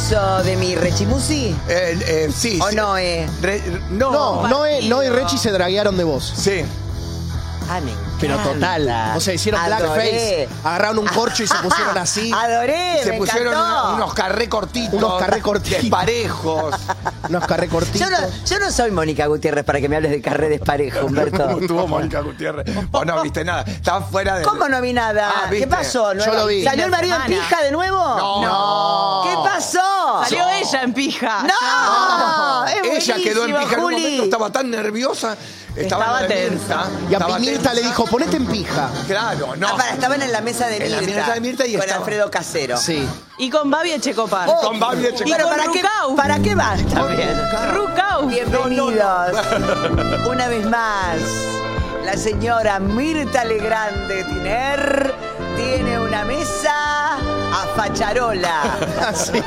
hizo de mi Rechimusi? Sí. ¿O sí. Noé? No y Rechi se draguearon de vos. Sí. Ah, me Pero encanta. total. O sea, hicieron blackface. Agarraron un corcho y se pusieron así. Adoré, Se me pusieron encantó. unos carré cortitos. Unos carré cortitos. Desparejos. Unos carré cortitos. Yo no soy Mónica Gutiérrez para que me hables de carré desparejo, Humberto. ¿Cómo estuvo Mónica Gutiérrez? O no viste nada. Estaba fuera de. ¿Cómo no vi nada? Ah, ¿viste? ¿Qué pasó? Yo lo vi. ¿Salió el marido en pija de nuevo? No. ¿Qué pasó? Salió ella en pija. ¡No! Es Ella quedó en buenísimo, pija en un Juli. momento, estaba tan nerviosa. Estaba tensa. Y a estaba Mirta tensa. le dijo, ponete en pija. Claro, no. Estaban en la mesa de En la Mirta. mesa de Mirta y con estaba- Alfredo Casero. Sí. Y con Babi Echecopar. Oh, Con Babi Echecopar. Y Pero con Rucau. ¿para qué vas también? Rucau. Bienvenidos. Una vez más, la señora Mirta Legrand de Tiner tiene una mesa a facharola. Sí.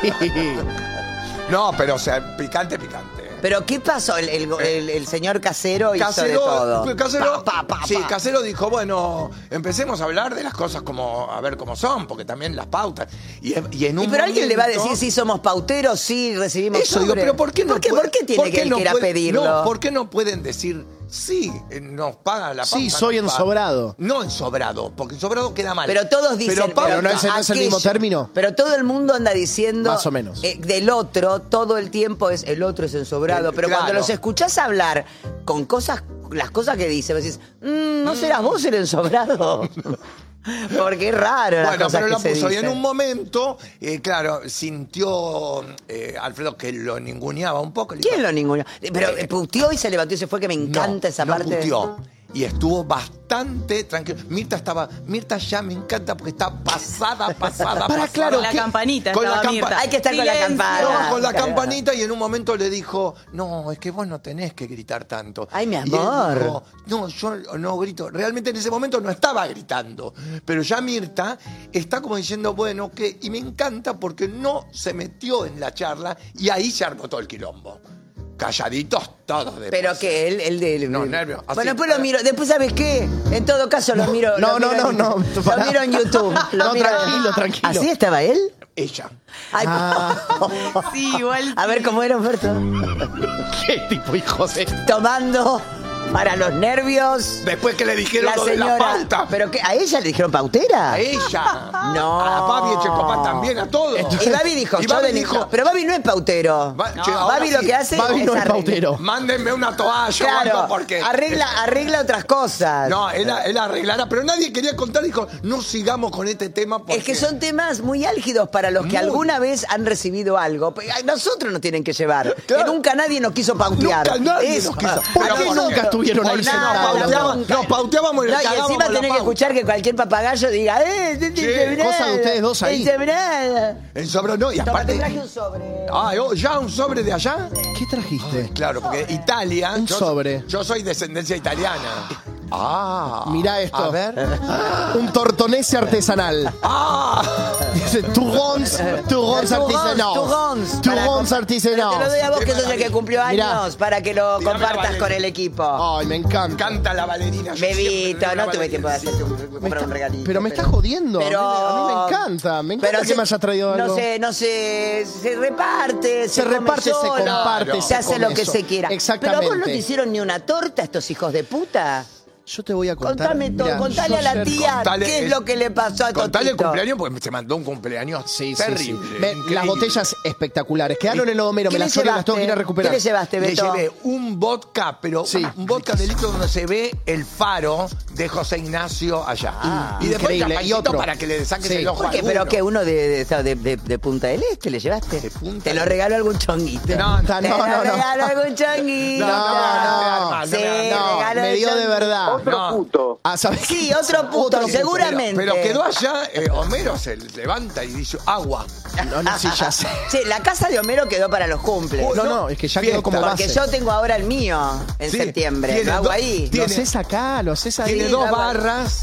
No, pero o sea, picante. ¿Pero qué pasó? El señor Casero hizo de todo. Casero, sí, Pa. Casero dijo, bueno, empecemos a hablar de las cosas como, a ver cómo son, porque también las pautas. Y en un Pero alguien le va a momento- decir si somos pauteros, si recibimos Eso digo, sobre. pero ¿por qué no ¿Por qué tiene que él quiera pedirlo? No, ¿por qué no pueden decir, sí, nos paga la pauta? Sí, soy nos paga"? ensobrado. No ensobrado, porque ensobrado queda mal. Pero todos dicen. Pero pauta- Pero no es el mismo término. Pero todo el mundo anda diciendo. Más o menos. Del otro, todo el tiempo es el otro es ensobrado. Pero claro. cuando los escuchás hablar con cosas, las cosas que dice, vos decís, ¿no serás vos el ensobrado? Porque es raro las Bueno, cosas pero que la se puso y dicen. en un momento, claro, sintió Alfredo que lo ninguneaba un poco. Le ¿Quién dijo, lo ninguno? Pero puteó y se levantó y se fue, que me encanta esa no parte. puteó. Y estuvo bastante tranquilo. Mirta ya me encanta porque está pasada. claro, Con la campanita Con la estaba campa- Mirta. Hay que estar con la Silencio. campana. No, con la campanita y en un momento le dijo, no, es que vos no tenés que gritar tanto. Ay, mi Y él amor. dijo, no, yo no grito. Realmente en ese momento no estaba gritando. Pero ya Mirta está como diciendo, bueno, que... Y me encanta porque no se metió en la charla y ahí se armó todo el quilombo. Calladitos todos. Después. Pero que él No, nervio. Así. Bueno, después lo miro. Después, ¿sabes qué? En todo caso lo miro. No, lo miro no. Lo miro en YouTube. No, tranquilo. ¿Así estaba él? Ella. Ay, Sí, igual. A ver cómo era, Humberto. ¿Qué tipo, hijo de...? Tomando para los nervios. Después que le dijeron La lo de la señora. pauta. ¿Pero qué? ¿A ella le dijeron pautera? A ella. No. A Babi Echecopar también, a todos. Y Babi dijo, Y yo Babi de dijo, Pero Babi no es pautero. che, ahora Babi lo sí, que hace Babi no es arregla. pautero. mándenme una toalla o Claro, algo porque... arregla otras cosas. No, él arreglará, pero nadie quería contar, dijo, no sigamos con este tema porque... Es que son temas muy álgidos para los que Muy. alguna vez han recibido algo. A nosotros nos tienen que llevar. Claro. Que nunca nadie nos quiso pautear. Nunca nadie Eso. nos quiso. ¿Por Pero qué por nunca qué? estuvieron ahí Por nada, sentados? nunca. Nos pauteábamos y le No, y cagábamos encima la tenés que pauta. escuchar que cualquier papagayo diga, cosa de ustedes dos ahí. En sobre no, y Toma, te aparte... traje un sobre. Ah, ¿ya un sobre de allá? ¿Qué trajiste? Claro, porque Italia... Un yo- sobre. Yo soy descendencia italiana. Ah. Mirá esto. A ver. Un tortonese artesanal. Ah. Dice turrons artesanal. Turrons. Turrons Te lo artesanal. doy a vos que sos el que cumplió Mirá. años para que lo Tirame la compartas Valerina. con el equipo. Ay, me encanta. Canta la Valerina. yo Bebito, siempre no la tuve tiempo de Valerina, hacerte comprar un regalito. Pero me estás jodiendo. Pero- A mí me encanta. Me encanta Pero que me hayas traído algo. No sé, se reparte, Se come reparte, se solo, comparte, se se hace come lo que eso. se quiera. Exactamente. Pero a vos no te hicieron ni una torta estos hijos de puta. Yo te voy a contar. Contame todo, Mirá, contale yo a la ayer- tía contale qué es el- lo que le pasó a Contale el Totito. cumpleaños porque se mandó un cumpleaños Sí, terrible. sí. Las increíble. botellas espectaculares. Quedaron en el Homero, ¿Qué me le las las tengo que ir a llevaste? recuperar. ¿Qué le llevaste, Le Beto? llevé un vodka, pero Sí. un vodka de litro donde se ve el faro de José Ignacio allá. y después increíble. champañito Y otro. para que le saques Sí. el ojo ¿Por qué? a ¿Pero alguno. qué? ¿Uno de Punta del Este le llevaste? De Punta ¿Te lo del- regaló algún chonguito? No, ¿Te lo no. regaló algún chonguito? No, Sí, no, regaló me el dio de chonguito. verdad. Otro puto. Ah, ¿sabes Sí, qué? otro puto, seguramente. Pero quedó allá, Homero se levanta y dice, agua. No, sí, ya sé. Sí, la casa de Homero quedó para los cumples. No, es que ya quedó como Porque base. yo tengo ahora el mío en Sí, septiembre. tiene Lo hago dos- ahí. Lo tiene- haces acá, lo haces ahí. Tiene Sí, dos agua. barras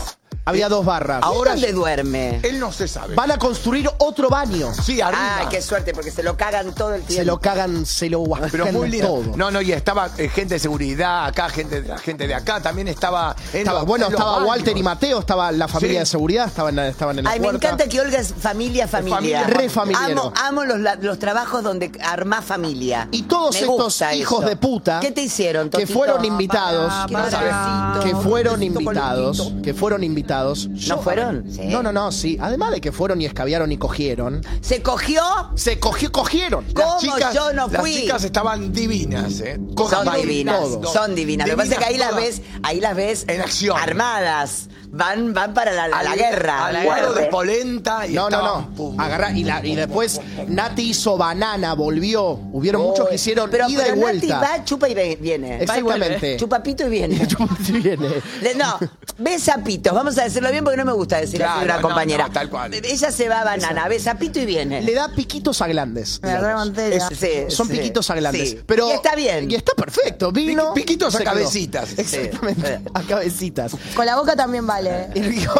Había 2 barras. Ahora ¿Dónde duerme? él no se sabe. Van a construir otro baño. Sí, arriba. Ah, qué suerte, porque se lo cagan todo el tiempo. Se lo cagan, se lo Pero guascan muy lindo. todo. No, y estaba gente de seguridad acá, gente de acá. También estaba... Estaba baños. Walter y Mateo, estaba la familia Sí. de seguridad, estaban en la Ay, me puerta. encanta que Olga es familia. familia. Re familiero. Amo los trabajos donde armás familia. Y todos Me estos gusta hijos eso. de puta ¿Qué te hicieron, que Totito? fueron invitados, ¿Qué no sabes? que fueron Besito invitados, colorito. que fueron invitados. ¿No fueron? Sí. No, sí. Además de que fueron y escabiaron y cogieron, ¿Se cogió? cogieron. ¿Cómo yo no fui? Las chicas estaban divinas, ¿eh? Son Baile, divinas, todo. son divinas. Lo que pasa es que ahí las ves En acción. armadas. Van para la guerra. Al la cuadro guerra. de polenta y No. estaban, pum. Agarrá, y después Nati hizo banana, volvió. Hubieron muchos que hicieron pero ida y Nati vuelta. va, chupa y viene. Exactamente. Chupa pito y viene. Viene. No, besa pitos, vamos a decirlo bien porque no me gusta decir así a Claro, una compañera. no, tal cual. Ella se va a banana, besa pito y viene. Le da piquitos a glandes. Sí, Son sí, piquitos a glandes. sí. Pero, Y está bien. Y está perfecto. Vino. Piquitos a se quedó. cabecitas. Exactamente. A cabecitas. Con la boca también vale.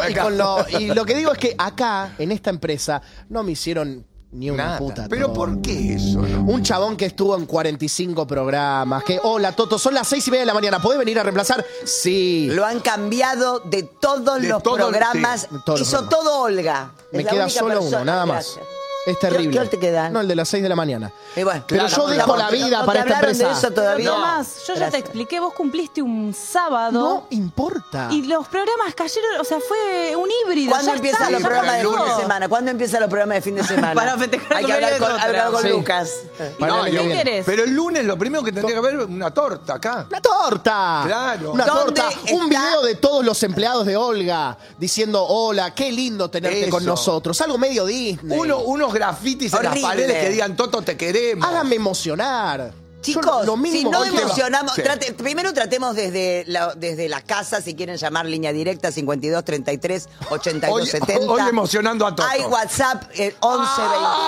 Y lo que digo es que acá, en esta empresa, no me hicieron ni una Nada. puta. Pero todo. ¿por qué eso? No? Un chabón que estuvo en 45 programas, que, hola Toto, son las 6:30 de la mañana, ¿podés venir a reemplazar? Sí. Lo han cambiado de todos De los todos, programas. sí, de todos los Hizo programas. todo Olga. Me Es la queda única solo persona. uno, nada más. Gracias. Es terrible. ¿Qué hora te queda? No, el de las 6 de la mañana. Y bueno, Pero claro, yo dejo la vida ¿no para te esta hablaron de empresa. eso todavía? Pero más, yo ya te Gracias. expliqué, vos cumpliste un sábado No importa. y los programas cayeron, o sea, fue un híbrido. ¿Cuándo ya empiezan está, los ya programas de pasó. fin de semana? ¿Cuándo empiezan los programas de fin de semana? Para festejar Hay el que hablar con, cumpleaños de hablar con otra. Lucas. Para No, el año que ¿Qué viene. querés? Pero el lunes lo primero que tendría que haber es una torta acá. ¡Una torta! Claro. Una ¿Dónde torta. Un está? video de todos los empleados de Olga diciendo, hola, qué lindo tenerte Eso. con nosotros. Algo medio Disney. Unos grafitis en las Horrible. paredes que digan, Toto, te queremos. Háganme emocionar. Chicos, Yo lo si mínimo no que quiero- emocionamos, Sí. primero tratemos desde la casa, si quieren llamar línea directa, 52 33 82 Hoy- 70. hoy emocionando a Toto. Hay WhatsApp, 11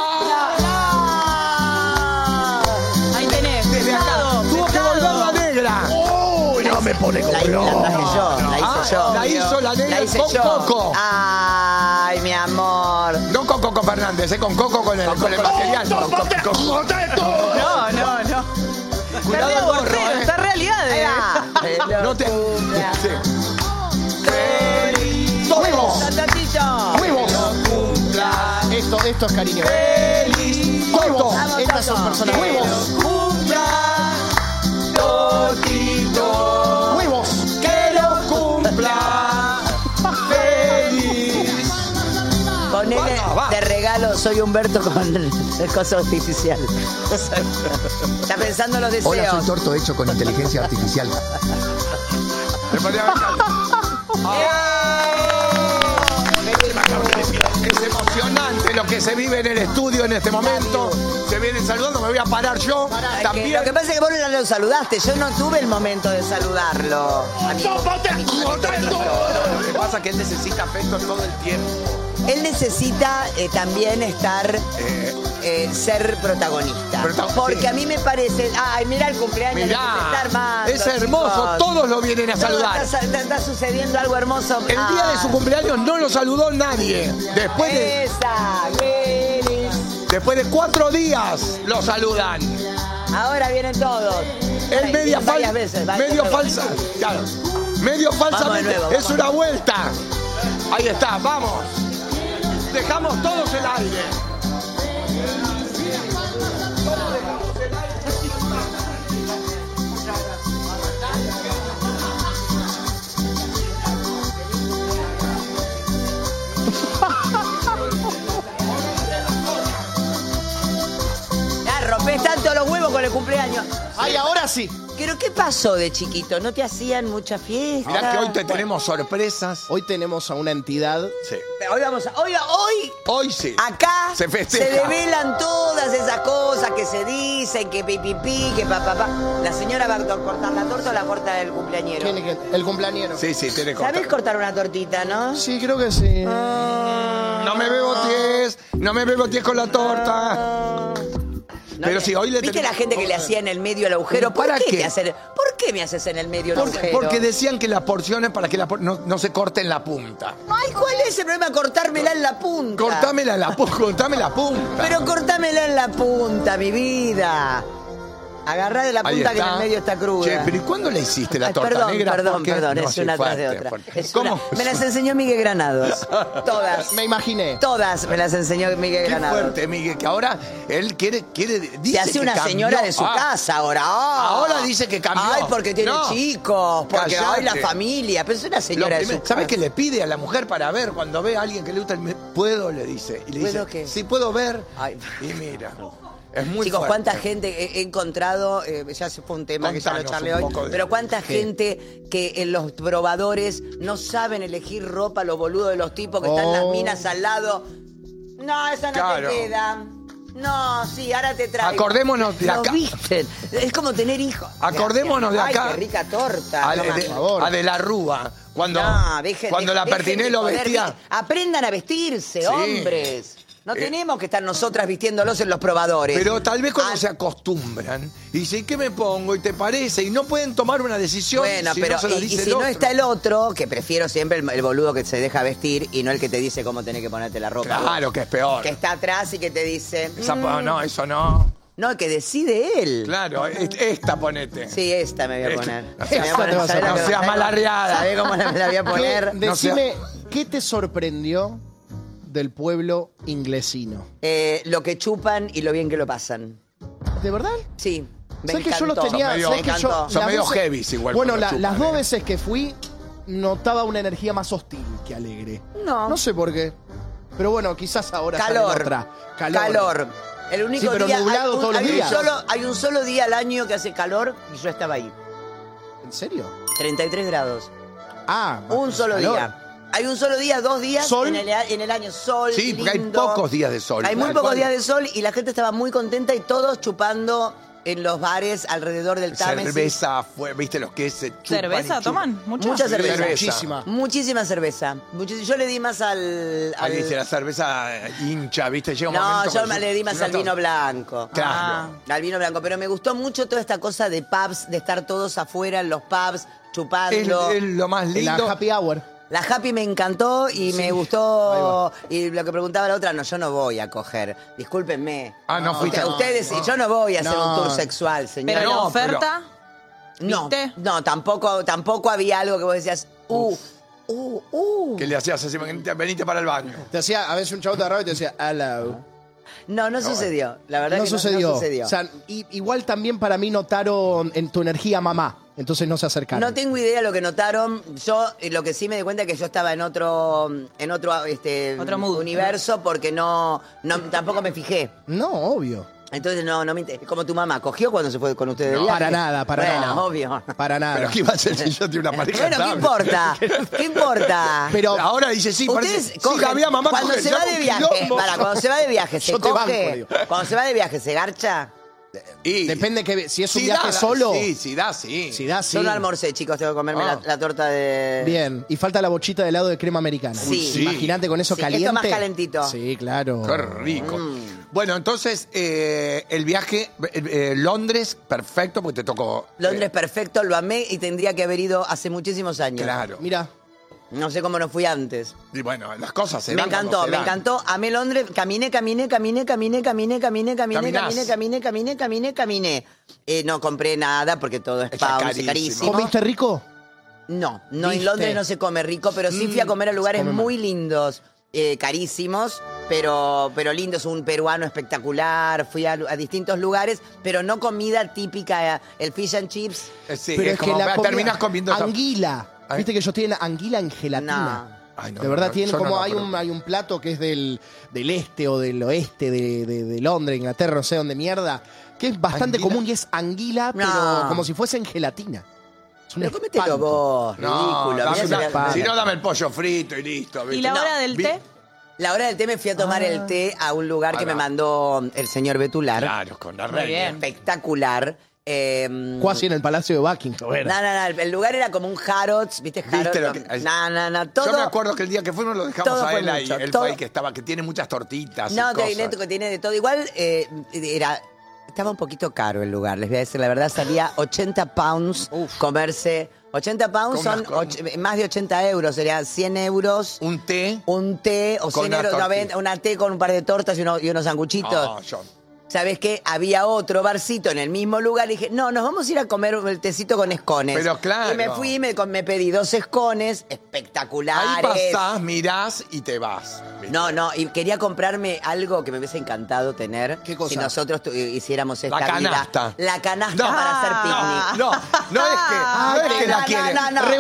Ahí tenés. Desde acá. Pescado, Tuvo que pescado. volver la negra. Uy, no me pone como La traje yo, la Ah, hice yo. la hizo la negra La hice con yo. Coco. Ay, mi amor. No con Coco Fernández, con Coco con el material. Con Coco. No. Cuidado Está el gorro, grosero, está realidad. No te... Sí. ¡Huevos! Tatito. ¡Huevos! Esto es cariño. ¡Feliz ¡Huevos! Vamos, Estas son Toto. personas. ¡Huevos! cumpla, Totito! ¡Huevos! ¡Que lo cumpla! ¡Feliz! Ponele Va. de regalo, soy Humberto con el coso artificial. Está pensando en los deseos. Torto hecho con inteligencia artificial. Es emocionante lo que se vive en el estudio en este momento. Se vienen saludando, me voy a parar yo. También. Lo que pasa es que vos no lo saludaste, yo no tuve el momento de saludarlo. A mi- Lo que pasa es que él necesita afecto todo el tiempo. Él necesita también estar, ser protagonista. Porque sí. a mí me parece, ay, mira el cumpleaños, Mirá, se está armando, es hermoso, chicos. todos lo vienen a Todo saludar. Está sucediendo algo hermoso. El día de su cumpleaños no lo saludó nadie. Después de 4 días lo saludan. Ahora vienen todos. Es media Varias falsa. veces, Medio falsa. Claro. Medio falsamente. nuevo, Es vamos. una vuelta. Ahí está, vamos. Dejamos todos el aire. Ya rompés tanto los huevos con el cumpleaños. ¡Ay, ahora sí! Pero ¿qué pasó de chiquito? ¿No te hacían mucha fiesta? Mirá que hoy te tenemos sorpresas. Hoy tenemos a una entidad. Sí. Pero hoy vamos a... Hoy Hoy sí. acá Se festeja. develan todas esas cosas que se dicen, que pipipi, que papá. La señora va a cortar la torta o la corta el cumpleañero. ¿Quién es que- El cumpleañero. Sí, tiene que ¿Sabés cortar una tortita, no? Sí, creo que sí. No me bebo 10. No me bebo 10 con la torta. No Pero le- si hoy le ¿Viste tenemos- la gente que le hacía en el medio el agujero? ¿Por ¿Para qué? qué? ¿Por qué me haces en el medio el agujero? Porque decían que las porciones para que no se corte en la punta. Ay, ¿cuál es el problema? Cortármela en la punta. Cortámela cortame la punta. Pero cortámela en la punta, mi vida. Agarrá de la Ahí punta que en está. el medio está cruda. Che, pero ¿y cuándo le hiciste la Ay, torta perdón, negra? Perdón, Porque- perdón, No, es sí, una tras de fuerte, otra. fuerte. Es ¿Cómo? Me las enseñó Miguel Granados. Todas. Me imaginé. Todas me las enseñó Miguel Qué Granados. fuerte, Miguel, que ahora él dice Se hace que una cambió. señora de su Ah, casa ahora. Ah. Ahora dice que cambió. Ay, porque tiene No. chicos, porque Cállate. hay la familia. Pero es una Lo señora de su primero- casa. ¿Sabes qué le pide a la mujer para ver cuando ve a alguien que le gusta? ¿Puedo? Le dice. Y le ¿Puedo dice, qué? sí, puedo ver. Ay. Y mira, es muy Chicos, fuerte. cuánta gente he encontrado, ya se fue un tema que ya lo Contanos charlé un hoy, poco de- pero cuánta gente que en los probadores no saben elegir ropa, los boludos de los tipos que están las minas al lado. No, esa no Claro. te queda. No, sí, ahora te traigo. Acordémonos de Lo acá. visten. Es como tener hijos. Acordémonos de acá. Ay, qué rica torta. A, No, de, favor. a de la Rúa. Cuando, no, cuando la dejen Pertiné de lo joder, vestía. aprendan a vestirse, Sí. hombres. No tenemos que estar nosotras vistiéndolos en los probadores. Pero tal vez cuando Ah, se acostumbran y dicen, ¿qué me pongo? Y te parece, y no pueden tomar una decisión Bueno, si pero no se la y dice si el no otro. está el otro, que prefiero siempre el boludo que se deja vestir y no el que te dice cómo tenés que ponerte la ropa. Claro que es peor. Que está atrás y que te dice. No, eso no. No, que decide él. Claro, esta ponete. Sí, esta me voy a Esta. poner. No Me voy a seas- poner, no ¿sabés lo que- seas malarreada. ¿Sabés cómo me la voy a poner? ¿Qué- decime, No ¿qué te sorprendió del pueblo inglesino? Lo que chupan y lo bien que lo pasan. ¿De verdad? Sí. Me ¿Sabes que yo los encantó. tenía? Son medio- ¿sabes que yo- son las medio veces- heavies igual Bueno, cuando chupan, las dos ¿eh? veces que fui, notaba una energía más hostil que alegre. No. No sé por qué. Pero bueno, quizás ahora sale Calor. otra. Calor. El único Sí, pero día. nublado todos los días. Hay un solo día al año que hace calor y yo estaba ahí. ¿En serio? 33 grados. Ah, Un solo calor. día. Hay un solo día, 2 días ¿Sol? en el año. Sol. Sí, porque hay lindo. pocos días de sol. Hay muy Tal pocos cual. días de sol y la gente estaba muy contenta y todos chupando en los bares alrededor del Támesis. Cerveza, viste los que se chupan y ¿Cerveza chupan. toman? ¿Mucha? Mucha cerveza. Muchísima. Muchísima cerveza. Yo le di más al. Ahí dice la cerveza hincha, viste, llega un No, momento yo que le di más no al vino blanco. Claro. Al vino blanco. Pero me gustó mucho toda esta cosa de pubs, de estar todos afuera en los pubs, chupando. Es lo más En lindo. la happy hour. La Happy me encantó y me gustó. Y lo que preguntaba la otra, no, yo no voy a coger. Discúlpenme. Ah, no fuiste. Ustedes, yo no voy a hacer No. un tour sexual, señor. Pero la No, oferta, no, ¿viste? no, tampoco había algo que vos decías, Que le hacías así, venite para el baño. Te hacía, a veces un chavo te agarraba y te decía, hello. No sucedió. La verdad No que sucedió. no sucedió. O sea, igual también para mí notaron en tu energía mamá. Entonces no se acercaron. No tengo idea lo que notaron. Yo lo que sí me di cuenta es que yo estaba en otro Otro mood. universo porque tampoco me fijé. No, obvio. Entonces no me como tu mamá, ¿cogió cuando se fue con ustedes de No, viaje? Para nada, para bueno, nada. obvio. Para nada. Pero ¿qué iba a hacer si yo tengo una pareja Bueno, ¿qué estable? importa? ¿Qué importa? Pero Ahora dice, sí, Ustedes parece. Sí, cogen, había mamá cuando coge, se ya va un de viaje, quilombo. cuando se va de viaje, se Yo te banco, coge. digo. Cuando se va de viaje, se garcha. Y- Depende que si es un Sí, viaje da, solo. Sí, sí, da, sí. Si da, sí. Yo no almorcé, chicos, tengo que comerme Ah. la torta de. Bien. Y falta la bochita de helado de crema americana. Sí. Sí. Imagínate con eso Sí, caliente. esto más calentito. Sí, claro. Qué rico. Bueno, entonces, el viaje, Londres, perfecto, porque te tocó. Londres perfecto, lo amé y tendría que haber ido hace muchísimos años. Claro. Mira, No sé cómo no fui antes. Y bueno, las cosas se Me dan cuando encantó, se me dan. encantó. Amé Londres, caminé. Caminás. No compré nada porque todo es Está pounds y carísimo. carísimo. ¿comiste rico? No, en ¿Viste? Londres no se come rico, pero sí fui a comer a lugares come mal. muy lindos, carísimos, pero lindos. Un peruano espectacular, fui a distintos lugares, pero no comida típica, el fish and chips. Sí, Pero es como, comida- terminás comiendo esa- anguila. Ay. Viste que ellos tienen anguila en gelatina. No. Ay, no, De verdad no, tienen yo no como lo hay probé. hay un plato que es del este o del oeste de Londres, Inglaterra, no sé dónde mierda, que es bastante ¿Anguila? común y es anguila, pero No. como si fuese en gelatina. Es un Pero comételo espanto. vos, No, ridículo. dame Mirá, una- se la- si no, dame el pollo frito y listo. ¿Y ¿viste? la No, hora del vi- té? La hora del té me fui a tomar el té a un lugar que Ahí me va. mandó el señor Betular. Claro, con la Muy reina. bien. Espectacular. Casi en el Palacio de Buckingham. era. No, el lugar era como un Harrods, ¿viste? ¿Viste lo Harrods. que- No, todo. Yo me acuerdo que el día que fuimos lo dejamos todo a fue él ahí. mucho, Él todo- fue ahí que tiene muchas tortitas. y No, cosas. que tiene de todo. Igual era estaba un poquito caro el lugar, les voy a decir la verdad, salía 80 pounds comerse. 80 pounds son más de 80 euros, serían 100 euros. ¿Un té? Un té, o 100 euros, una té con un par de tortas y unos sanguchitos. ¿Sabes qué? Había otro barcito en el mismo lugar y dije, no, nos vamos a ir a comer el tecito con escones. Pero claro. Y me fui, me pedí 2 escones espectaculares. Ahí pasás, mirás y te vas. No, y quería comprarme algo que me hubiese encantado tener. ¿Qué cosa? Si nosotros hiciéramos esta La canasta. vida. La canasta para hacer picnic. No es que la quiere.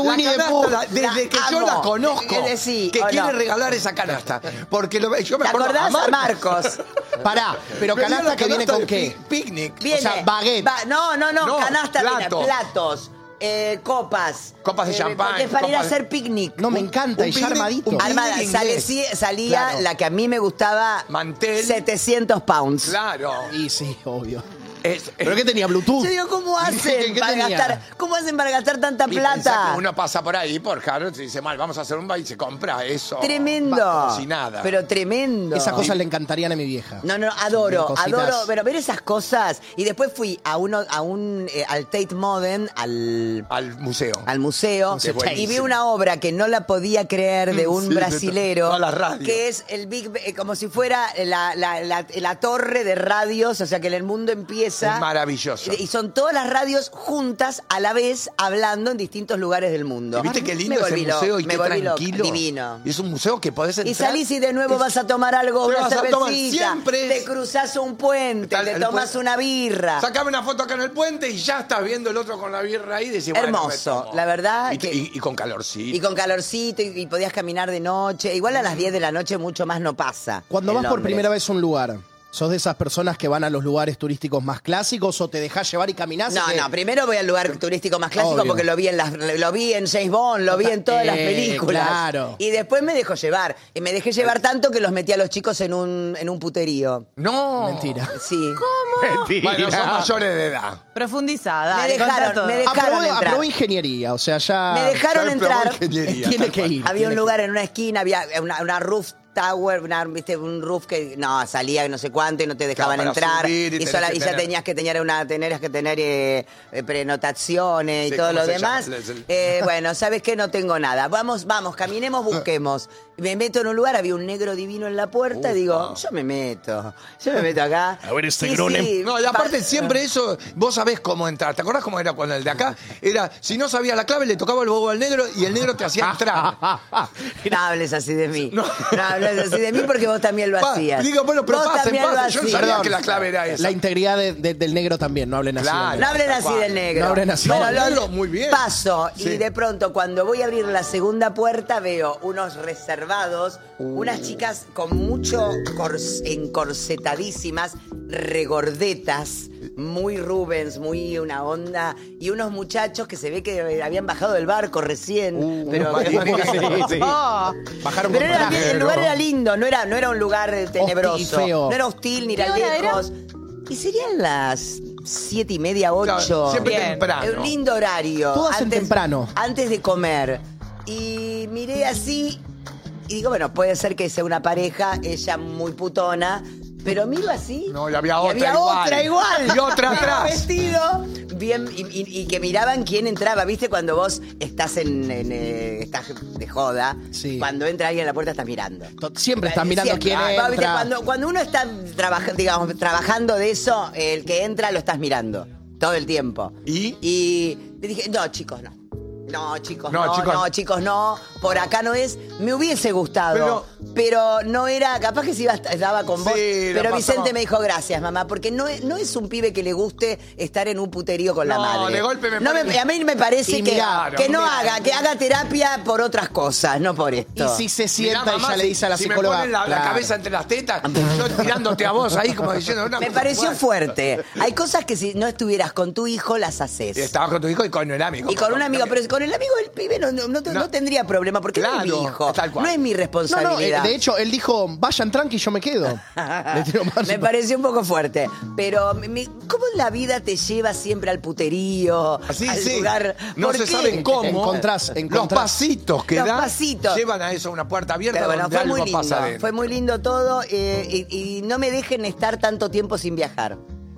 Desde que yo la conozco, que quiere regalar esa canasta. Porque yo me ¿Te acuerdo acordás a Marcos? Pará, pero canasta que viene con qué? Picnic. Viene, o sea, baguette. No, canasta plato. viene, platos, copas. Copas de champán. Es para ir a hacer picnic. No, me encanta, y ya armadito. Armada, salía Claro. la que a mí me gustaba. Mantel. 700 pounds. Claro. Y sí, obvio. ¿Pero qué tenía, Bluetooth? Yo digo, ¿cómo hacen ¿Qué para tenía? gastar tanta Y pensá plata? que uno pasa por ahí, por Harrods, y dice, mal, vamos a hacer un baile y se compra eso. Tremendo. Como si nada. Pero tremendo. Esas cosas le encantarían a mi vieja. No, adoro, Cositas. pero ver esas cosas. Y después fui al Tate Modern, Al museo. al museo, Qué buenísimo. y vi una obra que no la podía creer de un Sí, brasilero, toda la radio. que es el Big, como si fuera la torre de radios, o sea que el mundo empieza. Es maravilloso. Y son todas las radios juntas a la vez hablando en distintos lugares del mundo. ¿Y viste qué lindo Me ese volví museo y me qué volví tranquilo? Divino. Y es un museo que podés entrar. Y salís y de nuevo vas a tomar algo, Te una vas a tomar cervecita, siempre. te cruzás un puente, Está te el tomas puente. una birra. Sacame una foto acá en el puente y ya estás viendo el otro con la birra ahí y decís, bueno, Hermoso, me tomo. la verdad Y, que- y con calorcito. Y con calorcito y podías caminar de noche. Igual a las 10 de la noche mucho más no pasa. Cuando en vas por Londres. primera vez a un lugar, ¿sos de esas personas que van a los lugares turísticos más clásicos o te dejás llevar y caminás? No, primero voy al lugar turístico más clásico Obvio. porque lo vi en James Bond, lo vi en todas las películas. Claro. Y después me dejó llevar. Y me dejé llevar tanto que los metí a los chicos en un puterío. No. Mentira. Sí. Mentira. Bueno, son mayores de edad. Profundizada. Me dejaron entrar. Aprobó ingeniería, o sea, ya... Me dejaron Ya probó entrar. ingeniería. Tiene que ir. Había un lugar en una esquina, había una roof tower, un roof que salía no sé cuánto y no te dejaban Claro, para entrar. subir y tenés que Ya tener- tenías que tener prenotaciones y Sí, todo ¿cómo lo se demás. llama? Bueno, ¿sabes qué? No tengo nada. Vamos, caminemos, busquemos. Me meto en un lugar, había un negro divino en la puerta, digo, yo me meto acá. A ver este Y grone. sí, No, y aparte siempre eso, vos sabés cómo entrar. ¿Te acordás cómo era con el de acá? Era, si no sabías la clave, le tocaba el bobo al negro y el negro te hacía entrar. No hables así de mí. No hables así de mí porque vos también lo Pa, hacías. digo, bueno, pero vos pasen, también lo pasen. Yo no hacías. sabía que la clave era esa. La integridad del negro también, no hablen así. Claro. del No negro. hablen Tal así cual. del negro. No hablen así. No, Bueno, negro, muy bien. Paso Sí. y de pronto cuando voy a abrir la segunda puerta veo unos reservados, unas chicas con mucho encorsetadísimas, regordetas, muy Rubens, muy una onda, y unos muchachos que se ve que habían bajado del barco recién. pero Bajaron pero con era- traje. el lugar era lindo, no era un lugar tenebroso. Hostil, feo. No era hostil ni ¿Qué era hora lejos. Y serían las 7:30, 8. Claro, siempre Bien. temprano. Un lindo horario. Todas en temprano. Antes de comer. Y miré así y digo, bueno, puede ser que sea una pareja, ella muy putona, pero miro así. No, y había y otra otra igual. Y otra Bien atrás. vestido. Bien, y que miraban quién entraba. ¿Viste cuando vos estás estás de joda? Sí. Cuando entra alguien a la puerta estás mirando. Siempre están mirando Siempre. quién ¿Viste? entra. Cuando uno está trabajando de eso, el que entra lo estás mirando todo el tiempo. ¿Y? le dije, no, chicos, no. No, chicos, No, no, chicos. no, chicos, no. Por acá no es. Me hubiese gustado. Pero no era. Capaz que sí estaba con vos. Sí, la Pero pasamos. Vicente me dijo, gracias, mamá. Porque no es un pibe que le guste estar en un puterío con la No, madre. de golpe me No parece- a mí me parece Y que, mirá, que no mirá. haga, que haga terapia por otras cosas, no por esto. Y si se sienta Mirá, y mamá, ya le dice a la si psicóloga. me ponen la claro. cabeza entre las tetas, yo tirándote a vos ahí como diciendo... una Me cosa pareció fuerte. fuerte. Hay cosas que si no estuvieras con tu hijo, las haces. Y estabas con tu hijo y con el amigo. Y con un amigo, pero con el amigo del pibe no tendría problema, porque no es Claro, mi hijo. tal cual. No es mi No, responsabilidad. de hecho, él dijo, vayan tranqui, yo me quedo. Le tiró más- Me pareció un poco fuerte. Pero, ¿cómo la vida te lleva siempre al puterío? Así, al sí. lugar? No ¿Por se qué? saben cómo. Encontrás. Los pasitos que Los dan pasitos. llevan a eso, una puerta abierta Pero bueno, donde fue muy algo lindo. pasa adentro. Fue muy lindo todo y no me dejen estar tanto tiempo sin viajar.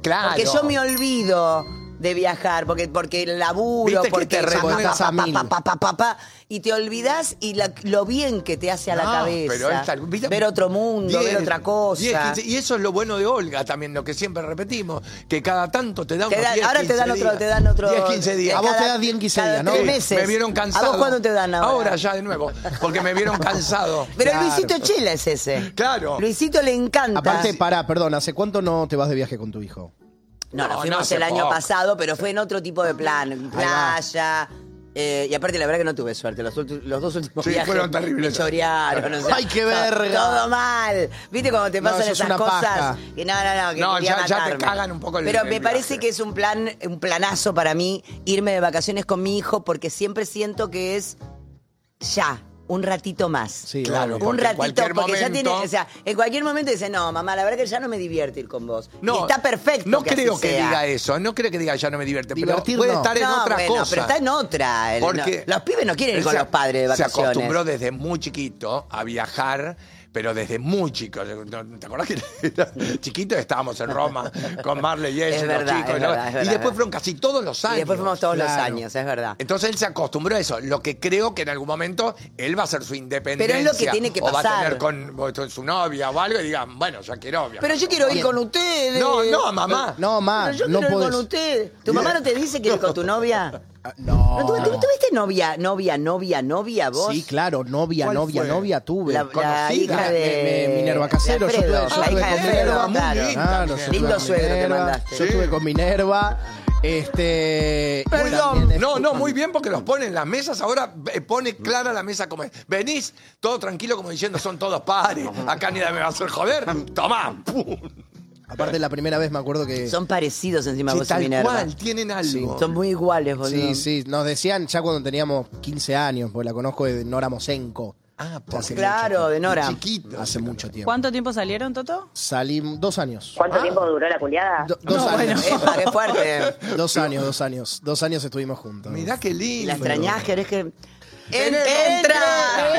Claro. Porque yo me olvido de viajar, porque el laburo, Viste que porque te revolcás a mil. y te olvidás y lo bien que te hace a la cabeza. Pero ¿viste? Ver otro mundo, ver otra cosa. 10, 15, y eso es lo bueno de Olga también, lo que siempre repetimos, que cada tanto te da unos 10, ahora 15 te dan otro 10, 15 días. A vos te da 10, 15 cada días, ¿no? 3 Sí, meses. me vieron cansado. ¿A vos cuándo te dan ahora? Ahora ya de nuevo, porque me vieron cansado. Pero Claro. Luisito Chela es ese. Claro. Luisito le encanta. Aparte, perdón, ¿hace cuánto no te vas de viaje con tu hijo? No, nos No, fuimos hace el año poco. pasado, pero fue en otro tipo de plan, en va. playa. Y aparte, la verdad que no tuve suerte. Los dos últimos Sí, viajes fueron terribles. me chorearon. O sea, ¡Ay, qué verga! Todo mal. ¿Viste cuando te No, pasan eso es esas una cosas? paja. Que no, que No, quería ya te matarme. cagan un poco el Pero el me parece viaje. que es un planazo para mí irme de vacaciones con mi hijo porque siempre siento que es ya. Un ratito más. Sí, Claro, obvio. Un porque en ratito, cualquier porque ya momento- tiene, o sea, en cualquier momento dice, no, mamá, la verdad que ya no me divierte ir con vos. No, y está perfecto. No que creo así que sea. diga eso, no creo que diga ya no me divierte, pero Divertir puede no. estar en No, otra bueno, cosa. pero está en otra. Porque Los pibes no quieren ir él con los padres de Se vacaciones. acostumbró desde muy chiquito a viajar, pero desde muy chico. ¿Te acordás que era chiquito? Estábamos en Roma con Marley y ella, Es los verdad, chicos. es ¿no? verdad, es Y verdad. después fueron casi todos los años. Y después fuimos todos los Claro. años, es verdad. Entonces él se acostumbró a eso. Lo que creo que en algún momento él va a hacer su independencia. Pero es lo que tiene que O va a pasar. tener con su novia o algo y digan, bueno, ya quiero viajar. Pero yo quiero ir con ustedes. No, mamá. No, ma, Pero yo no quiero ir podés. con ustedes. ¿Tu mamá no te dice que ir con tu novia? No. ¿No tuviste novia vos? Sí, claro, novia ¿Cuál fue? tuve. La conocida. hija de... Minerva Casero, de yo tuve, Alfredo, la hija de con Alfredo, Minerva, muy claro. linda. Claro, yo Lindo estuve con suegro te Minerva, mandaste. yo estuve con Minerva. Perdón. No, muy bien porque los pone en las mesas. Ahora pone clara la mesa como es. Venís todo tranquilo como diciendo son todos pares. Acá ni me va a hacer joder. Tomá. ¡Pum! Aparte, la primera vez me acuerdo que... Son parecidos encima Sí, vos y tal Minerva. cual, tienen algo. Son muy iguales, boludo. Sí, sí, nos decían ya cuando teníamos 15 años, porque la conozco de Nora Mosenko. Ah, Hace Claro, de Nora. chiquito. Hace mucho tiempo. ¿Cuánto tiempo salieron, Toto? Salí 2 años. ¿Cuánto tiempo duró la culiada? 2 años. Epa, qué fuerte. 2 años, 2 años. 2 años estuvimos juntos. Mirá qué lindo. ¿Y la extrañás? ¿Querés que...? ¡Entra!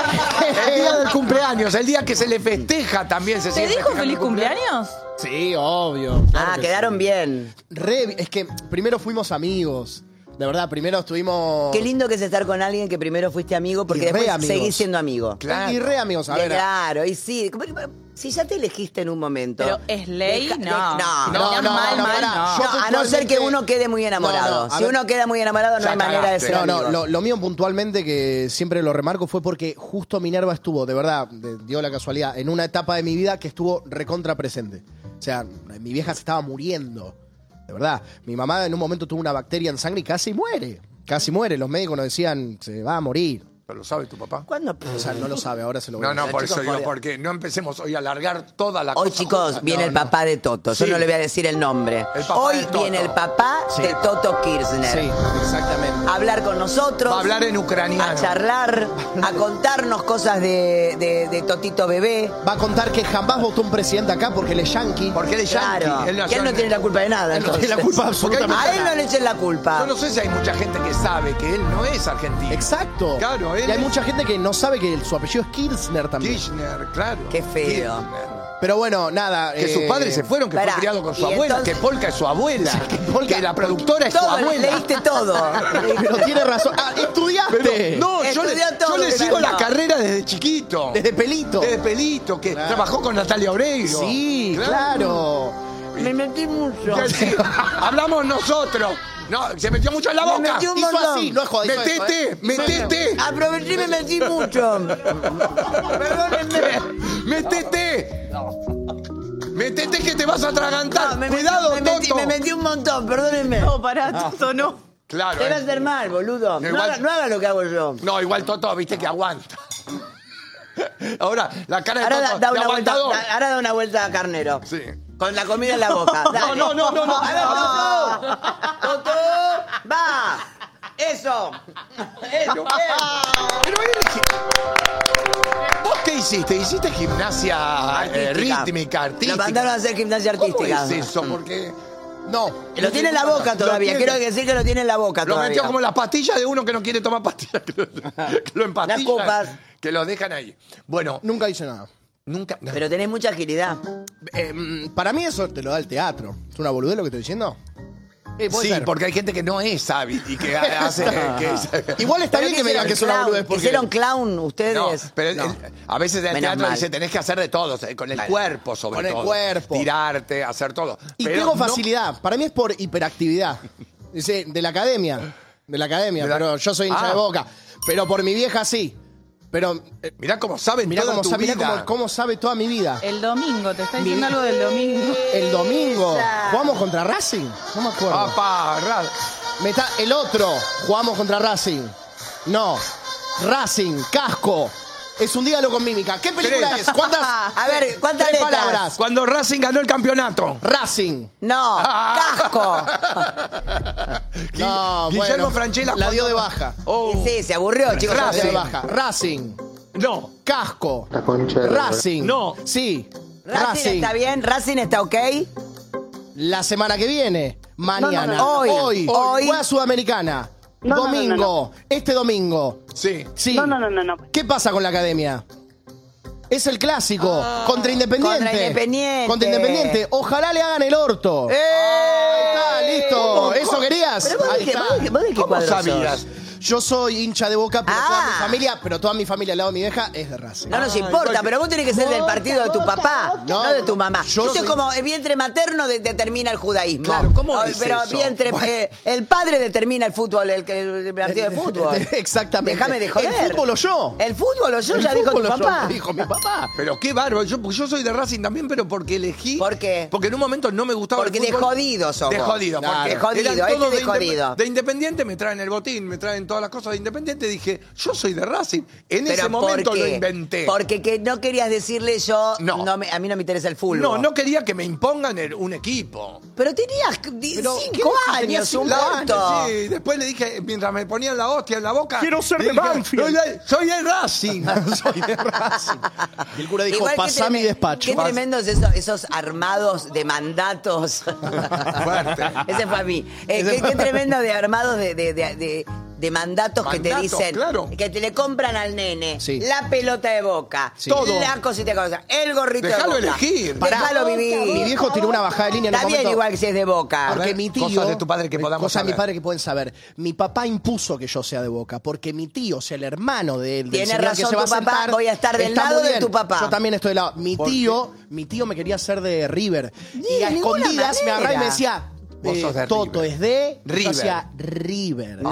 El día del cumpleaños, el día que se le festeja también se ¿Te sigue dijo festejando feliz el cumpleaños. cumpleaños? Sí, obvio. claro Ah, que quedaron sí. bien. Es que primero fuimos amigos. De verdad, primero estuvimos... Qué lindo que es estar con alguien que primero fuiste amigo porque Y re después amigos. seguís siendo amigo. Claro. Y re amigos. A ver, Claro, y sí. Si ya te elegiste en un momento. Pero es ley, deja- no. no, No, mal, no, mal, pará. no. Yo No, a no ser que uno quede muy enamorado. No, no, a Si ver. uno queda muy enamorado, no Ya hay manera de cagaste. ser No, no, amigo. lo mío puntualmente, que siempre lo remarco, fue porque justo Minerva estuvo, de verdad, dio la casualidad, en una etapa de mi vida que estuvo recontra presente. O sea, mi vieja se estaba muriendo. De verdad. Mi mamá en un momento tuvo una bacteria en sangre y casi muere. Casi muere. Los médicos nos decían, se va a morir. ¿Pero lo sabe tu papá? ¿Cuándo? O sea, no lo sabe, ahora se lo voy a No, no, decir. por eso chicos, digo, por- porque no empecemos hoy a alargar toda la Hoy, cosa chicos, junta. viene No, el no. papá de Toto. Yo Sí. no le voy a decir el nombre. El papá Hoy de Toto. viene el papá Sí. de Toto Kirchner. Sí, exactamente. A hablar con nosotros. Va a hablar en ucraniano. A charlar, a contarnos cosas de Totito Bebé. Va a contar que jamás votó un presidente acá porque él es yanqui. Porque él es Claro. yankee. Que él no tiene la culpa de nada. Él no tiene la entonces. culpa absolutamente A él nada. no le echen la culpa. Yo no sé si hay mucha gente que sabe que él no es argentino. Exacto. Claro, él y hay es- mucha gente que no sabe que su apellido es Kirchner también. Kirchner, claro. Qué feo. Kirchner. Pero bueno, nada. Que sus padres se fueron, que pará, fue criado con su y abuela, entonces- que Polka es su abuela, Polka- que la productora es su Todo, abuela. leíste todo. Pero tiene razón. ¡Ah, estudiaste! Pero, no, yo Estudió todo, le sigo la Fernando. carrera desde chiquito. Desde pelito. Desde pelito, que Claro. trabajó con Natalia Oreiro. Sí, claro. Me metí mucho. Sí, hablamos nosotros. No, se metió mucho en la Me boca. metí un Hizo montón. así, no es joda. hizo esto, Metete, metete. Aproveché y me metí mucho. Perdónenme. Metete. Metete que te vas a atragantar. No, me Cuidado, metí, Toto. me metí un montón, perdónenme. No, pará, Toto, no. Claro. Te va a hacer mal, boludo. No, Igual- no hagas lo que hago yo. No, igual Toto, viste que aguanta. Ahora, la cara de Ahora Toto, da de una vuelta, aguantador. ahora da una vuelta a Carnero. Sí. Con la comida en la boca. Dale. No, no, no, no. A ver, Toto. Toto, va. Eso. Eso. Pero él- ¿Vos qué hiciste? ¿Hiciste gimnasia rítmica, artística? Lo mandaron a hacer gimnasia artística. ¿Cómo es eso? Porque No. Lo tiene en la boca todavía. Lo tiene. Quiero decir que lo tiene en la boca lo todavía. metió como las pastillas de uno que no quiere tomar pastillas. Que lo empastillan. Las copas. Que lo dejan ahí. Bueno, Nunca hice nada. Nunca. Pero tenés mucha agilidad. Para mí eso te lo da el teatro. ¿Es una boludez lo que estoy diciendo? Puede Sí, ser. porque hay gente que no es hábil y que hace... Igual está Pero bien que me digan que es una boludez. Porque... ¿Hicieron clown ustedes? No, pero No. a veces en el Menos teatro mal. dice, tenés que hacer de todo, con el cuerpo sobre Con el todo. cuerpo. Tirarte, hacer todo. Y Pero tengo no- facilidad. Para mí es por hiperactividad. Dice, de la academia. Pero yo soy hincha Ah. de Boca. Pero por mi vieja sí. Pero Mirá cómo saben mirá toda cómo tu sabe, vida. mirá cómo sabe toda mi vida. El domingo, te está diciendo algo del domingo. El domingo, ¿jugamos contra Racing? No me acuerdo. Papá, El otro, jugamos contra Racing. No, Racing, casco. Es un dígalo con mímica. ¿Qué película Tres. es? ¿Cuántas? A ver, ¿cuántas Tres letras? palabras. Cuando Racing ganó el campeonato. Racing. No, casco. No, Guillermo bueno, Francella. la dio cuando- de baja. Oh. Y sí, se aburrió, chicos. La dio Racing. de baja. Racing, No. casco. La concha de la Racing. No. Sí. Racing está bien, Racing está ok. La semana que viene. Mañana. no. Hoy. Hoy. Juega Sudamericana. No, no, no, domingo. no, Este domingo. Sí. Sí. No. ¿Qué pasa con la academia? Es el clásico. Contra Independiente. Contra Independiente. Contra Independiente. Ojalá le hagan el orto. Ahí está, listo. ¿Eso querías? Pero vos Ahí de qué, está. vos de qué ¿Cómo cuadro sabías? sos? Yo soy hincha de Boca, pero toda mi familia al lado de mi vieja es de Racing. No nos importa, pero vos tenés que ser del partido de tu papá, no de tu mamá. Yo Esto es soy- como el vientre materno determina el judaísmo. Claro, ¿cómo es Pero eso? el padre determina el fútbol, el partido de fútbol. Exactamente. Déjame de joder. El fútbol o yo. El fútbol o yo, El ya dijo tu fútbol o yo, papá. dijo mi papá. Pero qué bárbaro. Yo soy de Racing también, pero porque elegí. ¿Por qué? Porque en un momento no me gustaba Porque el de fútbol. jodido sos De vos. jodido. Claro. Porque De jodido, eran este todos de jodido. De Independiente, me traen el botín, me traen todas las cosas de Independiente. Dije, yo soy de Racing. En ese momento ¿por lo qué? inventé. Porque que no querías decirle yo, No. a mí no me interesa el fútbol. No quería que me impongan un equipo. Pero tenías Pero, 5 ¿qué? Tenías años, un cinco cuarto. Sí, después le dije, mientras me ponían la hostia en la boca. Quiero ser le de dije, Banfield. Soy de Racing. Soy de Racing. Y el cura dijo, Igual, pasá mi despacho. Qué tremendos esos armados de mandatos. Fuerte. Ese fue a mí. Qué tremendo de armados de mandatos que te Mandatos, dicen. claro. Que te le compran al nene. Sí. La pelota de Boca. Sí. Todo. La cosita de cosa. El gorrito Déjalo de Boca. elegir. Déjalo vivir. Mi viejo tiene una bajada de línea en un Está bien momento. igual que si es de Boca. A Porque ver, mi tío. cosas de tu padre que podamos cosas de mi saber. padre que pueden saber. Mi papá impuso que yo sea de Boca. Porque mi tío, o sea, el hermano de él. del Tiene señor razón que se va tu a papá, sentar, voy a estar del está lado muy de bien. tu papá. Yo también estoy del lado. Mi ¿Por tío me quería hacer de River. Y de a ninguna escondidas me agarraba y me manera. decía. Vos sos de Toto River. es de. River. Yo hacía River.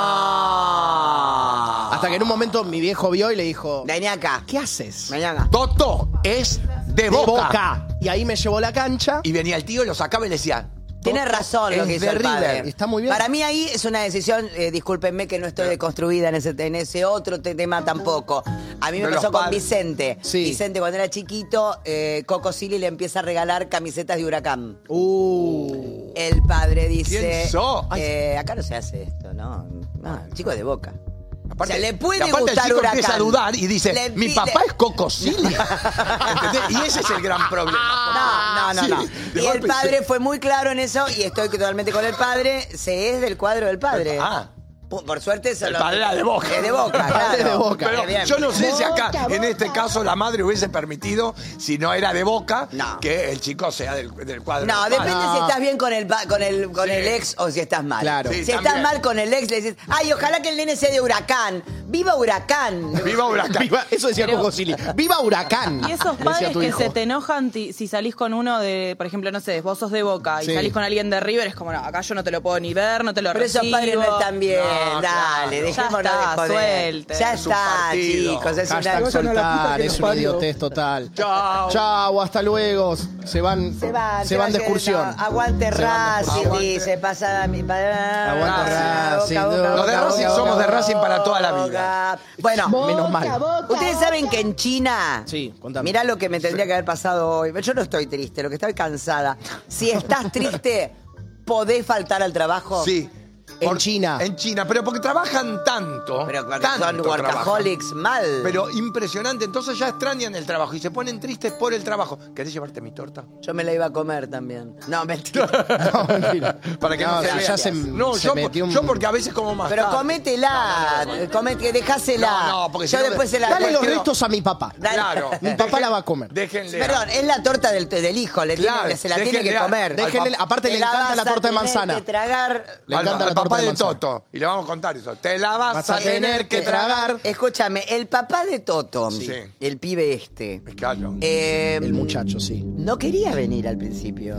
No. Hasta que en un momento mi viejo vio y le dijo. Vení acá. ¿Qué haces? Vení acá. Toto es de De Boca. Y ahí me llevó a la cancha. Y venía el tío y lo sacaba y le decía. Tiene Toto razón lo es que hizo de el padre. River. Está muy bien. Para mí ahí es una decisión, discúlpenme que no estoy deconstruida en ese otro tema tampoco. A mí me De pasó los con padres. Vicente. Sí. Vicente cuando era chiquito, Coco Silly le empieza a regalar camisetas de Huracán. El padre dice... ¿Quién sos? acá no se hace esto, ¿no? No, chico de Boca. Aparte, O sea, le puede y aparte gustar el chico Huracán. empieza a dudar y dice, Le mi pide- papá es Coco Silly. ¿Entendés? Y ese es el gran problema. No. Sí, Y de el golpe padre fue muy claro en eso y estoy totalmente con el padre. Se es del cuadro del padre. Ah. Por suerte eso El lo- padre era de Boca. Es de Boca, El padre claro. de Boca. Pero Qué bien. yo no sé si acá, en este caso, la madre hubiese permitido, si no era de Boca, No. que el chico sea del cuadro. No, del depende padre. si estás bien con el ex o si estás mal. Claro. Sí, Si estás también. mal con el ex, le dices, ay, ojalá que el nene sea de Huracán. ¡Viva Huracán! Viva Huracán. Eso decía Pero- Coco Silly. ¡Viva Huracán! Y esos decía padres tu que hijo. se te enojan si salís con uno de, por ejemplo, no sé, vos sos de Boca y Sí. salís con alguien de River, es como, no, acá yo no te lo puedo ni ver, no te lo Pero recibo. esos padres no están bien. No, Dale, claro. dejémonos Ya está, de joder. suelten. Ya Es un está, partido. chicos. Es Hashtag una... soltar, es una idiotez total. Chao. Chao, hasta luego. Se van de excursión. Aguante Se van de Racing, excursión. dice. Pasa mi padre. Aguante Racing. Los de Racing somos de Racing para toda la vida. Bueno, Menos mal. ustedes saben que en China. Sí, contame. Mirá lo que me tendría que haber pasado hoy. Yo no estoy triste, lo que estoy cansada. Si estás triste, ¿podés faltar al trabajo? Sí. En China. En China, pero porque trabajan tanto. Pero porque tanto son workaholics trabajan. mal. Pero impresionante, entonces ya extrañan el trabajo y se ponen tristes por el trabajo. ¿Querés llevarte mi torta? Yo me la iba a comer también. No, mentira. No, mentira. Para que no, se vea. ya se metió un... yo porque a veces como más. Pero cométela, dejásela. No, porque yo si no después se la Dale los quedo- restos a mi papá. Dale. Claro. Mi papá la va a comer. Déjenle. Perdón, es la torta del hijo, Claro, se la tiene que déjenle comer. Déjenle, aparte Te le encanta vas la a torta de tener manzana. que tragar. Le al encanta la torta papá de de manzana. Toto. Y le vamos a contar eso. Te la vas a tener tener que que tragar. Escúchame, el papá de Toto, Sí. el pibe este, Claro. El muchacho, sí. no quería venir al principio.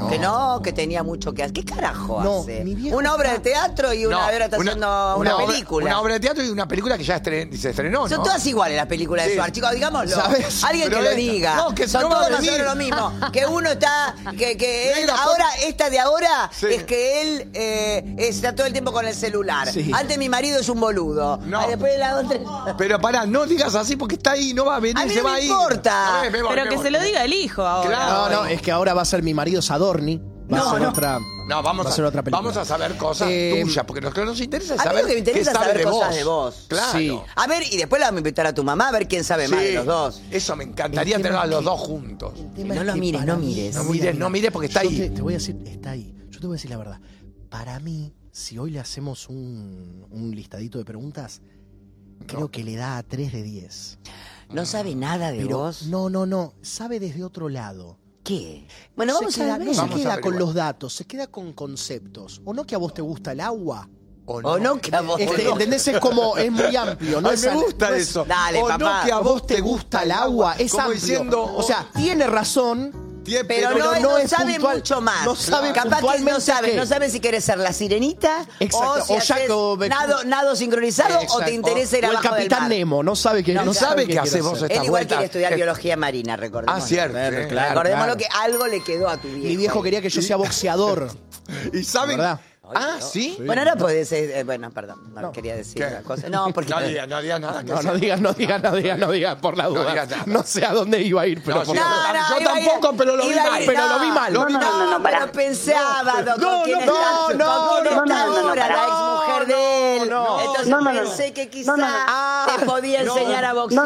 No. Que tenía mucho que hacer. ¿Qué carajo No, hace? mi viejo Una obra de está- teatro y una hora está haciendo una obra- película. Una obra de teatro y una película que ya se estrenó, ¿no? Son todas iguales las películas de Sí. Suárez, chicos, digámoslo. ¿Sabes? Alguien Pero que lo esta- diga. no, que Son no va a todas más o venir. menos lo mismo. Que uno está, que él, Mira, ahora, esta de ahora, Sí. es que él está todo el tiempo con el celular. Sí. Antes mi marido es un boludo. No. Después la otra... Pero pará, no digas así porque está ahí, no va a venir, A mí se no va me a ir. importa. A ver, me voy, Pero me que voy. se lo diga el hijo ahora. Claro. No, es que ahora va a ser mi marido Sadorni. Va a ser otra. No, vamos va a ser otra película. Vamos a saber cosas tuyas, porque lo que nos interesa es A mí saber lo que me interesa qué es sabe saber de cosas vos. de vos. Claro. Sí. A ver, y después la vamos a invitar a tu mamá a ver quién sabe más de los dos. Eso me encantaría El tema tener a es los que- dos juntos. No lo mires, no mires. No mires porque está Yo ahí. Te voy a decir, está ahí. Yo te voy a decir la verdad. Para mí, si hoy le hacemos un listadito de preguntas, creo que le da a 3 de 10. No sabe nada de Pero vos. no. Sabe desde otro lado. ¿Qué? Bueno, No vamos se a queda, ver. no se Vamos a queda con averiguar. los datos, se queda con conceptos. ¿O no que a vos te gusta el agua? O no, que a vos ¿Entendés? Es como, es muy amplio. No Ay, es me al- gusta no es- eso. Dale, o papá. no que a ¿A vos te gusta el agua? Es como amplio. diciendo, o sea, tiene razón. Pero Pero no, no es sabe puntual. mucho más. No sabe Capaz que no puntualmente sabe, qué. no sabe si querés ser la sirenita Exacto, o si o Jack haces o nado sincronizado o Exacto. te interesa ir O el abajo del Capitán mar. Nemo, no sabe qué No sabe qué hace quiere vos hacer. esta Él igual vuelta. quiere estudiar biología marina, recordemos. Ah, cierto. Claro. Recordémoslo que algo le quedó a tu viejo. Mi viejo quería que yo sea boxeador. Y saben. ¿Verdad? Ah, ¿sí? Bueno, ahora podés... bueno, perdón, no quería decir ¿Qué? la cosa. No, porque... No digas nada. que No sea. digas, por la duda. digas nada. No sé a dónde iba a ir, pero No, por sí, la no, duda. yo iba a ir- tampoco, pero lo vi iba a mal. ir- Pero lo vi mal. Lo vi No, mal. pero pensaba, No, con no, quién no, está, no, con quién no, está no, ahora, la exmujer de él. no. Entonces No, no, no. pensé que quizá Ah, te podía enseñar a boxear.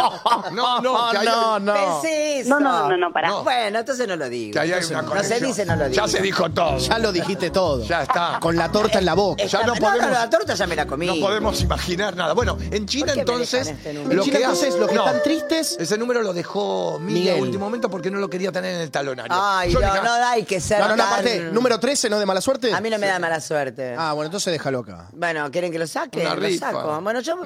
No, que ahí- no. Pensé eso. pará. No. Bueno, entonces no lo digo. Que ahí hay una No se conexión. dice, no lo digo. Ya se dijo todo. Ya lo dijiste todo. Ya está. Con la torta en la boca. Ya no No, podemos- la torta ya me la comí. No podemos imaginar nada. Bueno, en China ¿Por qué me entonces. dejan este número? En China, entonces, los que no, están tristes. Ese número lo dejó Miguel Miguel. a último momento porque no lo quería tener en el talonario. Ay, Yo no, dije, no hay que ser No, tan... aparte, número 13, ¿no? De mala suerte. A mí no me da mala suerte. Ah, bueno, entonces déjalo acá. Bueno, ¿quieren que lo saque? Una Lo rifa. saco. Bueno, yo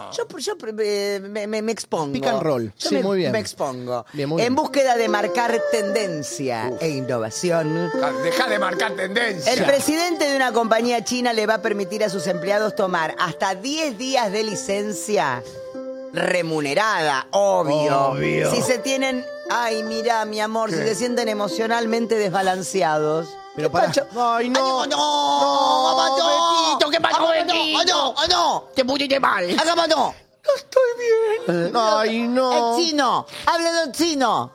me expongo. Pick and roll. Yo Sí, muy bien. Me expongo. Bien, muy en bien. búsqueda de marcar tendencia e innovación. Deja de marcar tendencia. El presidente de una compañía china le va a permitir a sus empleados tomar hasta 10 días de licencia remunerada, obvio. Si se tienen... Ay, mira, mi amor, si se sienten emocionalmente desbalanceados. Pero ¿Qué pará. pacho? Ay, no. No, Betito, ¿qué pasó, Betito? no! Te pusiste mal. ¡Hagamos no! Ay, no. ¡Es chino! ¡Hablando chino!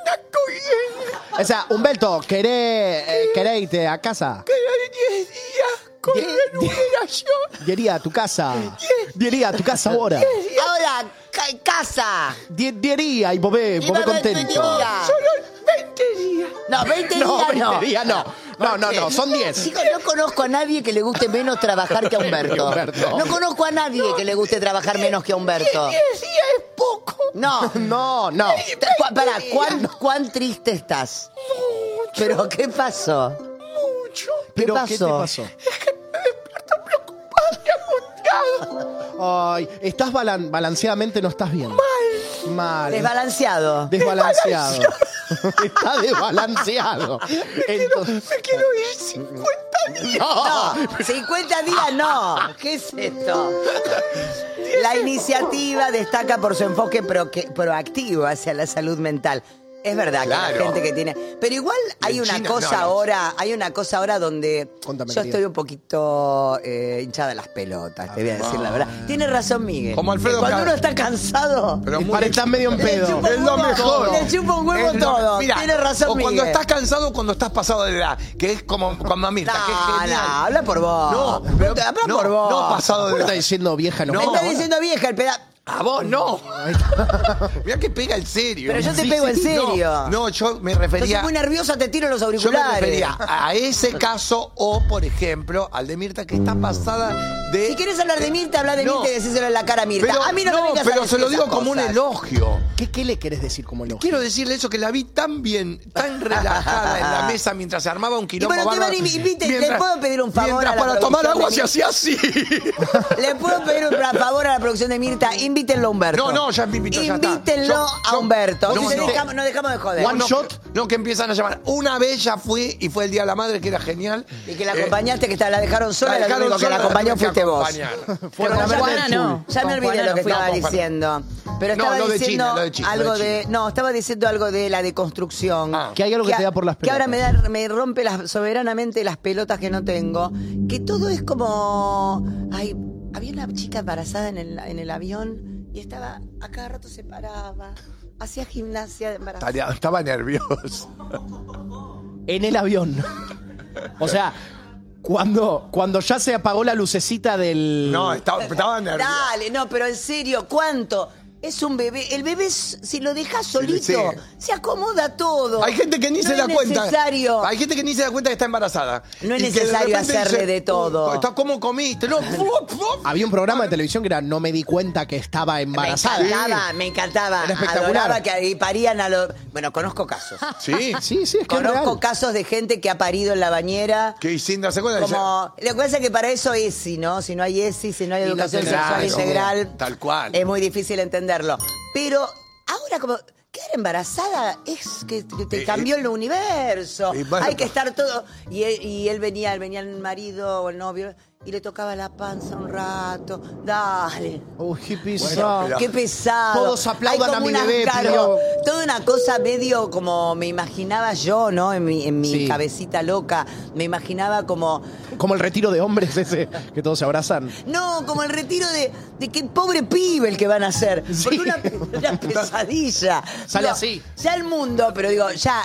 O sea, Humberto, ¿querés irte a casa? 10 días con Die- remuneración. Diría a tu casa. Diría a tu casa ahora. Ahora, casa. Diría y vos ve Iba a ver 20 contento. días. Solo 20 días. No, 20 No, días 20 no. días no. No, son 10. Chicos, no conozco a nadie que le guste menos trabajar que a Humberto. Humberto. No conozco a nadie que le guste trabajar menos que a Humberto. 10 días es poco. No. No. Pará, ¿cuán triste estás? Mucho. ¿Pero qué pasó? Mucho. ¿Pero pasó? qué te pasó? Es que me despierto preocupado y angustiado. Ay, estás balanceadamente, no estás bien. Mal. Desbalanceado. Desbalanceado. Está desbalanceado. Entonces, Me quiero ir 50 días. No, 50 días no. ¿Qué es esto? La iniciativa destaca por su enfoque proactivo hacia la salud mental. Es verdad que Claro. la gente que tiene. Pero igual hay En una China, cosa no, no. ahora, hay una cosa ahora donde Contame, yo querida. estoy un poquito hinchada de las pelotas, te voy a decir la verdad. Tiene razón Miguel. Como Alfredo Cuando Car- uno está cansado, Pero muy- Estás medio en le pedo. chupa Es un lo huevo mejor. todo, le chupa un huevo Es lo- todo. Mira, Tiene razón o Miguel. cuando estás cansado o cuando estás pasado de edad, que es como Mirta, que es No, genial. no, habla por vos. No, pero habla no, por vos. no pasado de ¿Por qué edad. estás diciendo vieja? No. Me No, está diciendo vieja el pedazo. A vos no. Mirá que pega en serio. Pero yo te pego en serio. No, yo me Entonces refería. muy nerviosa te tiro los Yo me auriculares. refería a ese caso o, por ejemplo, al de Mirta que está pasada de... Si querés hablar de Mirta, habla de No. Mirta y decíselo en la cara a Mirta. Pero, A mí no, me vengas a pero decir se lo digo esas como un cosas. elogio. ¿Qué le querés decir como elogio? Quiero decirle eso, que la vi tan bien, tan relajada en la mesa mientras se armaba un quilombo. bueno, que bárbaro. van y inviten, Mientras- ¿le puedo pedir un favor mientras a la para tomar producción agua de se hacía así. ¿Le puedo pedir un favor a la producción de Mirta? Invítenlo a Humberto. No, ya me invitó, ya está. Invítenlo a Humberto. no, Si no. no dejamos de joder. One shot. No, que empiezan a llamar. Una vez ya fui y fue el Día de la Madre, que era genial. Y que la acompañaste, que la dejaron sola, la la dejaron único que la sola, acompañó la tuve que fuiste vos. acompañar. Fue Pero a ya, ver Juana Deadpool. no. ya me Con olvidé Juana lo que no fui. estaba No, con Juana. diciendo. Pero No, estaba lo de diciendo China, lo de China, algo lo de de. China. No, estaba diciendo algo de la deconstrucción. Ah. Que hay algo que te da por las Que ahora pelotas. me rompe soberanamente las pelotas que no tengo. Que todo es como. Ay, había una chica embarazada en el avión y estaba. A cada rato se paraba. Hacía gimnasia de embarazo. Estaba nervioso. En el avión. O sea, cuando ya se apagó la lucecita del... No, estaba nervioso. Dale, no, pero en serio, ¿cuánto? Es un bebé. El bebé, si lo dejas solito, sí. se acomoda todo. Hay gente que ni se da cuenta. Necesario. Hay gente que ni se da cuenta que está embarazada. No es Y que de necesario repente hacerle de todo. ¿Cómo comiste? No. Había un programa de televisión que era No me di cuenta que estaba embarazada. Me encantaba. Era espectacular. Adoraba que ahí parían a los... Bueno, conozco casos. Sí. Sí, es que es Conozco real. casos de gente que ha parido en la bañera. Que sin darse cuenta. Como, lo que pasa es que para eso ESI, ¿no? Si no hay ESI, si no hay Y no educación tenés- sexual Claro, integral, tal cual. es muy difícil entenderlo. Pero ahora como quedar embarazada es que te cambió el universo. bueno, Hay que estar todo... Y él venía el marido o el novio y le tocaba la panza un rato. Dale. Uy, qué Bueno, pesado. pero- Qué pesado. Todos aplaudan Hay como a mi unas bebé, claro, pidió. toda una cosa medio como me imaginaba yo, ¿no? En mi Sí. cabecita loca. Me imaginaba como... Como el retiro de hombres ese, que todos se abrazan. No, como el retiro de qué pobre pibe el que van a hacer. Porque Sí. una pesadilla. Sale Digo, así. Ya el mundo, pero digo, ya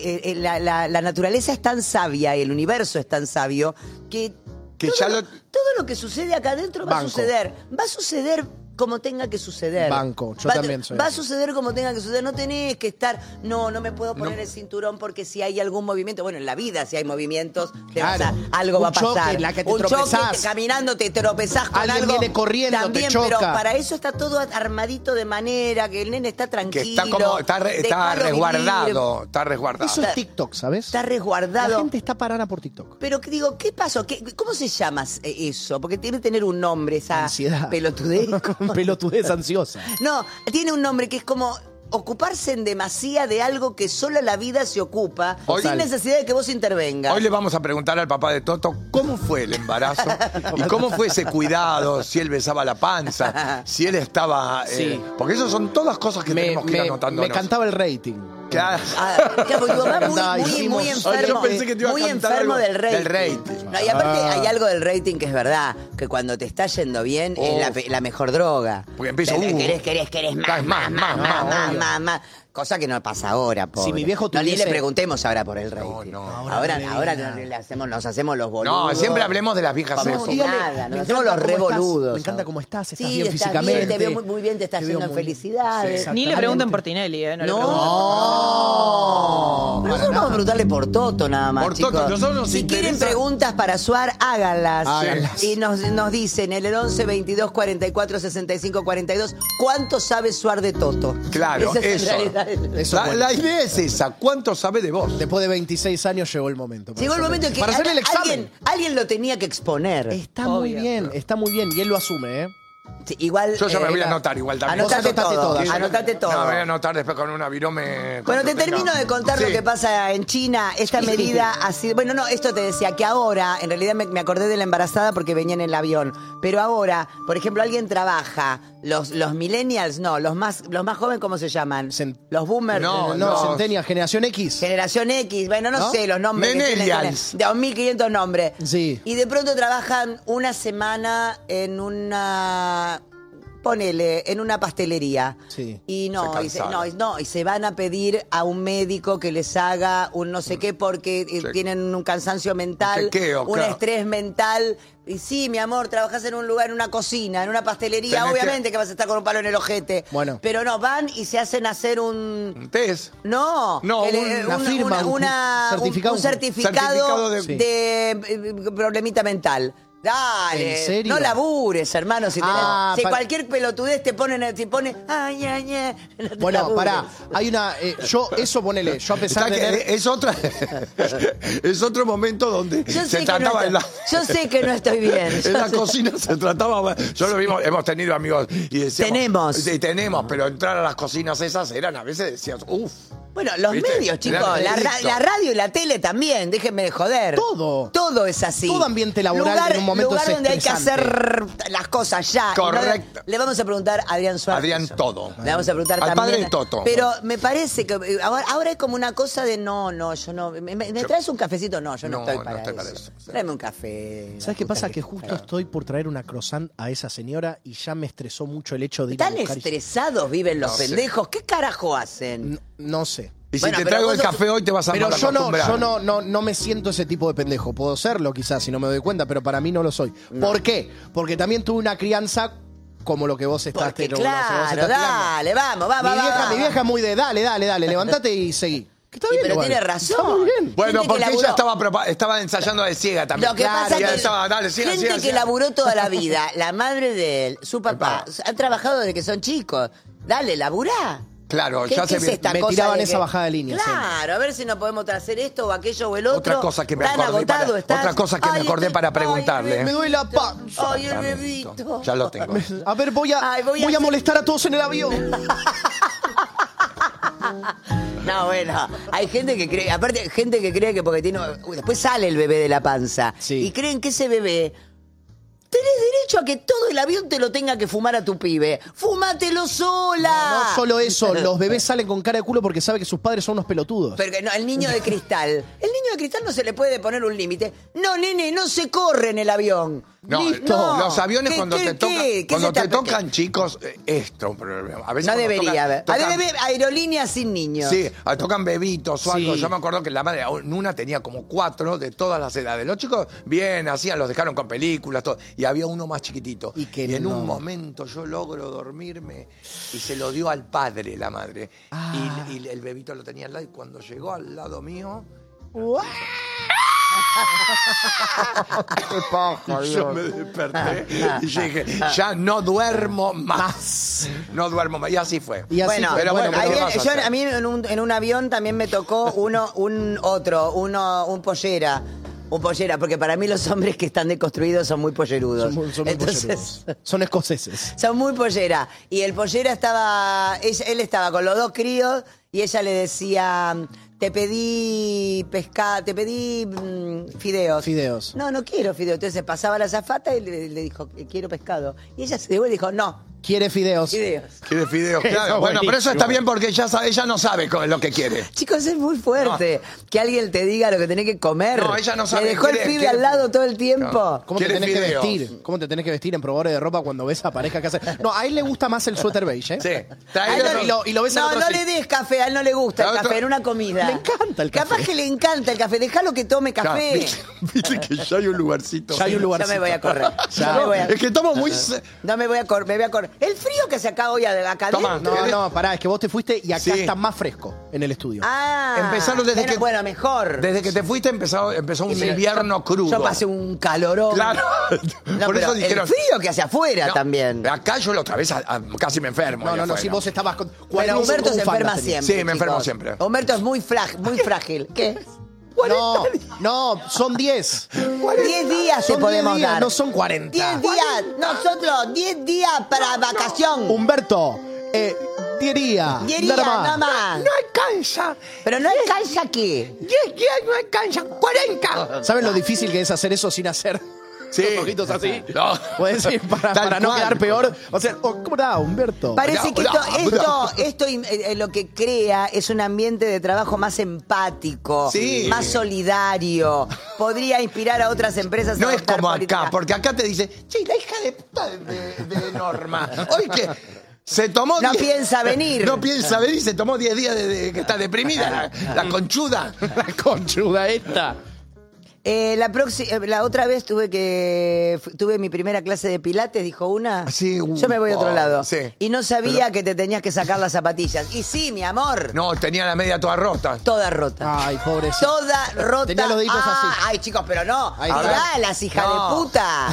la naturaleza es tan sabia y el universo es tan sabio que todo, ya todo lo que sucede acá adentro va a Banco. suceder. Va a suceder como tenga que suceder. Banco, yo Va- también soy Va a así. suceder como tenga que suceder. No tenés que estar, no me puedo poner el cinturón porque si hay algún movimiento, bueno, en la vida si hay movimientos, Claro. algo Un va a pasar. choque en la que te Un choque, tropezás. caminando te tropezás con Alguien algo. viene corriendo, te también, choca. pero para eso está todo armadito de manera que el nene está Que tranquilo. está dejalo resguardado. vivir. Está resguardado. Eso es TikTok, ¿sabes? Está La resguardado. gente está parada por TikTok. Pero que digo, ¿qué pasó? ¿Cómo se llama eso? Porque tiene que tener un nombre, esa Ansiedad. pelotudez. Pelotudez ansiosa. No, tiene un nombre que es como ocuparse en demasía de algo que solo la vida se ocupa Hoy- sin necesidad de que vos intervengas. Hoy le vamos a preguntar al papá de Toto cómo fue el embarazo y cómo fue ese cuidado, si él besaba la panza, si él estaba... Sí. Porque esas son todas cosas que tenemos que ir anotando. me cantaba el rating. Claro. Claro, porque tu mamá Cantaba, muy hicimos- enfermo, Yo pensé que te iba a muy cantar enfermo algo del rating. del rating. No, y aparte Ah. hay algo del rating que es verdad, que cuando te está yendo bien es la mejor droga. Porque empieza, Querés más, más. Cosa que no pasa ahora, pobre. Si mi viejo No, ni tuviese- le preguntemos ahora por el rating. no. Ahora no le digas. nos hacemos los boludos. No, siempre hablemos de las viejas Como épocas. si nada, Me nos hacemos los encanta cómo estás, revoludos. me encanta cómo estás, estás Sí, bien estás físicamente. bien, te veo muy bien, te estás Te veo yendo en muy- felicidades. Sí, Ni le pregunten exactamente. por Tinelli, ¿eh? No, le No. pregunten. No. Nosotros vamos a preguntarle por Toto nada más, Por chicos. Toto, nosotros nos si quieren interesa- preguntas para Suar, háganlas. Háganlas. Y nos dicen en el 11 22 44 65 42 ¿cuánto sabe Suar de Toto? Claro, Esa es en eso. realidad Eso La, es bueno. la idea es esa. ¿Cuánto sabe de vos? Después de 26 años llegó el momento. para Llegó el hacerle- momento en que para hacerle el examen. alguien lo tenía que exponer. Está muy Obvio. bien, está muy bien. Y él lo asume, ¿eh? Sí, igual. Yo ya me voy a anotar igual también. Anotate Vos anotate todo. todas. Anotate todo. No, me voy a anotar después con una virome. Bueno, te termino de contar lo Sí. que pasa en China. Esta medida ha sido... Bueno, no, esto te decía que ahora, en realidad me acordé de la embarazada porque venía en el avión. Pero ahora, por ejemplo, alguien trabaja, los millennials, no, los más jóvenes, ¿cómo se llaman? los boomers. No, Centennial, Generación X. Generación X, bueno, no ¿No? sé los nombres. que tienen, Millennials. 2.500 nombres. Sí. Y de pronto trabajan una semana en una... Ponele, en una pastelería. Sí. Y no, Se y se, cansaron. y se van a pedir a un médico que les haga un no sé qué porque tienen un cansancio mental, chequeo, un claro. estrés mental. Y sí, mi amor, trabajas en un lugar, en una cocina, en una pastelería, Tenés obviamente que vas a estar con un palo en el ojete. Bueno. Pero no, van y se hacen hacer un... Un test. No, No, una firma, un certificado. un certificado Certificado de problemita mental. Dale, ¿En serio? no labures, hermano. Si, Ah, si cualquier pelotudez te pone, ay, no te Bueno, labures. pará, hay una... yo, eso ponele, yo a pesar Está de que tener... es otra es otro momento donde Yo se sé, que no trataba estoy, yo sé que no estoy bien. en la cocina se trataba, yo lo vimos, hemos tenido amigos y decíamos, Tenemos. sí, tenemos, pero entrar a las cocinas esas eran a veces decías, uff. Bueno, los ¿Viste? medios, chicos, Era la radio y la tele también, déjenme de joder. Todo. Todo es así. Todo ambiente laboral en un momento lugar es donde hay que estresante. hacer las cosas ya. Correcto. Le vamos a preguntar a Adrián Suárez. Adrián eso. todo. Le vamos a preguntar Al también. padre de Toto. Pero me parece que ahora hay como una cosa de no, yo no. ¿Me traes un cafecito? No, yo no, No, estoy no para estoy eso. para eso. Tráeme un café. ¿Sabes qué pasa? Que justo estoy por traer una croissant a esa señora y ya me estresó mucho el hecho de ir a Tan buscar... estresados viven los No sé. pendejos. ¿Qué carajo hacen? No sé. Y si Bueno, te pero traigo vos el sos- café hoy te vas a Pero mal yo acostumbrar. no me siento ese tipo de pendejo. Puedo serlo quizás si no me doy cuenta, pero para mí no lo soy. ¿Por qué? Porque también tuve una crianza como lo que vos estás Porque lo que vos claro, estás tirando. dale, vamos, va. Mi vieja es muy de dale, levantate y seguí. Que está Y bien, pero igual. tiene razón. Está muy bien. Bueno, Gente que porque ella laburó. estaba ensayando de ciega también. Lo que pasa y es ella que estaba, dale, siga, gente siga, que siga. laburó toda la vida, la madre de él, su papá, han trabajado desde que son chicos. Dale, laburá. Claro, ¿Qué ya es se esta me cosa tiraban de esa bajada de línea, Claro, a ver si no podemos hacer esto o aquello o el otro. Otra cosa que me Tan acordé agotado para- estás. otra cosa que me acordé para preguntarle. Me duele la panza. Ay, el bebito. Ya lo tengo. A ver, voy a Ay, voy a molestar a todos en el avión. No, bueno, hay gente que cree, aparte gente que cree que porque tiene, después sale el bebé de la panza Sí. y creen que ese bebé tenés derecho a que todo el avión te lo tenga que fumar a tu pibe. ¡Fúmatelo sola! No solo eso, los bebés salen con cara de culo porque saben que sus padres son unos pelotudos. Pero que no, el niño de cristal. El niño de cristal no se le puede poner un límite. No, nene, no se corre en el avión. No, Listo. los aviones ¿Qué- cuando qué- te tocan, qué? ¿Qué cuando se te te- tocan, chicos, esto es un problema. A veces No cuando debería haber. tocan- Debe haber aerolíneas sin niños. Sí, tocan bebitos o algo. Sí. Yo me acuerdo que la madre, en una tenía como 4 de todas las edades. Los chicos, bien, hacían, los dejaron con películas, todo. Y había uno más chiquitito. Y que en no. un momento yo logro dormirme y se lo dio al padre, la madre. Y el bebito lo tenía al lado y cuando llegó al lado mío... Yo me desperté y yo dije, ya no duermo más. No duermo más. Y así fue. Y así Bueno, fue. pero bueno, ahí ¿qué viene- vas a yo, hacer? a mí en un avión también me tocó un pollera. Un pollera, porque para mí los hombres que están deconstruidos son muy pollerudos. Son muy Entonces, pollerudos. Son escoceses. son muy pollera. Y el pollera él estaba con los 2 críos y ella le decía, te pedí fideos. Fideos. No quiero fideos. Entonces pasaba la azafata y le dijo, quiero pescado. Y ella se devuelve y dijo, no, Quiere fideos. fideos. Quiere fideos, Eso claro. Bueno, pero eso buenísimo. está bien porque ella no sabe lo que quiere. Chicos, es muy fuerte que alguien te diga lo que tenés que comer. No, ella no sabe, Le dejó el quiere- pibe quiere- al lado todo el tiempo. No. ¿Cómo te ¿Quiere tenés que fideos? vestir? ¿Cómo te tenés que vestir en probadores de ropa cuando ves a pareja que hace? No, a él le gusta más el suéter beige, ¿eh? Sí. Ay, Traelo- y lo ves al no, otro no así. le des café, a él no le gusta el Al otro- café en una comida. Le encanta el café. Capaz que le encanta el café, déjalo que tome café. Viste que ya hay un lugarcito. Ya hay un lugar. Yo me voy a correr. Ya. No me voy a- Es que estamos muy... No me voy a correr, me voy a correr. El frío que hace acá hoy acá Toma. adentro. No, pará, es que vos te fuiste y acá Sí. está más fresco en el estudio. Ah, Empezaron desde bueno, que- bueno, mejor. Desde que te fuiste empezó un invierno crudo. Yo pasé un calorón. Claro. No, Por pero eso dijeron... el frío que hace afuera No, también. Acá yo la otra vez casi me enfermo. No, ahí no, afuera. si vos estabas con... Bueno, Humberto se bufandas enferma tenías. siempre. Sí, me enfermo chicos. siempre. Humberto es muy frágil. ¿Qué? No, son 10. 10 días te Son 10 podemos días, dar. no son 40. 10 días, nosotros, 10 días para vacación. Humberto, 10 días. 10 días, nada más. No alcanza. Pero no alcanza aquí. 10 días no alcanzan. 40. ¿Saben lo difícil que es hacer eso sin hacer Sí. los ojitos así? No. Puedes decir, para Tal no cual. quedar peor. O sea, ¿cómo está, Humberto? Parece que Hola, esto lo que crea es un ambiente de trabajo más empático, Sí. más solidario. Podría inspirar a otras empresas a No es adoptar como políticas. acá, porque acá te dice, che, la hija de puta de Norma. Hoy que se tomó No 10 piensa venir. No piensa venir, se tomó 10 días de que está deprimida, la conchuda. La conchuda esta. La otra vez tuve mi primera clase de pilates, dijo una. Sí, Yo me voy a otro lado. sí. Y no sabía que te tenías que sacar las zapatillas. Y sí, mi amor. No, tenía la media toda rota. Toda rota. Ay, pobrecito. Toda rota. Tenía los deditos así. Ay, chicos, pero no. Ahí está. Tiralas, hija No. de puta.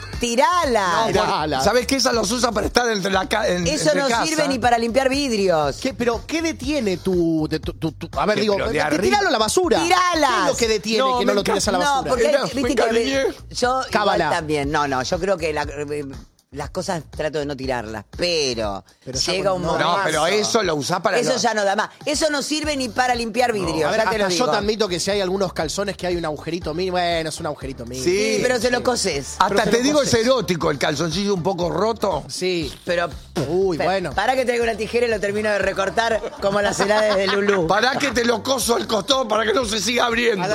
Tirala. Tirala. ¿Sabes qué? Esa los usa para estar entre la Eso no sirve ni para limpiar vidrios. ¿Pero qué detiene tu a ver, ¿Qué, digo, pero de te arriba? tiralo a la basura. ¡Tiralas! ¿Qué es lo que detiene No, que no me lo tires a la No, basura? porque Era, viste me que encariñé. yo Cábala. igual también. No, yo creo que las cosas trato de no tirarlas, pero ya llega un no, momento. No, pero eso lo usás para... Eso ya no da más. Eso no sirve ni para limpiar vidrios, A ver, ya te lo hasta digo. yo te admito que si hay algunos calzones que hay un agujerito mínimo, bueno, es un agujerito mínimo. Sí, pero se lo coses. Hasta Pero te se digo, lo es erótico el calzoncillo un poco roto. Sí. Pero Uy, bueno. para que traiga una tijera y lo termino de recortar como las heladas de Lulú. Para que te lo coso al costado para que no se siga abriendo.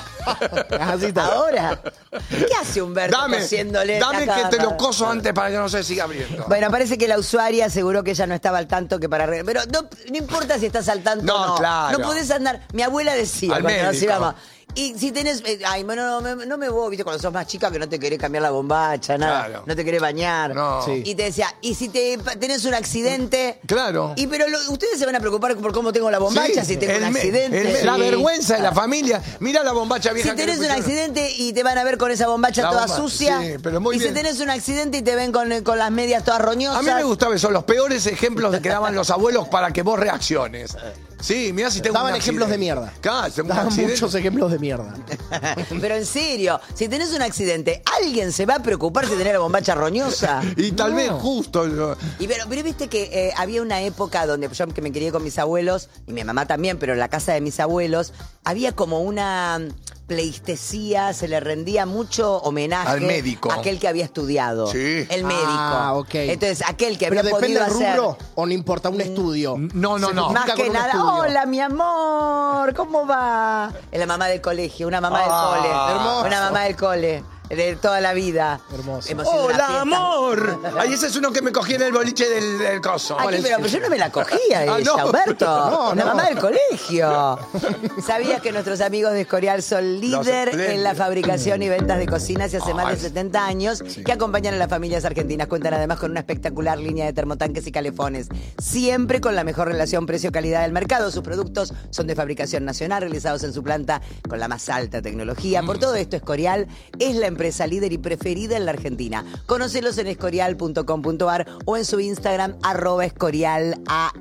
Así está. Ahora, ¿qué hace Humberto cosiéndole dame la que te cara? lo coso antes para que no se siga abriendo. Bueno, parece que la usuaria aseguró que ella no estaba al tanto que para... Pero no importa si estás al tanto No, o no. claro. No podés andar... Mi abuela decía Al cuando nos médico. íbamos... Y si tenés... ay, bueno, no me voy, viste, cuando sos más chica que no te querés cambiar la bombacha, nada. Claro. No te querés bañar. No. Sí. Y te decía, y si tenés un accidente... Claro. Y pero ustedes se van a preocupar por cómo tengo la bombacha Sí, si tengo un el me- accidente. La Sí. vergüenza de la familia. Mira la bombacha vieja. Si que tenés le un pusieron. accidente y te van a ver con esa bombacha La toda bomba, sucia. sí, pero muy y bien. si tenés un accidente y te ven con las medias todas roñosas. A mí me gustaba eso, los peores ejemplos de que daban los abuelos para que vos reacciones. Sí, mira si tengo Daban un ejemplos de accidente. mierda. Claro, tengo un Daban accidente. muchos ejemplos de mierda. Pero en serio, si tenés un accidente, ¿alguien se va a preocupar si tenés la bombacha roñosa? Y tal vez justo. Pero viste que había una época donde yo que me crié con mis abuelos, y mi mamá también, pero en la casa de mis abuelos, había como una pleistesía, se le rendía mucho homenaje Al médico. a aquel que había estudiado. Sí. El médico. Ah, ok. Entonces, aquel que Pero había depende podido del hacer... rubro o no importa un estudio. No, no, Se no. justifica Más con que un nada, estudio. hola mi amor, ¿cómo va? Es la mamá del colegio, una mamá del cole. hermoso. Una mamá del cole, de toda la vida. Hermoso. Hemos ido a una ¡Hola, fiesta. amor! Ay, ese es uno que me cogí en el boliche del coso. Ay, pero yo no me la cogía ella, no. Humberto. No, la no. mamá del colegio. ¿Sabías que nuestros amigos de Escorial son líder en la espléndidos. fabricación y ventas de cocinas y hace más de Ay, 70 años que acompañan a las familias argentinas? Cuentan además con una espectacular línea de termotanques y calefones. Siempre con la mejor relación precio-calidad del mercado. Sus productos son de fabricación nacional, realizados en su planta con la más alta tecnología. Por todo esto, Escorial es la empresa líder y preferida en la Argentina. Conócelos en escorial.com.ar o en su Instagram @escorialarg.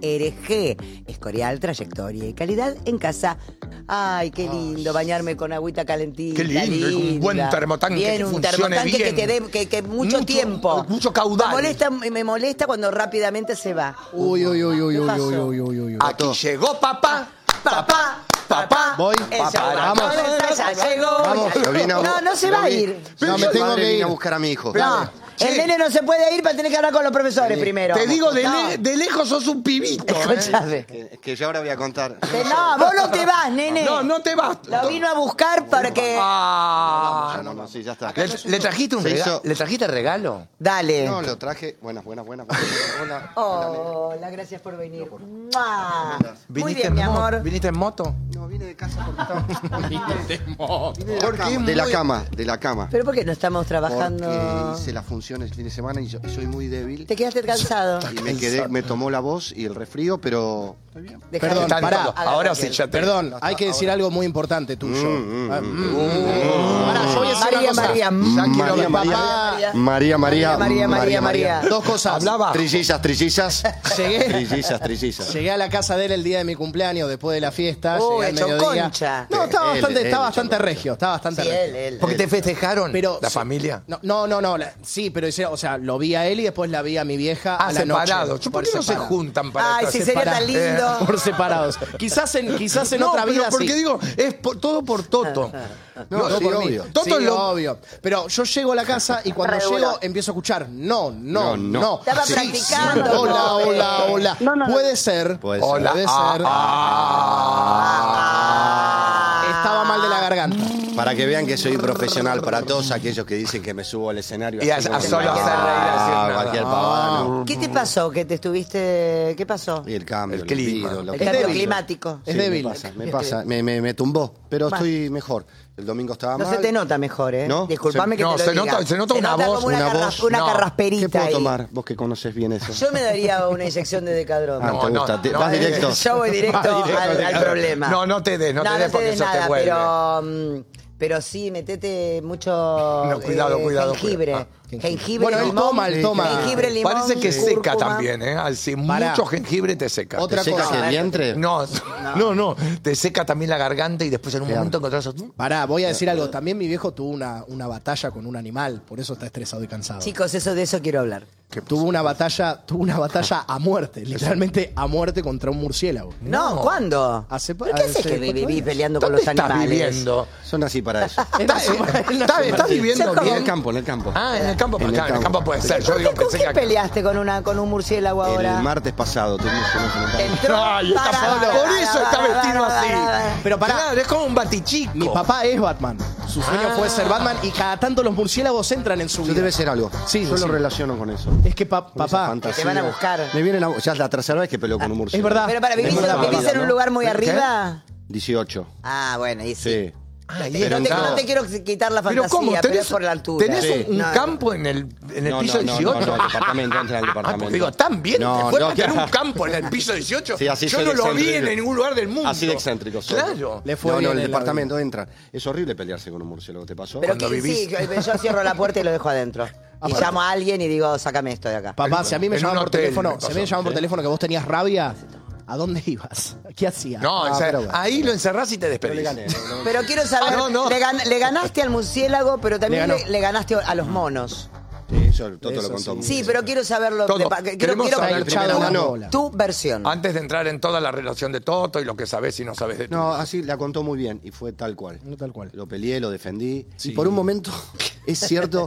Escorial, trayectoria y calidad en casa. Ay, qué lindo bañarme con agüita calentita. Qué lindo, y con un buen termotanque Bien, que un funcione termotanque bien. que te dé que mucho tiempo. Mucho caudal. Me molesta cuando rápidamente se va. Uy, uy, uy, uy, ¿Qué uy, pasó? uy, uy, uy, uy. Aquí llegó papá, papá, papá. Voy. Vamos. Ya llegó. Vamos. Ya llegó. Yo vine a- No, no se va a ir. No, me tengo Madre, que vine ir. a buscar a mi hijo. No, Che. el nene no se puede ir para tener que hablar con los profesores primero. Te digo, No. de lejos sos un pibito. Escuchame. Que yo ahora voy a contar. Que no, vos no te vas, nene. No te vas. Lo vino a buscar para que... Ah. No, sí, ya está. ¿Le trajiste un Se regalo? hizo- ¿Le trajiste regalo? Dale. No, lo traje. Buenas. Hola. Hola, gracias por venir. ¡Mua! Muy ¿Viniste bien, mi en amor. ¿Viniste en moto? No, vine de casa porque estaba. Porque De la cama. ¿Pero por qué no estamos trabajando? Porque se la función funciones el fin de semana y soy muy débil. Te quedaste cansado. Y me tomó la voz y el resfrío, pero estoy bien. Dejá Perdón, de- pará. Ahora sí ya te... Perdón, hay que decir algo muy importante tuyo. Pará, yo voy a decir María, una cosa. María. María, María. Dos cosas. Hablaba. Trillizas. Llegué, Trillizas. llegué a la casa de él el día de mi cumpleaños, después de la fiesta. Uy, llegué al hecho mediodía. concha. No, estaba Él, bastante regio, estaba bastante Sí, regio. él. Porque te festejaron Pero la sí. familia. No, sí, pero o sea, lo vi a él y después la vi a mi vieja a la noche. Separados. ¿Por qué no se separado. juntan para Ay, esto? sí, sería tan lindo. Por separados. Quizás en No, otra pero vida porque sí. digo, es todo por Toto. No, Todo sí, por mí. obvio. Toto Sí, lo- obvio. Pero yo llego a la casa y cuando llego empiezo a escuchar no. Estaba practicando. Hola. Puede ser. Puede ser. Hola. Puede ser. Estaba mal de la garganta. Para que vean que soy profesional, para todos aquellos que dicen que me subo al escenario. Y así a como- solo hacer reír, decir nada. cualquier pavada, no. ¿Qué te pasó? ¿Que te estuviste...? ¿Qué pasó? Y el cambio, El clima. despido, lo El que cambio pasa. climático. Es Sí, débil. Me pasa. Me tumbó, pero estoy mejor. El domingo estaba No mal. se te nota mejor, ¿eh? ¿No? Disculpame que No, te lo se diga. nota- se nota una voz, como una voz. una No. carrasperita ¿Qué puedo ahí. tomar? Vos que conoces bien eso. Yo me daría una inyección de Decadron. Ah, te gusta. Vas directo. Yo voy directo al problema. No te des, no te des porque eso te nada, vuelve. pero sí, metete mucho No, cuidado, jengibre. cuidado. Jengibre, Bueno, él limón. toma. Jengibre, limón. Parece que seca cúrcuma. también, ¿eh? Si Pará. mucho jengibre te seca. Otra ¿Te secas cosa. el vientre? No, te seca también la garganta y después en un momento encontrás... Pará, voy a decir algo. También mi viejo tuvo una batalla con un animal, por eso está estresado y cansado. Chicos, de eso quiero hablar. Tuvo una batalla a muerte, literalmente a muerte contra un murciélago. No, ¿cuándo? Hace- ¿Pero qué haces hace que 4 vivís años. peleando con ¿Dónde los estás animales? viviendo? Son así para eso. ¿Estás viviendo ¿Cómo? En bien? el campo, en el campo. Ah, en el campo, En el acá, en el campo. campo puede ser. Yo digo, ¿Con pensé qué que... peleaste con un murciélago ahora? El martes pasado tuvimos un enfrentamiento. Entró. Ay, está solo. Por eso está vestido así. Pero pará. Claro, es como un batichico. Mi papá es Batman. Su sueño fue ser Batman y cada tanto los murciélagos entran en su Eso vida. debe ser algo. Sí, Yo sí. lo relaciono con eso. Es que Con esa papá, fantasía. te van a buscar. Me vienen ya es la tercera vez que peleo con un murciélago. es verdad. Pero para, ¿vivís, Es verdad, vivís en ¿no? un lugar muy ¿Qué? arriba? 18. Ah, bueno, y sí. Sí. Ah, y No es- no te quiero quitar la fantasía, Pero ¿cómo? pero es por la altura. ¿Tenés Sí. un No, campo en el No, piso no, 18? no, el departamento, entra en el Ah, departamento. pues digo, ¿tan bien No, te fue no, para tener que- un campo en el piso 18? Sí, así Yo soy no de lo vi excéntrico. en ningún lugar del mundo. Así de excéntrico soy. Claro. le fue No, bien el en la departamento entra. Es horrible pelearse con un murciélago. ¿Te pasó? Pero Cuando que, vivís. sí, yo cierro la puerta y lo dejo adentro. Y llamo a alguien y digo, sácame esto de acá. Papá, si a mí me En llamaban un por hotel teléfono, me si a mí pasó. me llamaban por teléfono que vos tenías rabia, ¿a dónde ibas? ¿Qué hacías? No, o sea, pero bueno. ahí lo encerrás y te despedís. le gané. Pero quiero saber, no. Le ganaste al murciélago, pero también Le ganó. le ganaste a los monos. Sí, eso Toto Eso lo contó. sí. Sí, pero quiero saberlo. Todo. Quiero Queremos saber Está hinchado primera una mano. bola. tu versión. Antes de entrar en toda la relación de Toto y lo que sabés y no sabés de ti. No, así la contó muy bien y fue tal cual. No tal cual. Lo peleé, lo defendí. Sí. Y por un momento es cierto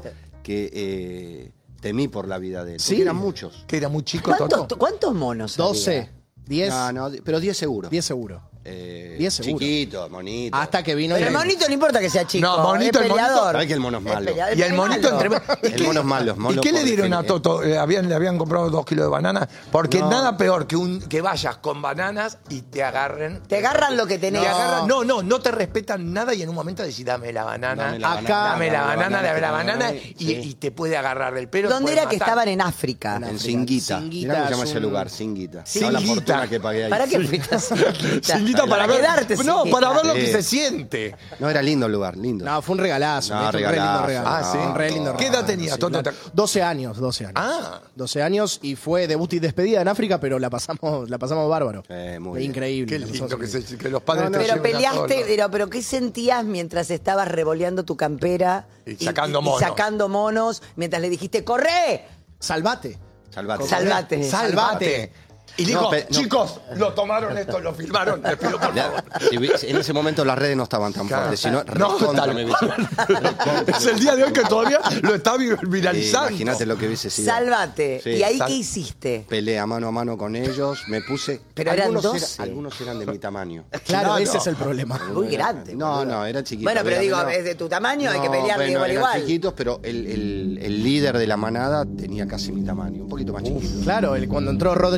que temí por la vida de él. Sí. Porque eran muchos. Que era muy chico Toto. ¿Cuántos monos? 12, había? 10, No, pero 10 seguro. 10 seguro. 10 seguro. Chiquito, monito. Hasta que vino Pero y- el monito no importa que sea chico. No, monito, es el monito. peleador. Sabés que el mono es malo. peleador, Y el monito malo. entre... El mono es malo, es ¿Y malo qué le por dieron a definición. Toto? Le habían comprado 2 kilos de banana. Porque nada peor que vayas con bananas y te agarren. Te agarran lo que tenés. Te agarran, no te respetan nada y en un momento decís, dame la banana. Dame la Acá- Dame la banana sí. y te puede agarrar del pelo. ¿Dónde puede era que matar. estaban en África? En Singuita. Singuita Mirá cómo se llama es ese un- lugar, Singuita. Singuita. La fortuna que pagué ahí. ¿Para qué fuiste a Singuita? Singuita para ver. quedarte, No, Singuita. para ver lo que Sí. se siente. No, era lindo el lugar, lindo. No, fue un regalazo. No, me hizo un re lindo regalazo. regalo. Ah, sí. Un re lindo ¿Qué regalo, edad tenías, sí, Toto? claro. 12 años, 12 años. Ah. 12 años y fue debut y despedida en África, pero la pasamos bárbaro. Muy Fue bien. increíble. Qué la lindo pasamos que, increíble. que los padres te Pero lleven a peleaste, todos lados. pero ¿qué sentías mientras estabas revoleando tu campera Y sacando y monos. sacando monos mientras le dijiste ¡corre! Salvate. Salvate. Salvate. Salvate. Y dijo, No, no. chicos, lo tomaron esto, lo filmaron, les pido por favor. En ese momento las redes no estaban tan Claro. fuertes, sino No, recontra tal me cual. Es el día de hoy que todavía lo está viralizando. Imagínate lo que hubiese sido. Salvate. Sí. ¿Y ahí qué hiciste? Peleé mano a mano con ellos, me puse. Pero eran algunos 12. algunos eran de mi tamaño. Claro, Claro. ese es el problema. Muy grande. No, no, era chiquito. Bueno, pero digo, no. es de tu tamaño, hay que No, pelear de bueno, igual a eran igual. chiquitos, pero el líder de la manada tenía casi mi tamaño, un poquito más chiquito. Claro, cuando entró Rodri Noya.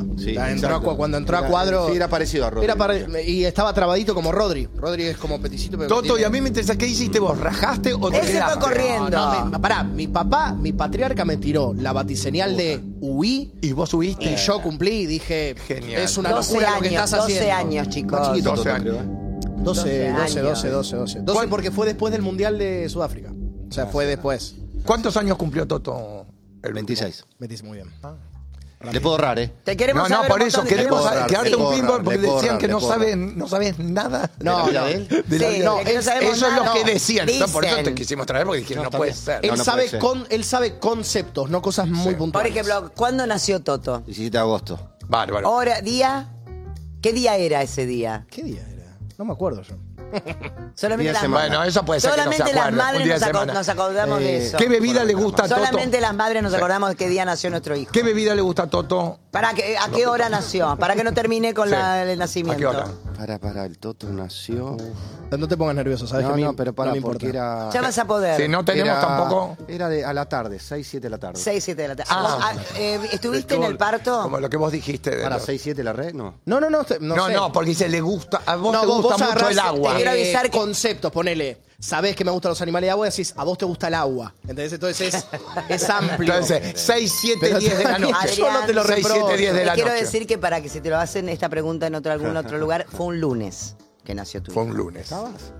Sí, Cuando entró a cuadro. Sí, era parecido a Rodri. Y estaba trabadito como Rodri. Rodri es como peticito. Pero Toto, tiene- y a mí me interesa, ¿qué hiciste vos? ¿Rajaste o te Ese quedaste? fue corriendo. Pará, mi papá, mi patriarca me tiró la batiseñal de huí ¿Y vos subiste? y yo cumplí y dije, Genial. es una 12 locura lo que años, estás 12 haciendo. años, chicos. Más chiquito 12 Toto, años. creo, ¿eh? 12 años. 12 porque fue después del Mundial de Sudáfrica. O sea, fue después. ¿Cuántos años cumplió Toto? El 26. Metiste muy bien. Le puedo ahorrar, ¿eh? Te queremos No, no, saber por un eso montón de queremos cosas. ahorrar, quedarte le un puedo pinball ahorrar, porque le puedo decían que ahorrar, no le puedo saben, no sabes nada No, ¿De la vida no. de él? de la Sí, vida. no, de que no es- sabemos Eso es lo nada. que decían. No, por eso te Dicen. quisimos traer porque dijeron, no, está puede bien. ser. Él, No, no sabe puede ser. él sabe conceptos, no cosas muy Por puntuales. ejemplo, ¿cuándo nació Toto? 17 de agosto. Bárbaro. Hora, día. ¿Qué día era ese día? ¿Qué día era? No me acuerdo yo. Solamente Día de las, semana. Bueno, eso puede ser que no se solamente las acuerde. Un madres día nos, de semana. nos acordamos de eso. ¿Qué bebida le gusta a Toto? Solamente las madres nos acordamos de qué día nació nuestro hijo. ¿Qué bebida le gusta a Toto? ¿A qué hora nació? Para que no termine con Sí. el nacimiento. ¿A qué hora? Para, el Toto nació. No te pongas nervioso, ¿sabes? No, que a mí no, pero para, no me porque importa. era. Ya vas a poder. Si no tenemos era- tampoco... Era a la tarde, 6, 7 de la tarde. 6, 7 de la tarde. Ah. ¿Estuviste en el parto? Como lo que vos dijiste. de Para los- 6, 7 la red, no. No, No, sé. no, porque dice, le gusta, a vos No, te gusta mucho agarrás, el agua. Te quiero Eh, avisar conceptos, ponele. Sabés que me gustan los animales de agua y decís, a vos te gusta el agua. ¿Entendés? Entonces es amplio. Entonces, 6, 7, Pero 10 de la Adrián, noche. yo no te lo 6, 7, reprocho. 10 de Te la quiero noche. decir que para que si te lo hacen esta pregunta en algún otro lugar, fue un lunes que nació tu Fue hijo. un lunes.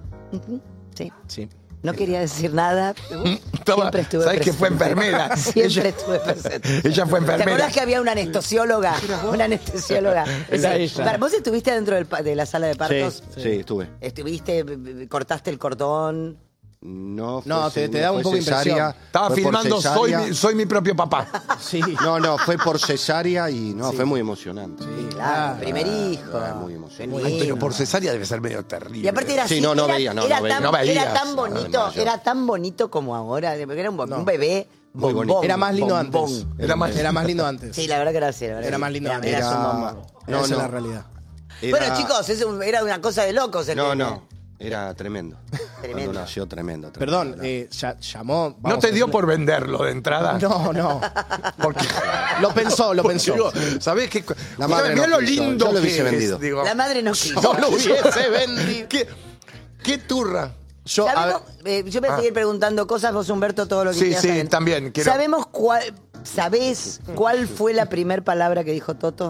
Sí. Sí. No quería decir nada. Estaba- Siempre estuve ¿sabes que presente. fue enfermera? Siempre Ella- estuve presente. Ella fue ¿Te enfermera. acuerdas que había una anestesióloga? Una anestesióloga. Era Sí. ella. ¿Vos estuviste dentro de la sala de partos? Sí, estuve. ¿Estuviste, cortaste el cordón? No, No, te da un fue poco impresión. Estaba fue por filmando cesárea. soy mi propio papá. Sí. No, fue por cesárea y no, fue muy emocionante. Claro, primer hijo. muy emocionante. Qué Ay, pero lindo. por cesárea debe ser medio terrible. Y aparte era Sí, así, no era, veía, no, era no veía. tan, No veías, era tan no, bonito, no, yo- era tan bonito como ahora, porque era un bebé Muy bombón, bonito. Era más lindo bombón. antes. Era más- Era más lindo antes. Sí, la verdad que era así. la verdad Era que más lindo era- antes. era Era- su mamá. No, Esa es no. la realidad. Era- Bueno, chicos, era una cosa de locos. el No, nene. no. Era tremendo. Tremendo. Cuando nació, tremendo. Perdón, llamó. ¿No vamos te a dio decirle- por venderlo de entrada? No. Porque, Lo pensó. digo, ¿sabés qué? La madre Mirá no lo quiso, lindo yo lo que hubiese es, vendido. digo. La madre no quiso. Yo lo hubiese vendido. ¿Qué turra? Yo, a ver, Sabemos- yo voy a seguir preguntando cosas, vos Humberto, todo lo que Sí, quieras sí, saber. también, quiero- ¿Sabés cuál fue la primer palabra que dijo Toto?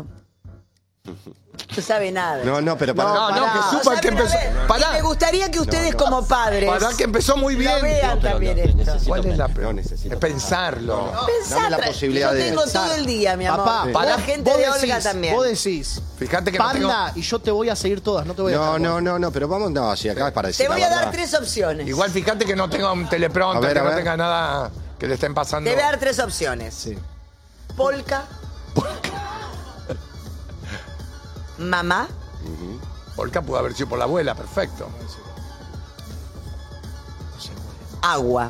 No sabe nada. No, pero para. No, Pará, que supa o sea, que pero a empezó- ver, pará. y me gustaría que ustedes como padres Para que empezó muy bien. lo vean pero también no, esto. necesito ¿Cuál es la no necesito Es pensarlo. Pensá, Dame la posibilidad yo de tengo pensar. todo el día, mi amor. papá, La vos- gente vos de Olga decís, también. Vos decís, Fíjate que no tengo... Panda, y yo te voy a seguir todas, no te voy a dejar vos. No, pero vamos, no, si acá es para decir. Te voy la a dar verdad. 3 opciones. Igual fíjate que no tengo un teleprompter, A ver, que a no ver. tenga nada que le estén pasando. Te voy a dar 3 opciones. Sí. Polka. Mamá. Polka pudo haber sido por la abuela, perfecto. Agua.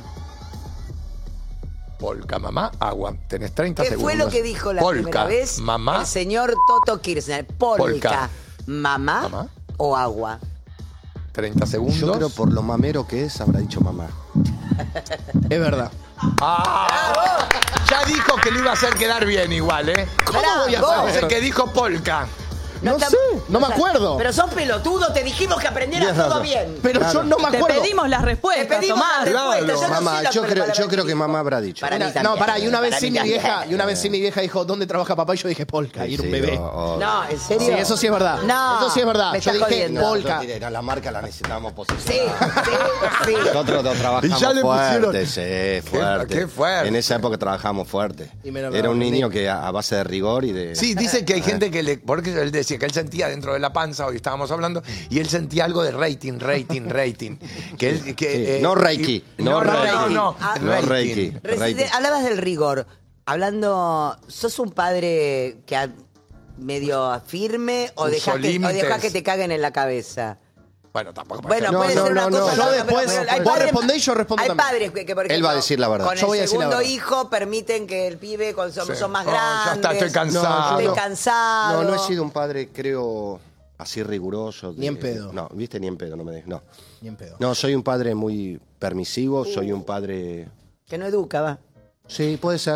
Polka, mamá, agua. Tenés 30 ¿Qué segundos. fue lo que dijo la Polka, primera vez mamá, el señor Toto Kirchner? Polka. Polka. Mamá, Mamá. o agua. 30 segundos. Yo creo por lo mamero que es, habrá dicho mamá. Es verdad. ¡Ah! Ya dijo que lo iba a hacer quedar bien igual, ¿eh? ¿Cómo voy a Parece saber? que dijo polka. No sé, no me acuerdo. Pero sos pelotudo, te dijimos que aprendieras Tienes todo razón. bien. Pero Claro. yo no me Te acuerdo. pedimos las Te respuestas, pedimos Tomás. la respuesta, Claro. yo no Mamá, sé la yo palabra creo que dijo. mamá habrá dicho. Para mí No, pará, y una vez Para sí mí mi vieja, también. y una vez sí mi vieja dijo, ¿dónde trabaja papá? Y yo dije Polka, y era un Sí, bebé. No, ¿en serio? Sí, eso sí es verdad. No, Eso sí es verdad. me Yo estás dije jodiendo. Polka. Yo diré, no, la marca la necesitamos Sí, posicionar. sí. Nosotros no trabajamos Y ya le pusieron- fuerte, sí, fuerte. qué fuerte. En esa época trabajamos fuerte. Y me lo Era un aprendí. niño que a base de rigor y de... Sí, dice que hay gente que le... Porque él decía que él sentía dentro de la panza, hoy estábamos hablando, y él sentía algo de rating. Que él... Que, Sí, no Reiki, no Reiki. No, Ah, no Reiki. Reiki. Hablabas del rigor. Hablando, ¿sos un padre que medio firme o Puso dejás que límites. te caguen en la cabeza? Bueno, tampoco... Bueno, No, puede no, ser una no, cosa. no. Yo pero después, hay vos padres- respondés y yo respondo Hay también. padres que, por ejemplo, Él va a decir la verdad. Con Yo el voy a decir la segundo verdad. hijo permiten que el pibe son más No, ya grandes. está, estoy cansado. Estoy cansado. No he sido un padre, creo, así riguroso. Ni en pedo. No, viste, ni en pedo, no me des. No. Ni en pedo. No, soy un padre muy permisivo, soy un padre... Que no educa, va. Sí, puede ser.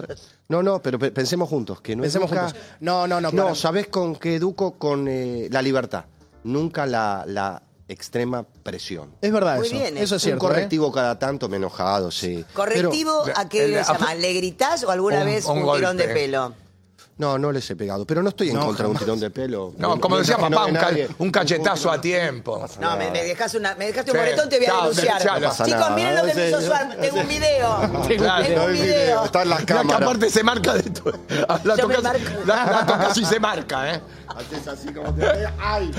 No, pero pensemos juntos. Que no Pensemos educa- juntos. No, No, ¿sabés con qué educo? Con la libertad. Nunca la extrema presión. Es verdad Muy eso. bien, Eso es Un cierto. correctivo cada tanto, me he enojado, sí. ¿Correctivo Pero, a qué le llamas? ¿Le gritás o alguna Un- vez un un tirón de golpe. pelo? No, no les he pegado. Pero no estoy en No, contra de un jamás. tirón de pelo. No, como decía Mientras que papá, no ve nadie. un cachetazo a tiempo. No, me dejaste un Sí, moretón, te voy a chao, denunciar. chao, no pasa Chicos, nada. miren lo que me hizo Sí. Suar. Tengo un video. Claro. Tengo un video. Está en las Mira que cámaras. aparte se marca de todo. La Yo me tocas, marco. la tocas y se marca, ¿eh? Haces así como te... ¡Ay!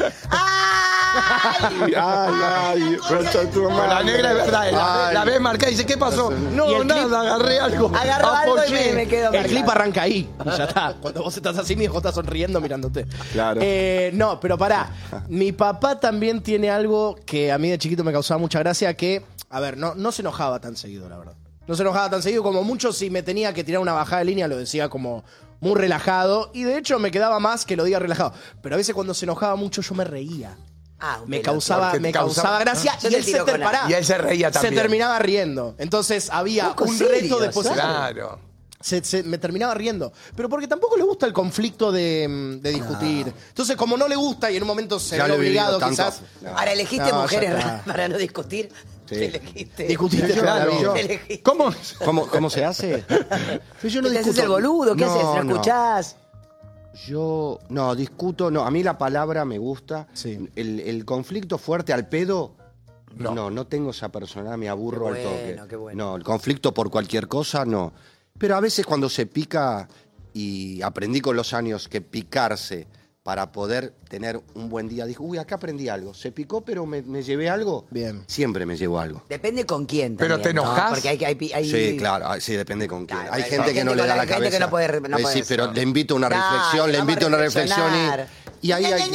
¡Ay! ¡Ay! Concha tu Pero la madre. negra es verdad, Ay. la ves marcada y dice, ¿qué pasó? Y No, el clip- nada, agarré algo. Agarro algo y apoyé. me quedo El marcado. clip arranca ahí y ya está. Cuando vos estás así, mi hijo está sonriendo mirándote. Claro. No, pero pará. Mi papá también tiene algo que a mí de chiquito me causaba mucha gracia, que, a ver, no se enojaba tan seguido, la verdad. No se enojaba tan seguido, como mucho si me tenía que tirar una bajada de línea, lo decía como muy relajado. Y de hecho me quedaba más que lo diga relajado. Pero a veces cuando se enojaba mucho yo me reía. Ah, un Me pelotudo. causaba, Porque me te causaba- causaba gracia Yo y te él se, tiro con la- pará, Y él se reía también. se terminaba riendo. Entonces había Poco un serio, reto de ¿sabes? posición. Claro. Me terminaba riendo. Pero porque tampoco le gusta el conflicto de discutir. Entonces, como no le gusta y en un momento se Ya ve lo he vivido obligado, tanto. quizás. No. Ahora elegiste No, ya mujeres está. para no discutir. Sí. ¿Qué elegiste? Discutiste toda la Claro. vida. Elegiste. ¿Cómo? ¿Cómo se hace? Yo ¿Qué te haces el boludo? ¿Qué haces? ¿Lo no. escuchás? Yo no discuto, no, a mí la palabra me gusta. Sí. El conflicto fuerte al pedo, No. no tengo esa personalidad, me aburro Qué al toque. bueno, qué bueno. No, el conflicto por cualquier cosa, no. Pero a veces cuando se pica, y aprendí con los años que picarse para poder tener un buen día, dijo, uy, acá aprendí algo. Se picó, pero me llevé algo. Bien. Siempre me llevo algo. Depende con quién Pero también, te ¿no? enojás. Porque hay... Sí, claro, sí, depende con quién. Claro, hay hay gente que gente no le con da la la gente cabeza. que no puede- no puede sí, eso. pero le invito a una Dale, reflexión, le vamos a invito a una reflexión reflexionar. y ahí hay...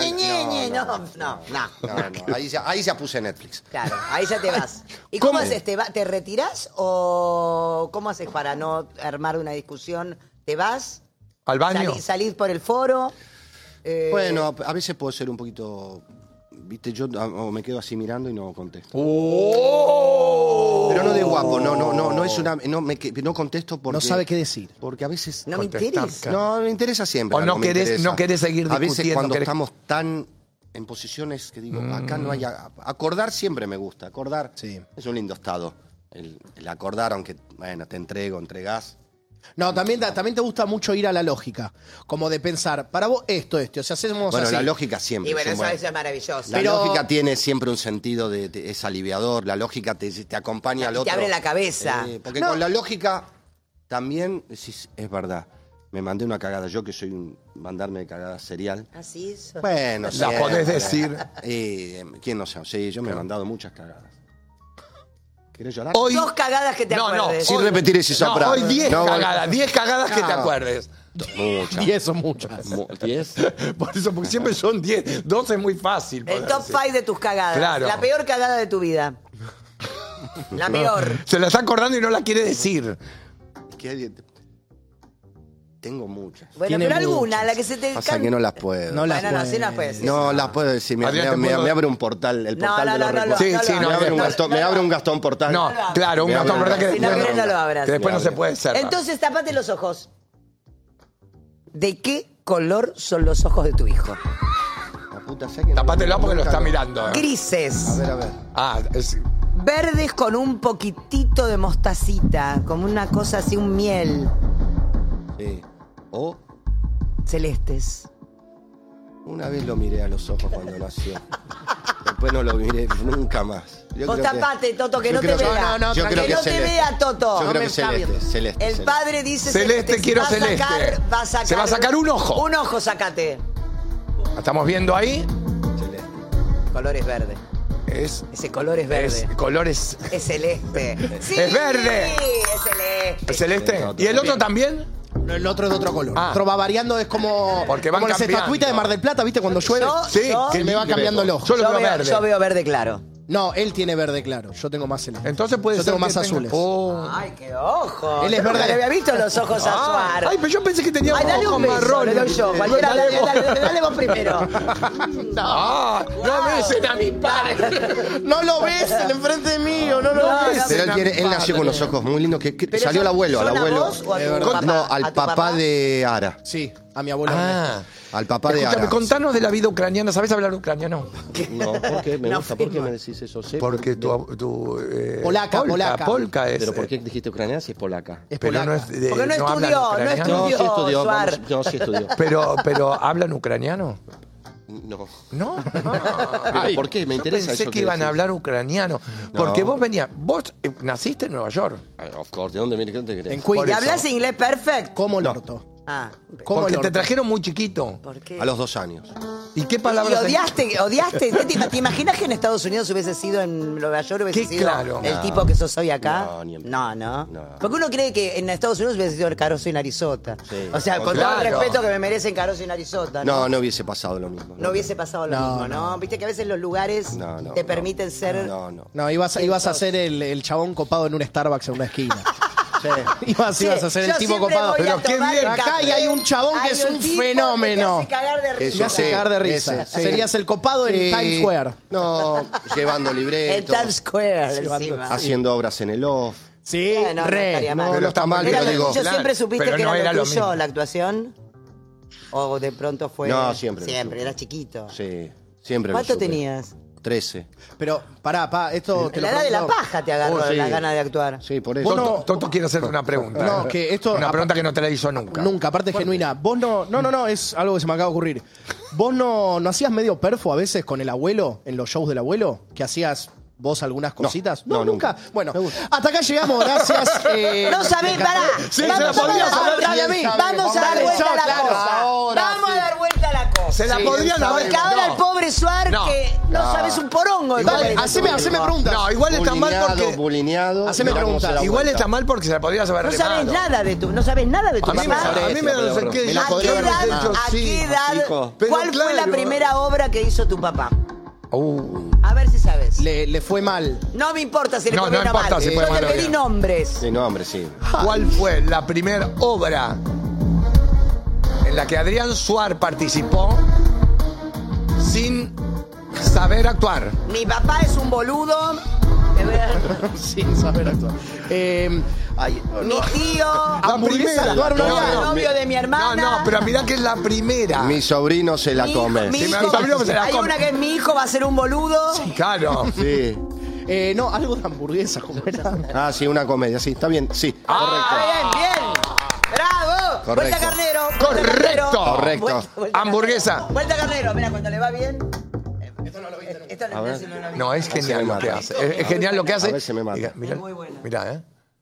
No. Ahí ya puse Netflix. Claro, ahí ya te vas. ¿Y ¿Cómo? cómo haces? ¿Te retirás o cómo haces para no armar una discusión? ¿Te vas? ¿Al baño? ¿Salís por el foro? Bueno, a veces puedo ser un poquito... Viste, yo o me quedo así mirando y no contesto. ¡Oh! Pero no de guapo, no es una... No contesto porque... No sabe qué decir. Porque a veces... No me contestar. interesa. No, me interesa siempre. O no algo me querés- interesa. no querés seguir A veces discutiendo, cuando querés- estamos tan en posiciones que digo, acá no hay... Acordar siempre me gusta. Acordar Sí. es un lindo estado. El acordar, aunque, bueno, te entregás. No, también te gusta mucho ir a la lógica. Como de pensar, para vos esto. O sea, hacemos Bueno, así. la lógica siempre. Y bueno, es un eso buen- es maravilloso. La Pero- lógica tiene siempre un sentido es aliviador. La lógica te acompaña al Te otro. abre la cabeza. Porque No. con la lógica también es verdad. Me mandé una cagada. Yo que soy un mandarme de cagada serial. Así es. Bueno, La siempre. podés decir. ¿Quién no sabe? Sí, yo me he mandado muchas cagadas. ¿Querés llorar? Hoy... Dos cagadas que te No, no. acuerdes. Sin repetir ese No, soprano. hoy 10 No, cagadas, 10 cagadas que te No. acuerdes. Muchas. 10 son muchas. ¿10? Por eso, porque siempre son 10. 12 es muy fácil. El top 5 de tus cagadas. Claro. La peor cagada de tu vida. La peor. Se la está acordando y no la quiere decir. Tengo muchas. Bueno, Tiene pero muchas. alguna, la que se te... Pasa que no las puedo. No las Bueno, no, sí las puedes. puedes. No, las puedo decir. Me, Adrián, me- te puedo- me abre un portal, el No, portal no, de no, los no, recuerdos. Sí, no, sí, no, no, me abre un no, Gastón, me abre un Gastón portal. No, claro, un Me Gastón, abre- ¿verdad? Que Si no después, querés, no lo abras. que después no Me se abre. puede cerrar. Entonces, tapate los ojos. ¿De qué color son los ojos de tu hijo? La puta, sé que no- Tapátelo porque lo nunca está mirando. ¿eh? Grises. A ver. Ah, es... Verdes con un poquitito de mostacita, como una cosa así, un miel. Sí. O Celestes. una vez lo miré a los ojos cuando nació. Después no lo miré nunca más. Yo Vos creo que- tapate, Toto, que yo no te creo que- vea. yo creo que que no te celeste. vea, Toto. Yo No creo me que está celeste, viendo. celeste. El celeste. padre dice Celeste, si quiero va a celeste. sacar, va a sacar. Se va a sacar un ojo. Un ojo, sacate. Estamos viendo ahí. Celeste. Color es verde. Es... Ese color es verde. colores... Es celeste. Sí, ¡Es verde! Es celeste. ¿Es celeste? ¿Y el otro también? El otro es de otro color. Ah. Otro va variando, es como, Porque van como las cambiando. estatuitas de Mar del Plata, ¿viste? Cuando llueve. Yo- Sí, yo- qué que me va lindo. cambiando el ojo. Yo lo veo verde. Yo veo verde claro. No, él tiene verde claro. Yo tengo más celeste. Entonces puede Yo ser tengo más que tenga- azules. Oh. Ay, qué ojo. Él es Nunca verde. le había visto los ojos a Suar. Ay, pero yo pensé que tenía Ay, dale ojos un beso, marrones. le doy yo. Cualquiera, dale vos primero. No me besen a mi padre. No lo ves enfrente mío, no lo ves. Pero él nació con los ojos muy lindos. Que salió al abuelo, al ¿Son a abuelo. vos o a tu Con- papá? no, al ¿A tu papá papá? de Ara. Sí, a mi abuelo. Ah. Al papá de Escúchame, Ara. contanos de la vida ucraniana. ¿Sabés hablar ucraniano? No, ¿por qué? Me No, gusta. ¿Por qué firma. me decís eso? Sí, Porque porque- Polaca. Polka es. Pero ¿por qué dijiste ucraniana si es polaca? Es Pero polaca. no es de, Porque no hablan estudió, no ucraniano. No, sí estudió, estudió. Suar. No, sí estudió. Pero ¿hablan ucraniano? No. No. Pero ¿por qué? Me interesa Pensé eso que que iban a decís. hablar ucraniano. No. Porque vos naciste en Nueva York. Of course, ¿de dónde viene? ¿Qué te crees? En Por Queens. ¿Y eso. hablas inglés perfecto? ¿Cómo el orto? Ah. ¿Cómo Porque el te orto? trajeron muy chiquito. ¿Por qué? A los 2 años. ¿Y qué ¿Y palabras? odiaste? ¿Te imaginas que en Estados Unidos hubiese sido en Nueva York, hubiese Qué sido claro. el No. tipo que sos hoy acá? No, ni en- No. No. Porque uno cree que en Estados Unidos hubiese sido el Caroso y Narizota. Sí. O sea, con todo Claro. el respeto que me merecen Caroso y Narizota, ¿no? No hubiese pasado lo mismo. No hubiese pasado lo mismo, ¿no? Viste que a veces los lugares No, te permiten ser... No. No, ibas a ser el chabón copado en un Starbucks en una esquina. Sí. Ibas Sí, a ser el yo tipo siempre copado. voy a Pero qué tomar bien. Acá café. y hay un chabón que Hay es un tipo fenómeno. Que te hace cagar de risa. Me hace Sí, cagar de risa. ese, sí. Serías el copado en Sí. Times Square. No, llevando En libretos, Times Square, encima. haciendo obras en el off. Sí, No estaría mal. No está mal, Era pero lo- digo. ¿Yo siempre supiste Pero que no era era lo lo tuyo, mismo. la actuación? ¿O de pronto fue...? No, siempre. Siempre, eras chiquito. Sí, siempre. lo ¿Cuánto supe. tenías? 13. Pero, pará, esto te lo La edad de la pregunto. paja te agarró Oh, sí. la gana de actuar. Sí, por eso. Vos no- Toto quiere hacerte una pregunta. No, que esto- Una pregunta que no te la hizo nunca. Nunca, aparte genuina. Vos no, es algo que se me acaba de ocurrir. ¿Vos no hacías medio perfo a veces con el abuelo, en los shows del abuelo? ¿Que hacías vos algunas cositas? no, nunca. nunca. Bueno, hasta acá llegamos, gracias. No sabés, pará. Sí, se la podría saber bien. Vamos a dar Dale, vuelta a la claro, cosa. ahora Vamos sí. a dar vuelta a la cosa. Se la Sí, podrían él haber. Porque ahora el pobre Suar No. que no sabes un porongo. de Dale, cómo es haceme tu ritmo. preguntas. No, igual está mal porque. bulineado. Haceme mirá cómo preguntas. se da Igual vuelta. está mal porque se la podrías haber No sabes remado. nada de tu, no sabes nada de tu A mí, papá. a mí me no sé qué. Me la ¿A podría qué haber edad, dicho, a sí, qué edad, hijo. Pero cuál fue la claro. primera obra que hizo tu papá? A ver si sabes. Le fue mal. No me importa si le No, fue bien no o mal. importa si fue Yo mal te o pedí bien. nombres. Sí, no, hombre, sí. ¿Cuál fue la primera obra en la que Adrián Suar participó sin saber actuar? Mi papá es un boludo. Te voy a- Sin saber actuar. Mi tío. Hamburguesa, actuar una No, vida. el novio de mi hermana. No, pero mirá que es la primera. Mi sobrino se la Mi hijo- come. mi Sí, hijo- mi sobrino se la Hay come. una que es mi hijo, va a ser un boludo. Claro. Sí. No, algo de hamburguesa, ¿cómo era? Ah, sí, una comedia, sí, está bien, sí. Bien, bien. Bravo. Correcto. Vuelta carnero. vuelta Correcto. carnero. Correcto. Vuelta Hamburguesa. carnero. Vuelta carnero. Mira, cuando le va bien. Esto no lo viste nunca. Esto A ver. no lo vi. No, es genial me lo que mata. hace. Es genial lo que hace. A ver si me mata. Mira, mira, Es muy buena. mira,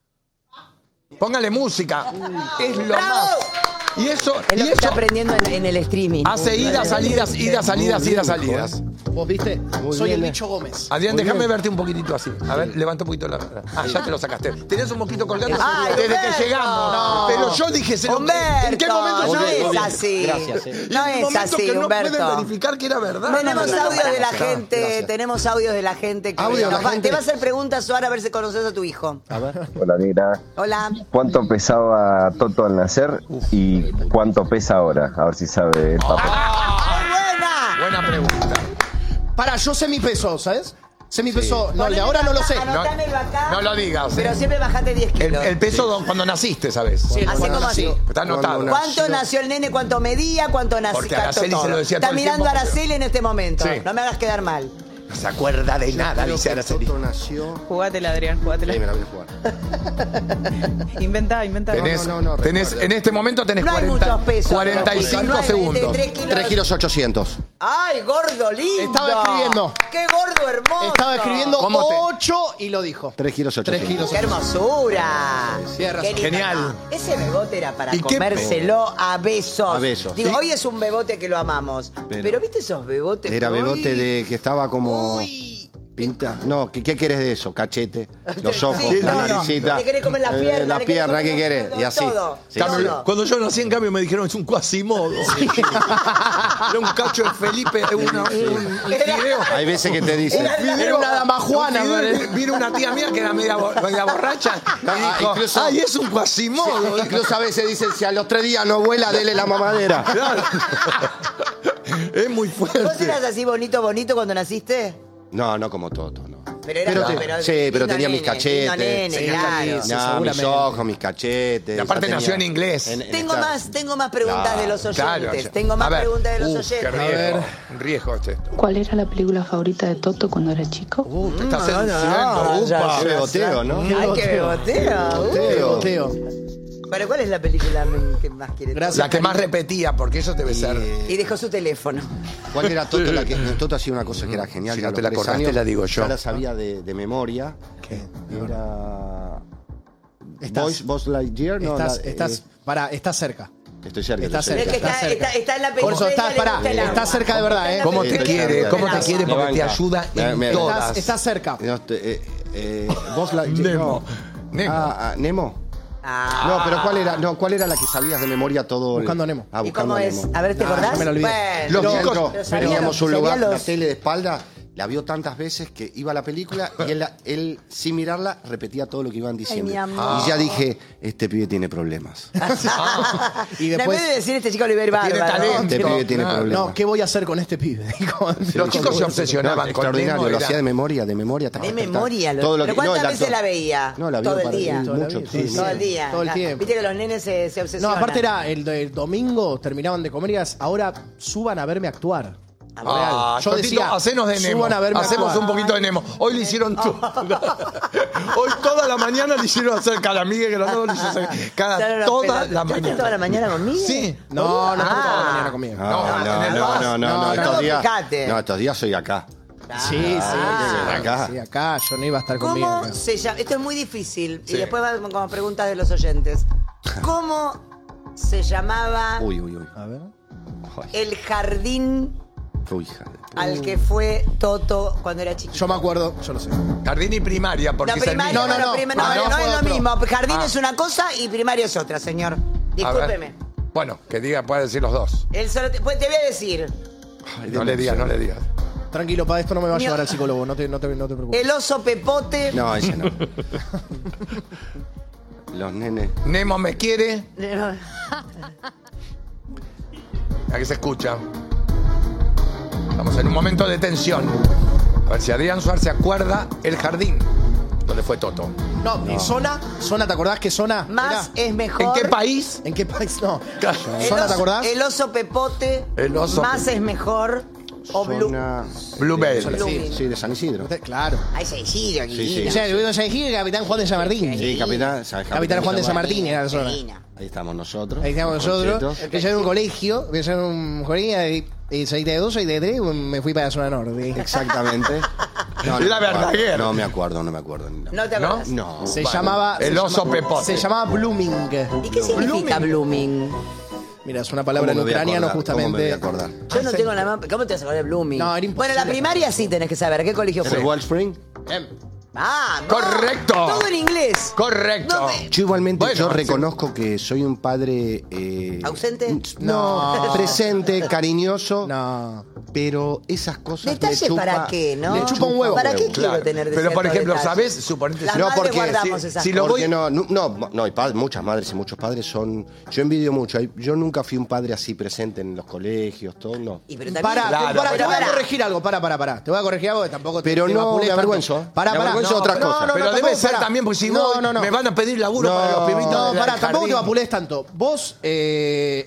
Póngale música. Es lo ¡Bravo! más. Y eso, Es lo y que está eso aprendiendo en el streaming. hace idas, salidas, idas, salidas, idas, salidas. ¿Vos viste? Soy el bien, bicho Gómez. Adrián, déjame verte un poquitito así. A ver, levanta un poquito la. Ah, ya te lo sacaste. Tenías un poquito colgando Ay, desde Humberto. que llegamos. No. Pero yo dije, ¿en qué momento no llegó? es bien. así. Gracias, No En un es momento así, que no pueden Humberto. verificar que era verdad. Tenemos audios de la Gracias. gente, Gracias. tenemos audios de la gente que Audio de la nos va- gente. te va a hacer preguntas, Suara, a ver si conoces a tu hijo. A ver. Hola, Negra. Hola. ¿Cuánto pesaba Toto al nacer y cuánto pesa ahora? A ver si sabe el papá. ¡Ay, buena! Buena pregunta. Pará, yo sé mi peso, ¿sabes? Sé mi peso. No, el de Ponelo ahora no lo acá, sé. anotámelo acá. No lo digas. Pero siempre bajate 10 kilos. El peso cuando naciste, ¿sabes? Así Cuando como nací. así. Está anotado. Cuando ¿Cuánto nació el nene? ¿Cuánto medía? ¿Cuánto nació? Porque Araceli se lo decía Está todo el mirando a tiempo, Araceli en este momento. Sí. No me hagas quedar mal. No se acuerda de nada, Creo dice que Araceli. Toto nació. Jugátela, Adrián, jugátela. Sí, me la voy a jugar. Inventá. Tenés, no, tenés, recuerdo. en este momento tenés No hay 40, muchos pesos. 45 No hay segundos. 23 kilos. 3 kilos 800. ¡Ay, gordo lindo! Estaba escribiendo. ¡Qué gordo hermoso! Estaba escribiendo ¿Cómo te- 8 y lo dijo. 3 kilos 800. 3 kilos. ¡Qué hermosura! Tienes razón. Qué lindo. Genial. Ese bebote era para ¿Y qué comérselo a besos. A besos. Digo, Sí. hoy es un bebote que lo amamos. Pero, ¿viste esos bebotes? Era que bebote hoy- de que estaba como. Uy, Pinta. No, ¿qué querés de eso? Cachete, los ojos, Sí, la no, naricita. ¿Le querés comer la pierna? La ¿Le querés pierna, comer ¿qué querés? todo? Y así. Todo. Sí, Todo. sí. Cuando yo nací, en cambio, me dijeron es un cuasimodo. Era un cacho de Felipe, un fideo. Hay veces que te dicen. Era una dama Juana, Vino una tía mía que era media borracha y dijo, incluso- ¡ay, es un cuasimodo! Incluso a veces dicen, si a los 3 días no vuela, dele la mamadera. Claro. Es muy ¿Vos fuerte. eras así bonito cuando naciste? No, no como Toto, no. Pero eras Sí, pero lindo tenía mis nene, cachetes. lindo nene, Sí, claro. sí, No, mis seguramente. ojos, mis cachetes. Y aparte Ya nació en inglés. Tengo más preguntas de los oyentes. Claro, ya. Tengo más A ver. preguntas de los Qué oyentes. riesgo. Un riesgo esto. ¿Cuál era la película favorita de Toto cuando era chico? Te estás no, seduciendo, ya, upa. Qué beboteo, ¿no? Ay, qué beboteo. Qué boteo. Pero ¿cuál es la película que más quiere? Gracias. La que más repetía, porque eso debe ser. Y dejó su teléfono. ¿Cuál era Toto? Toto hacía una cosa que era genial. Si que no a te los la 3 acordaste, años la digo yo. Ya la sabía de memoria. Era. Estás- Buzz Lightyear, no. Estás cerca. Estoy cerca. Estás estoy Es que Está cerca. está en la Por película. eso estás cerca de verdad, ¿eh? ¿Cómo te Estoy quiere? cerca. ¿Cómo te quiere? Me Porque te banca. ayuda en Me- todas. Estás cerca. No, Buzz Lightyear. Nemo. No. Nemo. Nemo. Ah. No, pero ¿cuál era? No, ¿cuál era la que sabías de memoria todo? Buscando a Nemo. ¿Y Buscando cómo a es? Nemo. A ver, ¿te acordás? yo me lo olvidé. Bueno, Los Pero chicos- pero sabía teníamos los- un lugar, sabía la los- tele de espalda, la vio tantas veces que iba a la película y él sin mirarla, repetía todo lo que iban diciendo. mi amor. Y ya dije, este pibe tiene problemas. Y En después, vez de decir este chico Oliver Bárbaro. talento. Este pibe tiene Claro. problemas. no, ¿qué voy a hacer con este pibe? Los chicos se obsesionaban con extraordinario, Nemo. lo era- hacía de memoria. De memoria. Todo lo ¿Pero que, cuántas el veces actor- la veía? No, la vio todo el para- día. mucho, Sí, sí, Todo sí. el día. Todo el tiempo. Viste que los nenes se no, obsesionan. aparte era el domingo, terminaban de comer y eras, ahora suban a verme actuar. Ah, Yo Totito, decía, hacenos de Nemo. suban a verme Hacemos actuar. un poquito de Nemo. Hoy le hicieron Hoy toda la mañana le hicieron hacer cada Miguel que los dos le hicieron hacer toda la mañana. ¿Toda la mañana conmigo? Sí. No, no, Ah. toda la mañana conmigo. No, estos días. Fíjate. No, estos días soy acá. Sí, Acá. sí, acá, yo no iba a estar conmigo. ¿Cómo acá. se llama? Esto es muy difícil. Sí. Y después va con preguntas de los oyentes. ¿Cómo se llamaba Uy. A ver. el jardín Uy, hija de- al que fue Toto cuando era chiquito? Yo me acuerdo, yo lo sé. Jardín y primaria, porque No, es el primaria, mismo. No, no, prima- no, no, no, no fue es lo otro. mismo. Jardín Ah. es una cosa y primaria es otra, señor. A ver. Discúlpeme. Bueno, que diga, puede decir los dos. Él solo pues te voy a decir. No le digas, no le digas. Tranquilo, pa, esto no me va a Ni- llevar al psicólogo, no te preocupes. El oso Pepote. No, ese no. Los nenes. Nemo me quiere. Aquí se escucha. Estamos en un momento de tensión. A ver si Adrián Suárez se acuerda el jardín donde fue Toto. No, Zona, ¿te acordás que Zona Más era? es mejor. ¿En qué país? ¿En qué país? No. El ¿Zona, oso- te acordás? El oso Pepote. El oso Más es mejor. O Blue. Zona- Bluebell. Sí, de San Isidro. Claro. Ay, se Isidro, Sí, Guilina. O sea, yo vivo en San Gil, Capitán Juan de San Martín. Sí, Capitán Juan de San Martín era la zona. Guilina. Ahí estamos nosotros. Ahí estamos nosotros. Cortito. Yo en un colegio, yo en un colegio y salí de 2 y de 3 me fui para la zona norte. Exactamente. La me acuerdo. Verdaguer. No me acuerdo. ¿No te acuerdas? No. Se Bueno, llamaba... el se oso llama- Pepote. Se llamaba Blooming. ¿Y qué significa blooming? Mira, es una palabra en ¿Cómo me voy a ucraniano acordar? ¿Cómo me voy justamente. a acordar? Yo no tengo la más. ¿Cómo te vas a acordar de blooming? No, era imposible. Bueno, la primaria sí tenés que saber. ¿Qué colegio ¿Es el fue? Wellspring? Ah, no. Correcto. Todo en inglés. Correcto. No me- Yo igualmente Bueno, yo sí. reconozco que soy un padre ¿Ausente? No, presente, cariñoso, No. pero esas cosas ¿Detalle me chupa, para qué, no? me chupa un huevo. ¿Para qué huevo. quiero Claro. tener de Pero por ciertos ejemplo, detalles? ¿sabes? Suponete Las No, madres porque guardamos si- esas si lo cosas. Porque no, hay muchas madres y muchos padres son. Yo envidio mucho. Yo nunca fui un padre así presente en los colegios, todo, no. Y pero también- Para, Claro, te voy a pará. corregir algo, para. Te voy a corregir algo que tampoco Pero te no, vapules me tanto. avergüenzo. Pará, Me pará. avergüenzo de otras cosas. Pero debe tampoco, ser pará. también, porque si voy, me van a pedir laburo para los pibitos. No, del pará, tampoco te jardín. vapules tanto. Vos, Ay,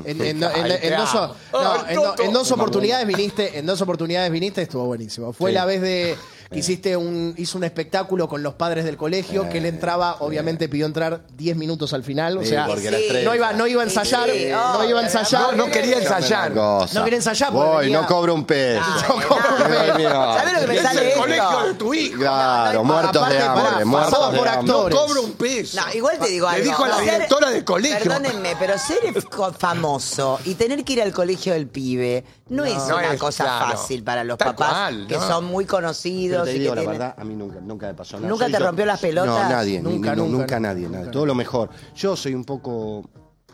te amo. Ay, Toto. en dos oportunidades viniste, estuvo buenísimo. Fue Sí. la vez de que hizo un espectáculo con los padres del colegio, que él entraba, obviamente pidió entrar 10 minutos al final, o Sí, sea, porque sí. las tres- no iba a ensayar, Sí, no iba a ensayar. No quería ensayar. Cosa. No quería ensayar porque Voy, venía- no cobro un peso. ¿Sabés lo que me Y es sale el esto? colegio de tu hijo. Claro, muertos de aparte, hambre, pará, muertos pasaba de por hambre. actores. No cobro un peso. No, igual te digo Le algo. dijo a la Ser- directora del colegio. Perdónenme, pero ser famoso y tener que ir al colegio del pibe no es No una es, cosa claro. fácil para los Tal papás cual, que ¿no? son muy conocidos. pegados. te y digo que la tienen- verdad, a mí nunca me pasó nada. ¿Nunca Soy te yo. rompió las pelotas? No, nadie. Nunca, Nunca nadie. Todo lo mejor. Yo soy un poco...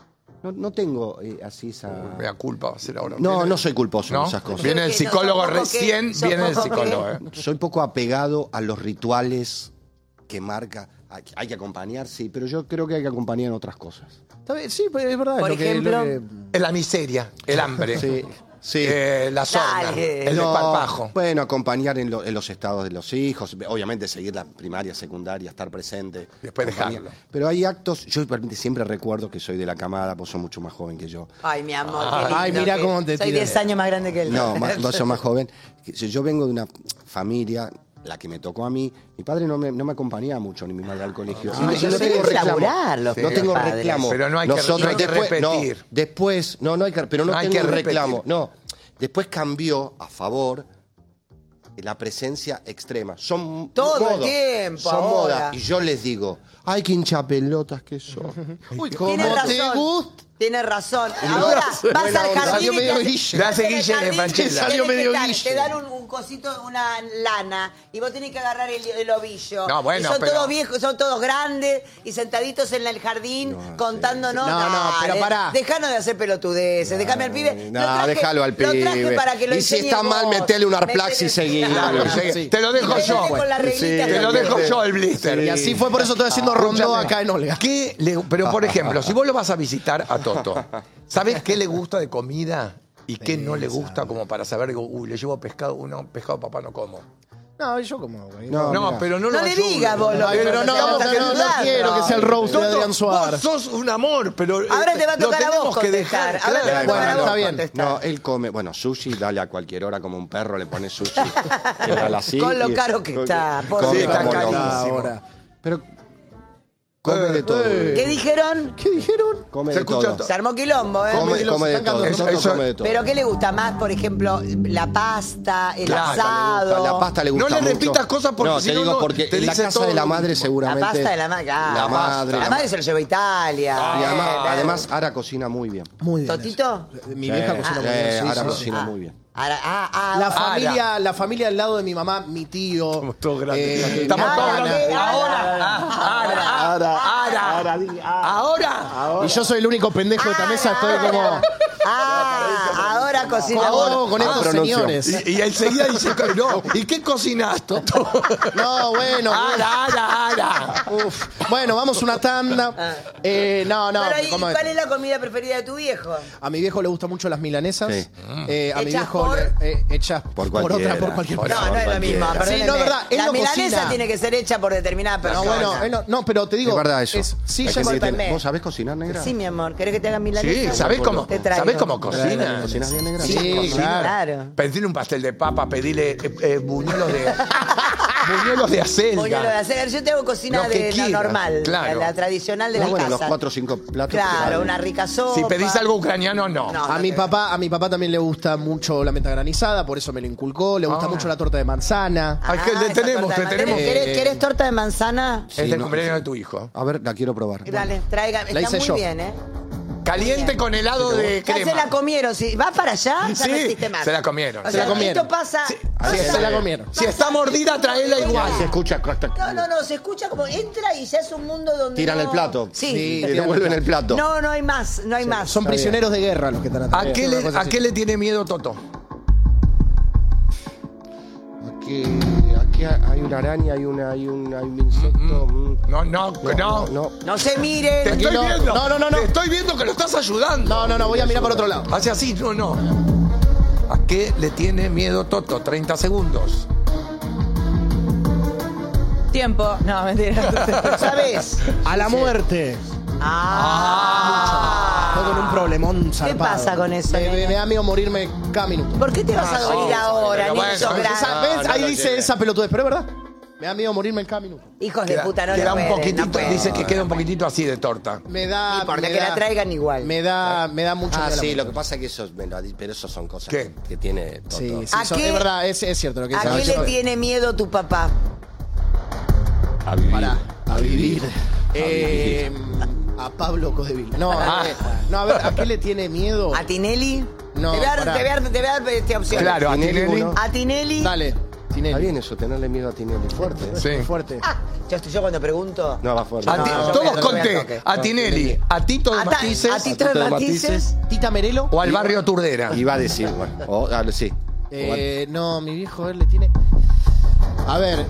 No tengo así esa... Me da culpa hacer ahora. No soy culposo ¿No? en esas cosas. Viene el Creo que psicólogo no, recién, sos viene el poco que- psicólogo. Soy poco apegado a los rituales que marca. Hay que acompañar, sí, pero yo creo que hay que acompañar en otras cosas. Está bien, sí, pues es verdad. Por lo que- ejemplo, Es la miseria, el hambre, Sí. la sorna, Dale. el No, desparpajo. Bueno, acompañar en los estados de los hijos, obviamente seguir la primaria, secundaria, estar presente. Después acompañar. dejarlo. Pero hay actos, yo siempre recuerdo que soy de la camada, vos sos mucho más joven que yo. Ay, mi amor, qué lindo. Ay, mira que cómo te soy tira. 10 años más grande que él. No, vos sos más joven. Yo vengo de una familia, la que me tocó a mí, mi padre no me acompañaba mucho, ni mi madre al colegio. Ah, ellos tienen que laburar, los No tengo padres. reclamo. Pero no hay que repetir. No hay que, pero no No hay tengo que repetir. reclamo. No. Después cambió a favor la presencia extrema. Son Todo el moda, tiempo, son ahora. moda. Y yo les digo, ay, qué hinchapelotas que son. Uy, ¿cómo Tienes te razón. gusta? Tienes razón. Ahora vas Buena al onda. jardín Salió y medio te Guille. Le hace en el Guille de jardín, Franchella. tenés Salió que medio estar, Guille. te dan un cosito, una lana, y vos tenés que agarrar el ovillo. No, bueno, y son pero- todos viejos, son todos grandes, y sentaditos en el jardín, contándonos. No, pero dale, pará. Dejanos de hacer pelotudeces, déjame al pibe. No, Lo traje- déjalo al lo traje pibe. para que lo Y si enseñes está mal, vos. metele un Arplax y Metele- seguí. Claro, Sí. te lo dejo Y yo. metele con la reglita Sí, Te lo también. dejo yo el blister. Y así fue, por eso estoy haciendo rondó acá en Olga. Pero, por ejemplo, si vos lo vas a visitar a Toto, ¿sabés qué le gusta de comida y qué no le gusta como para saber, digo, uy, le llevo pescado, pescado papá no como? No, yo como, güey. No, No, mirá. pero no No lo le ayudes. digas vos lo Ay, que pero no, estamos no ayudando. quiero que sea el roast de Toto, Adrián Suárez. vos sos un amor, pero Ahora te va a lo tocar a tenemos vos que contestar. dejar. Ahora te va a claro. tocar a Bueno, vos está bien. contestar. No, él come, bueno, sushi, dale a cualquier hora como un perro, le pone sushi. Queda así Con lo y- caro que está, por come Sí, está como loco. carísimo. Ahora. Pero come de todo. ¿Qué dijeron? ¿Qué dijeron? Come Se de escucha todo. todo. Se armó quilombo, ¿eh? Come de todo. Eso- Toto come de todo. ¿Pero qué le gusta más, por ejemplo, la pasta, el Claro, asado? La pasta le gusta No le mucho. repitas cosas porque no, si te no, digo no, porque te en la dice casa todo de la lo madre mismo. La seguramente. pasta de la madre, claro. La madre. La madre se lo lleva a Italia. Y Bien. además Ara cocina muy bien. Muy bien. ¿Totito? Mi vieja cocina muy bien. Sí, Ara sí, sí. cocina muy bien. La familia al lado de mi mamá, mi tío. Estamos todos grandes. Estamos Ara, todos grandes. ¿qué? Ahora. Y yo soy el único pendejo de esta mesa, estoy como. Ahora cocina ¿Cómo vos. hago con estos pronunció. señores? Y enseguida dice, no, ¿y qué cocinas, Toto? No, bueno. Ara. Uf. Bueno, vamos una tanda. No, Pero, ¿y ¿cómo es? cuál es la comida preferida de tu viejo? A mi viejo le gustan mucho las milanesas. Sí. A mi Hechas viejo por- hechas Por por cualquiera. cualquier Por- persona. No, no es lo mismo. cualquiera. perdóneme. Sí, no, es verdad, él La no milanesa cocina. tiene que ser hecha por determinada No, persona. bueno, no, pero te digo. Es verdad eso. Sí, Hay ya que sé. discúlpame. ¿Vos sabés cocinar, negra? Sí, mi amor. ¿Querés que te haga milanesa? Sí, ¿sabés cómo, Te traigo. ¿sabés cómo cocina? ¿Cocinas bien, negra? Sí, claro. Claro. Pedile un pastel de papa, pedile buñuelos de buñuelos de acelga. Pollo de hacer. Yo te hago cocina Lo que de la quieras, normal, claro. la tradicional de No, la bueno, los casa. 4 o 5 platos. Claro, una rica sopa. Si pedís algo ucraniano, no. No. A mi papá también le gusta mucho la menta granizada, por eso me lo inculcó. Le gusta mucho la torta de manzana. Ay, que le esa tenemos, torta de te tenemos. ¿Querés torta de manzana? Es el cumpleaños de tu hijo. A ver, la quiero probar. Dale, traiga. La Está hice muy yo. bien, ¿eh? Caliente con helado de Ya se crema. la comieron. Si vas para allá, ya Sí, no existe más. se la comieron. O Se sea, la comieron. esto pasa. Se la comieron. Si está mordida, traela igual. Se escucha. No, se escucha como entra y se hace un mundo donde. Tiran no- el plato. Sí. Sí. Y devuelven el plato. No hay más, no hay más. Son prisioneros de guerra los que están atrás. ¿A qué le tiene miedo Toto? Aquí hay una araña, hay un insecto. No. No. No se Te miren. estoy no. viendo. No. Te estoy viendo que lo estás ayudando. No, voy a mirar para otro lado. Hace así, no. ¿A qué le tiene miedo Toto? 30 segundos. Tiempo. No, mentira. ¿Sabes? A la muerte. Estoy con un problemón zarpado. pasa con eso, Me nene? da miedo morirme cada minuto. ¿Por qué te vas a morir ahora, pero niño bueno, grande? ¿Ves? Ahí dice esa pelotudez, pero es verdad. Me da miedo morirme en cada minuto. Hijos de puta, no queda lo un pueden, poquitito, no pueden. dice que queda un poquitito así de torta. Me da. No importa, me que da- la traigan igual. Me da mucho miedo. la Sí, muerte. lo que pasa es que eso, pero eso son cosas ¿Qué? que tiene Toto. Sí, ¿A sí, qué- es verdad, es cierto lo que ¿A dice. qué le Nacho. tiene miedo tu papá? A vivir. A vivir. A Pablo Codevil. No, a ver, ¿a qué le tiene miedo? ¿A Tinelli? No, te voy a dar, pará. te voy a dar opciones. Claro, a Tinelli, Tinelli. uno. A Tinelli. Dale. Tinelli. Está bien eso, tenerle miedo a Tinelli. Fuerte. Sí. Muy fuerte. Yo cuando pregunto. No, va fuerte. A ti- No, todos yo voy conté. toque. A Tinelli, a Tito de Matices A Tito de Matices. Tita Merelo. o al barrio Turdera. Iba a decir, bueno. Sí. No, mi viejo, él le tiene... A ver,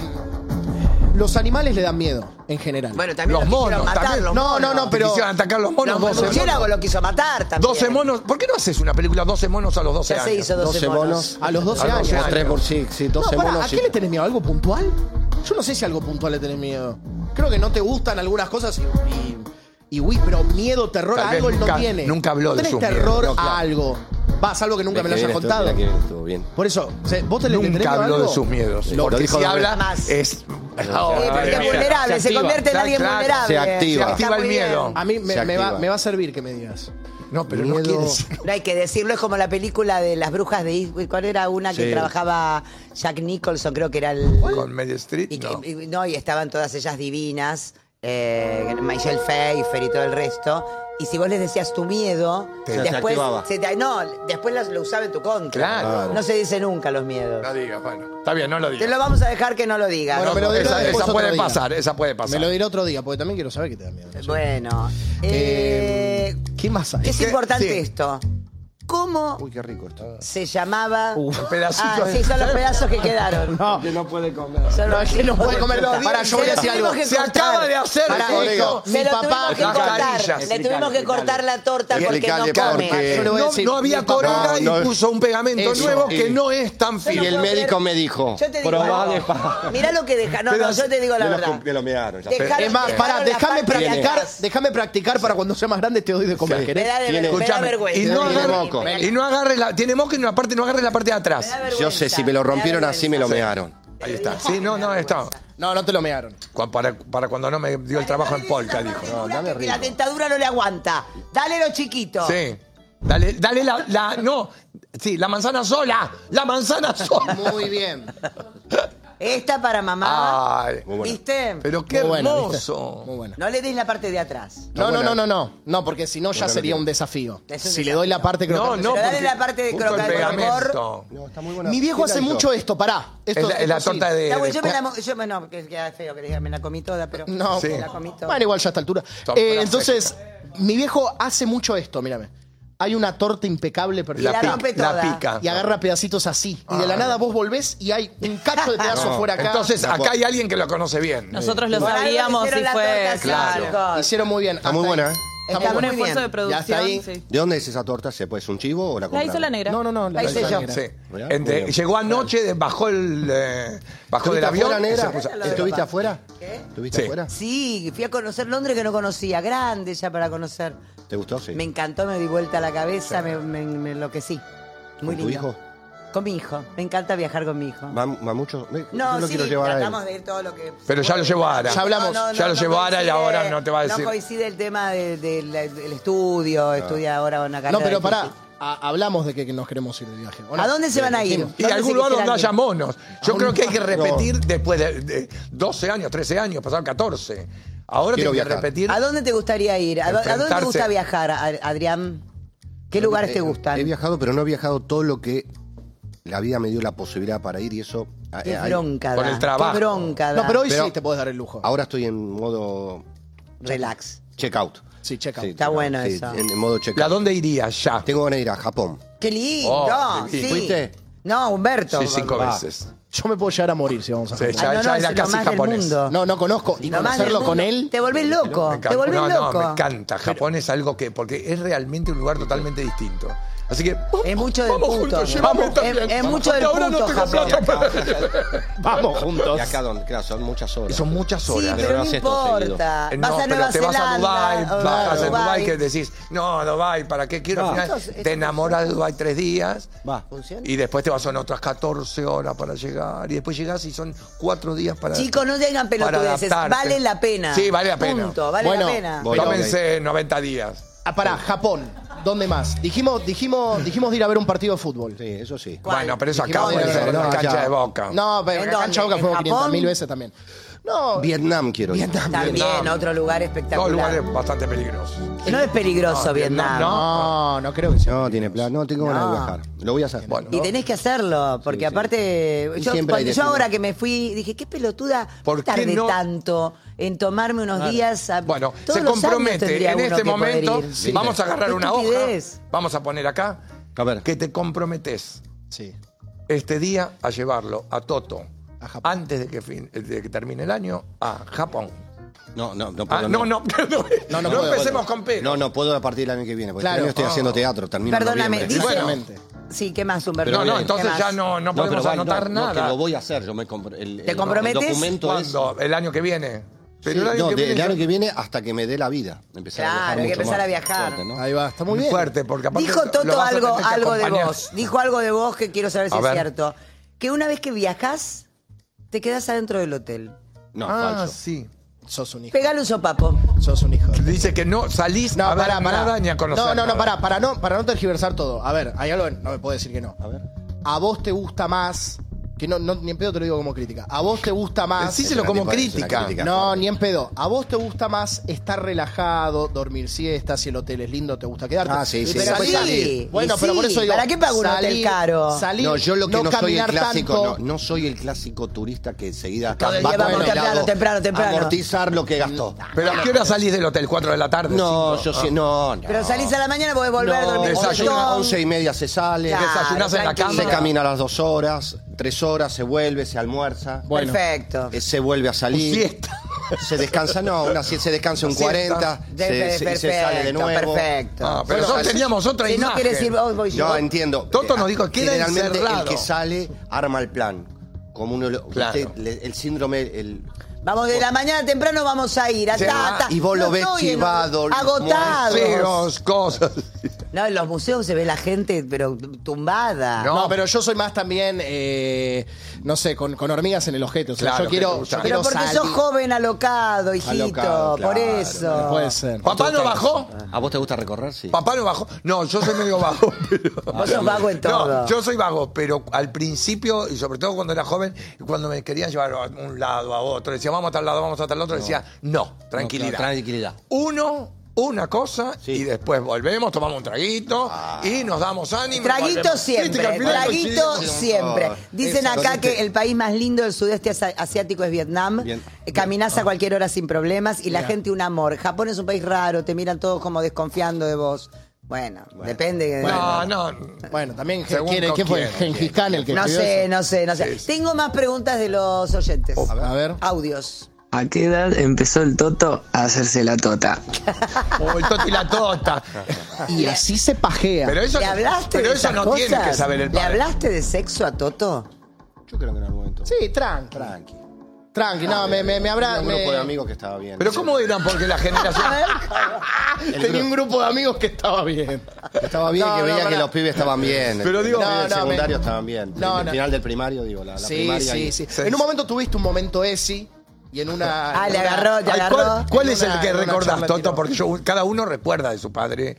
los animales le dan miedo, en general. Bueno, también Los lo quisieron monos, matar, también. los No, monos. no, no, pero... Quisieron atacar los monos, Los 12 murciélagos monos. lo quiso matar también. 12 monos. ¿Por qué no haces una película 12 monos a los 12 Ya años? se hizo 12 monos. A los 12 A los 12 años. años. Tres por sí, 12 No, pará, monos. ¿a qué le tenés miedo? ¿Algo puntual? Yo no sé si algo puntual le tenés miedo. Creo que no te gustan algunas cosas y pero miedo, terror Tal a vez algo él no nunca- tiene. nunca habló de ¿Tenés sus terror miedos, no, claro. a algo? Va, salvo que nunca me lo hayas contado. Estuvo bien. Por eso, ¿vos tenés Nunca miedo a habló algo? de sus miedos. Lo Porque dijo si dos habla veces. es... Porque es vulnerable, se activa. convierte en alguien Claro, vulnerable. se activa. Está Activa el muy bien. miedo. A mí Se me activa. va a servir que me digas. No, pero Miedo. no quieres. No hay que decirlo, es como la película de las brujas de Eastwick. ¿Cuál era una que Sí. trabajaba Jack Nicholson? Creo que era el... Con Meryl Streep, Y, no. y estaban todas ellas divinas, Michelle Pfeiffer y todo el resto. Y si vos les decías tu miedo, Se después activaba. después lo usaba en tu contra. Claro. No se dice nunca los miedos. No digas, bueno. Está bien, no lo Te digas. lo vamos a dejar que no lo digas. Bueno, me lo dirá Esa después otro puede día. pasar, esa puede pasar. Me lo diré otro día, porque también quiero saber qué te da miedo. Bueno, ¿Qué más hay? es ¿Qué? importante Sí. esto. ¿Cómo Uy, qué rico está. se llamaba? Pedacitos Sí, son los pedazos que quedaron. No, Que no puede comer. Son los que no puede comer. Pará, yo voy a Se lo decir algo. tuvimos que Se cortar. acaba de hacer Pará, esto. mi Se lo papá- tuvimos que cortar. Mascarillas. Le tuvimos que cortar la torta porque no Explicarle come. porque- Yo le voy a No, decir, no había mi papá- corona y no. puso un pegamento Eso. nuevo que Y- no es tan Y firme. el médico me dijo, Yo te digo probá algo. de pa- Mirá lo que deja. No, yo te digo la verdad. Me lo mearon. ya. Dejaron- Es más, dejaron pará, la déjame parte de practicar, atrás. para cuando sea más grande te doy de comer. Sí. ¿Querés? Me da Tiene- me da Escuchame, vergüenza. y no Tiene agarre, moco. y no agarre la, tiene moco y no agarre la parte de atrás. Me da vergüenza. Yo sé, si me lo rompieron así me lo mearon. Ahí está. Sí, no, está. No, no te lo mearon. Para cuando no me dio el trabajo en Polka, dijo. No, dame Que rico. la dentadura no le aguanta. Dale lo chiquito. Sí. Dale la manzana sola. La manzana sola. Muy bien. Esta para mamá. Ay, Muy bueno. ¿Viste? pero qué Muy bueno, hermoso. ¿viste? Muy bueno. No le des la parte de atrás. No, porque si no ya sería un desafío. Es un Si le desafío. doy la parte crocante. Pero dale porque la parte de justo el crocante, por favor. pegamento. No, está muy buena. Mi viejo hace mucho esto, pará. Esto, Es la esto sí. torta de... Está bueno, de- no, que queda feo que diga, me la comí toda, pero No, Sí. me la comí toda. bueno, igual ya a esta altura. Son para Entonces, mi viejo hace mucho esto, mírame. Hay una torta impecable, Y perfecta. la rompe toda. La pica. Y agarra pedacitos así. Y de la nada vos volvés y hay un cacho de pedazo No. fuera acá. Entonces, acá hay alguien que lo conoce bien. Nosotros lo Por algo sabíamos hicieron y la fue. torta así, Claro. chicos. Hicieron muy bien. Está muy Hasta buena, ahí. ¿eh? Está Un muy esfuerzo bien. de Ya está producción. ahí. Sí. ¿De dónde es esa torta? ¿Se puede? ¿Es un chivo o la La compraron? hizo la negra. No, la La hice hice yo. negra. Sí. Muy bien. Llegó anoche, bajó del ¿Estuviste avión. afuera, y negra? se puso- Lo de ¿Estuviste papá. afuera? ¿Qué? ¿Estuviste Sí. afuera? Sí, fui a conocer Londres que no conocía. Grande ya para conocer. ¿Te gustó? Sí. Me encantó, me di vuelta a la cabeza, me enloquecí. Muy ¿Con tu lindo. hijo? Con mi hijo. Me encanta viajar con mi hijo. ¿Va mucho? Yo No, lo sí, quiero llevar a él. tratamos de ir todo lo que... Pero ya lo llevó Ara. Ya hablamos. Ya lo llevó Ara y coincide- ahora no te va a decir. No coincide el tema del estudio, estudia ahora una carrera. No, pero difícil. pará. Hablamos de que nos queremos ir de viaje. ¿o no? ¿A dónde se van a ir? Dijimos. Y ¿Dónde algún se lugar donde quisieran haya ir? monos. Yo A creo un- que hay que no. repetir después de 12 años, 13 años, pasaron 14. Ahora Quiero tiene que viajar. repetir. ¿A dónde te gustaría ir? ¿A dónde te Enfrentarse. gusta viajar, Adrián? ¿Qué lugares te He gustan? viajado, pero no he viajado todo lo que la vida me dio la posibilidad para ir y eso... Qué hay- bronca Con da, el trabajo. Qué bronca da. No, pero hoy Pero- sí te podés dar el lujo. Ahora estoy en modo Relax. check-out. Sí, checa. Sí, Está check-out, bueno sí, eso. En modo ¿A check-out. dónde irías ya? Tengo ganas de ir a Japón. Qué lindo. Oh, qué Sí. lindo. ¿Fuiste? No, Humberto. Sí, 5 Va. veces. Yo me puedo llegar a morir si vamos a Sí, Japón. ya, no, ya no, era es lo casi más del japonés. mundo. No conozco. Y Lo más del conocerlo con mundo. él. Te volvés Me loco. encanta. Te volvés no, loco. me encanta. Japón es algo que. Porque es realmente un lugar totalmente distinto. Así que. Es mucho del vamos puto. juntos, llévame Es- también. es mucho del Y ahora no puto, tengo Japón. plata para- Vamos juntos. ¿Y acá dónde? Claro, son muchas horas. Y son muchas Sí, horas. pero no no haces todo importa. No, Vas a pero Nueva te vas a Zelanda. Dubái, o bajas en Dubái. Dubái que decís, no, Dubái, ¿para qué quiero? Al final Esto es- te enamoras de Dubái 3 días Va. ¿Funciona? y después te vas a otras 14 horas para llegar y después llegás y son 4 días para Chicos, no tengan para pelotudeces. adaptarte. Vale la pena. Sí, vale la pena. Punto, vale Bueno, la pena. voy. Tómense 90 días. Pará, Japón. ¿Dónde más? Dijimos de ir a ver un partido de fútbol. Sí, eso sí. ¿Cuál? Bueno, pero eso acá Dijimos puede de- ser en la no, cancha ya. de Boca. No, pero ¿En la cancha dónde? Boca fuimos ¿En 500.000 Japón? veces también. No, Vietnam quiero ir. También, Vietnam. otro lugar espectacular. Dos lugares bastante peligrosos. No es peligroso No, Vietnam. no creo que sea. No, tiene plan. No, tengo ganas de viajar. Lo voy a hacer. Bueno. Y tenés que hacerlo, porque Sí, sí. aparte, Y yo, siempre hay cuando yo destinos. ahora que me fui, dije, qué pelotuda, ¿Por qué tardé no? tanto en tomarme unos días. Bueno, Todos se los años compromete tendría en uno este que poder momento. ir. Sí. Vamos a agarrar Qué una hoja. estupidez. Vamos a poner acá. A ver. Que te comprometes Sí. este día a llevarlo a Toto. A Japón. Antes de que termine el año, a Japón. No puedo. No puedo. empecemos con pero. No puedo a partir del año que viene. Porque Claro. este año estoy haciendo teatro. Termino en Perdóname, noviembre. dice- Exactamente. Sí, ¿qué más, Humberto? No, ¿Qué entonces más? ya no podemos anotar que nada. lo voy a hacer. Yo ¿Te comprometes? El documento es... ¿Cuándo? ¿El año que viene? Pero Sí, el el año que viene hasta que me dé la vida. Empezar a Claro, viajar hay que mucho empezar más. a viajar. Fuerte, ¿no? Ahí va, está muy Muy bien. fuerte, porque aparte Dijo lo Toto vas a algo, tener que algo de acompañar. vos. Dijo algo de vos que quiero saber si A es ver. cierto. Que una vez que viajás, te quedás adentro del hotel. No, Ah, falso. sí. Sos un hijo. Pegale un sopapo. Sos un hijo. Dice que no salís No, a ver pará. nada ni a conocer No, nada. para no tergiversar todo. A ver, hay algo que no me puede decir que no. A ver. A vos te gusta más, que no ni en pedo te lo digo como crítica. A vos te gusta más. Decíselo como Es una crítica. crítica. No, ni en pedo. A vos te gusta más estar relajado, dormir siestas, si el hotel es lindo, te gusta quedarte. Ah, sí, sí. Pero Después sí, salir. Bueno, y pero por sí, eso digo. ¿para qué pago un hotel caro? Salir, No, yo lo que no soy el caminar clásico, tanto. no soy el clásico turista que enseguida Todo el va día con vamos el helado temprano. a amortizar lo que gastó. ¿Pero a qué hora salís del hotel? ¿4 de la tarde? No, 5? yo sí, no. Pero salís a la mañana, podés volver, dormir un desayuno, montón. 11:30 se sale. Claro, desayunás en la tranquilo. Se camina a las 2 horas, 3 horas, se vuelve, se almuerza. Bueno. Perfecto. Se vuelve a salir. Siesta. Se descansa, se descansa un Siesta. 40, se sale de nuevo. Perfecto. Ah, pero Bueno, nosotros teníamos otra Si no imagen. quieres ir vos, voy yo. No, entiendo. Toto nos dijo, queda generalmente encerrado. el que sale arma el plan. Como uno, Claro. el síndrome, Vamos de la mañana temprano, vamos a ir. Sí, y vos lo ves estoy en- chivado, Agotado. Museos, cosas. No, en los museos se ve la gente, pero tumbada. No. No, pero yo soy más también, no sé, con hormigas en el ojete. O sea, Claro, yo que te quiero, gusta. yo Pero quiero porque salir. sos joven alocado, hijito. Alocado, por claro, eso. Puede ser. ¿Papá no bajó? ¿A vos te gusta recorrer? Sí. Papá no bajó. No, yo soy medio vago. Pero... Vos sos vago en todo. No, yo soy vago, pero al principio, y sobre todo cuando era joven, y cuando me querían llevar a un lado, a otro, decía, vamos a tal lado, vamos a tal otro, decía, no, tranquilidad. Tranquilidad. Una cosa, Sí. y después volvemos, tomamos un traguito, y nos damos ánimo. y Traguito volvemos. siempre, Viste que al final traguito coincidimos. siempre. Dicen Eso. acá que el país más lindo del sudeste asiático es Vietnam. Bien. Caminás a cualquier hora sin problemas y la gente un amor. Japón es un país raro, te miran todos como desconfiando de vos. Bueno, depende. No, no. Bueno, también, Según ¿quién fue? quién. Gengis Khan el que No escribió sé, eso. no sé. Tengo más preguntas de los oyentes. A ver. Audios. ¿A qué edad empezó el Toto a hacerse la tota? O el Toto y la Tota. Y así se pajea. Pero eso, ¿Le hablaste pero de eso esas no cosas? tiene que saber el ¿Le padre. hablaste de sexo a Toto? Yo creo que en algún momento. Sí, tranqui. No, me habrá. Tenía un grupo de amigos que estaba bien. Pero ¿cómo eran? Porque la generación... Tenía un grupo de amigos que estaba bien. Estaba bien, No, que no, veía que pará. los pibes estaban bien. Pero digo- el No, secundario estaban bien. No, El no. final del primario, digo, la Sí, primaria. sí, y- sí. Sí. En un momento tuviste un momento ESI y en una. Ah, en le una- agarró, te Ay, agarró. ¿Cuál En es el una- que en una recordás, charla Toto? tiró. Porque cada uno recuerda de su padre.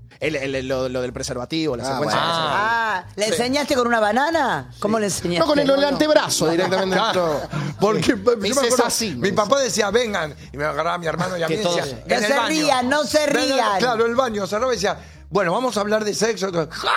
Lo del preservativo, la Ah, secuencia. bueno. Ah, ¿le enseñaste con una banana? ¿Cómo le enseñaste? No, con el antebrazo directamente. Claro, porque Me yo me dices acuerdo, así, mi me papá decía, vengan, y me agarraba a mi hermano y a mí Que y decía, todos- en No el se baño. rían, no se rían. Claro, el baño cerraba y decía, bueno, vamos a hablar de sexo.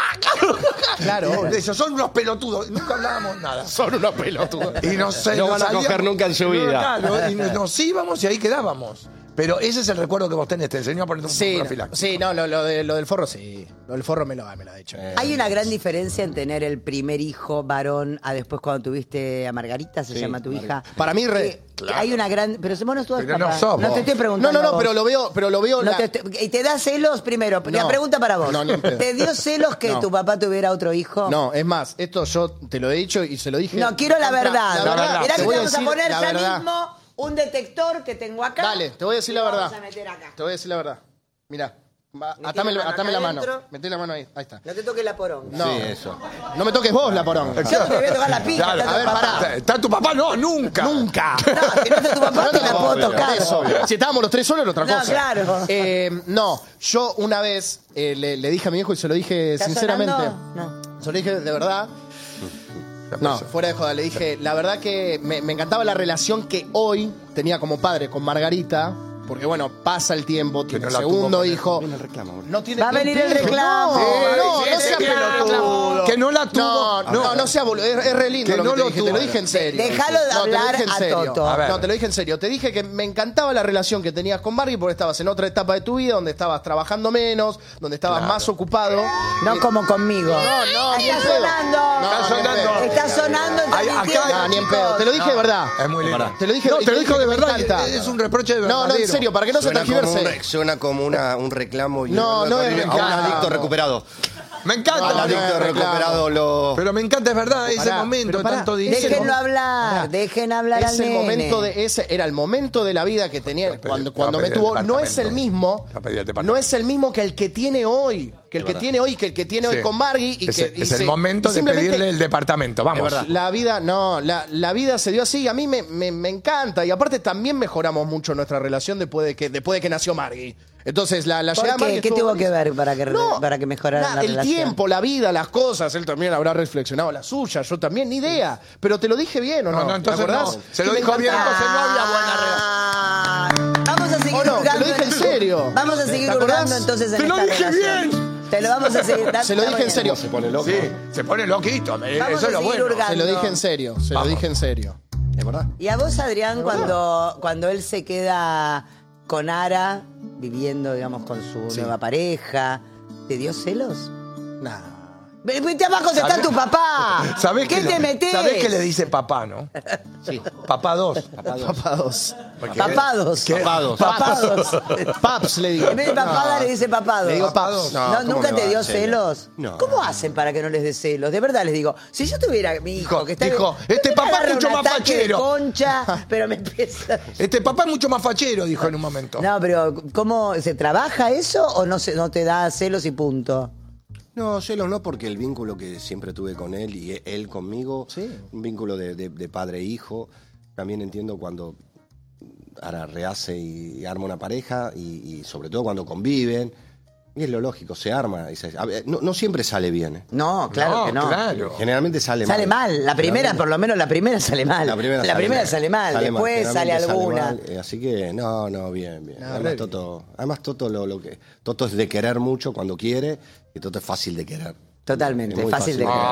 Claro. Decía, son unos pelotudos. Nunca hablábamos nada. Son unos pelotudos. Y no sé, No nos van a salíamos- coger nunca en su vida. Claro, y nos íbamos y ahí quedábamos. Pero ese es el recuerdo que vos tenés, te enseñó a ponerte un Sí, profiláctico. sí, no, lo del forro sí. Lo del forro me lo ha dicho. Hay una gran diferencia en tener el primer hijo varón a después cuando tuviste a Margarita, se Sí, llama tu hija. Para mí, Hay una gran... Pero si vos no estuvas Pero no capaz. sos No vos. te estoy preguntando. No, a vos. pero lo veo. No la- y te da celos primero. La No. pregunta para vos. No, ni en pedo. ¿Te dio celos que No. tu papá tuviera otro hijo? No, es más, esto yo te lo he dicho y se lo dije. No, quiero la verdad. La verdad. Mirá te que voy te a vamos a decir poner la ya verdad. mismo un detector que tengo acá. Dale, te voy a decir la Lo verdad. vamos a meter acá. Te voy a decir la verdad. Mirá, Metí atame la mano atame acá la mano. adentro. Metí la mano ahí. Ahí está. No te toques la poronga. No, Sí, eso. no me toques vos la poronga. Yo no te voy a tocar la pija. Claro. está A tu ver, papá. pará. ¿Está tu papá? No, nunca. Nunca. No, si no está tu papá, te la puedo obvio. tocar. Eso. Si estábamos los tres solos era otra No, cosa. claro. No, yo una vez le dije a mi viejo y se lo dije ¿Estás sinceramente. sonando? No. Se lo dije de verdad. No, fuera de joda, le dije, la verdad que me encantaba la relación que hoy tenía como padre con Margarita, porque bueno, pasa el tiempo, tiene no un la segundo tuvo hijo. Viene el reclamo, boludo. No tiene, Va a venir el reclamo. No sea pelotudo. Que no la tuvo. No sea boludo. Es re lindo Que lo no que lo te dije. tuvo. Te lo dije en serio. Déjalo de No, te lo hablar dije en a serio. Toto. A ver. No, te lo dije en serio. Te dije que me encantaba la relación que tenías con Margie porque estabas en otra etapa de tu vida donde estabas trabajando menos, donde estabas más ocupado. No como conmigo. No, ni Está en pedo. sonando. Está sonando. Está sonando. está Ay, acá- mintiendo, No, ni en chicos. pedo. Te lo dije de verdad. Es muy lindo. Te lo dije, No, y te lo dijo de que me verdad. encanta. Es un reproche de No, verdadero. en serio, para que no se tergiverse. Suena como un reclamo y No, no es a un reclamo. adicto recuperado. Me encanta. No, Al adicto no, recuperado lo... Pero me encanta, es verdad, ese Pará, momento, pero pará. tanto dinero. Déjenlo hablar. Dejen hablar al Es el nene. momento era el momento de la vida que tenía pedí- cuando te va a me pedir el tuvo. No es el departamento. mismo. Te va a pedir el departamento. No es el mismo que el que tiene hoy. Que el que tiene hoy, que el que tiene hoy Sí. con Margie. Y Es, que, y es se- el momento y de simplemente pedirle el departamento. Vamos. La vida, no, la vida se dio así y a mí me encanta. Y aparte también mejoramos mucho nuestra relación después de que nació Margie. Entonces la ¿Por llegada de qué? Margie ¿Qué estuvo tuvo que buenísima. ver para que mejorara Nada, la el relación? tiempo, la vida, las cosas. Él también habrá reflexionado la suya, yo también, ni idea. Pero te lo dije bien, ¿o no? No, entonces ¿Te acordás? no. Se Que lo me dijo bien, encantaba. entonces no había buena relación. Vamos a seguir ¿O no? Te hurgando lo dije en serio. Vamos a seguir ¿Te acordás? hurgando entonces en ¡Te lo esta dije relación. bien! Te lo vamos a seguir dando. Se lo dije en serio. Se pone loco. Sí, se pone loquito. Vamos Eso a es lo seguir bueno. hurgando. Se lo dije en serio, se lo Vamos. dije en serio. ¿Es verdad? Y a vos, Adrián, cuando él se queda con Ara, viviendo, digamos, con su nueva pareja, ¿te dio celos? Nah. Vete abajo, está tu papá. ¿Sabés ¿Qué que te metés? ¿Sabés que le dice papá, no? Sí. Papá 2. Papá 2. Papados. ¿Qué? Papados. Papados. Paps le digo. En vez de papada le dice papados. Le digo paps. No, ¿cómo ¿Nunca me te va dio a celos? No. ¿Cómo hacen para que no les dé celos? De verdad les digo, si yo tuviera mi hijo que está... Dijo, este me papá agarra mucho un más ataque de fachero. concha, pero me empieza... Este papá es mucho más fachero, dijo en un momento. No, pero ¿cómo se trabaja eso o no te da celos y punto? No, celos no, porque el vínculo que siempre tuve con él y él conmigo, un vínculo de padre e hijo. También entiendo cuando ahora rehace y arma una pareja y sobre todo cuando conviven. Y es lo lógico, se arma. A ver, no siempre sale bien. No, claro que no. Claro. Generalmente sale mal. Sale mal, la primera, por lo menos la primera sale mal. La primera sale mal, después sale generalmente alguna. mal, así que, no, bien. Además, Toto, Toto es de querer mucho cuando quiere y Toto es fácil de querer. Totalmente, Es muy fácil de querer.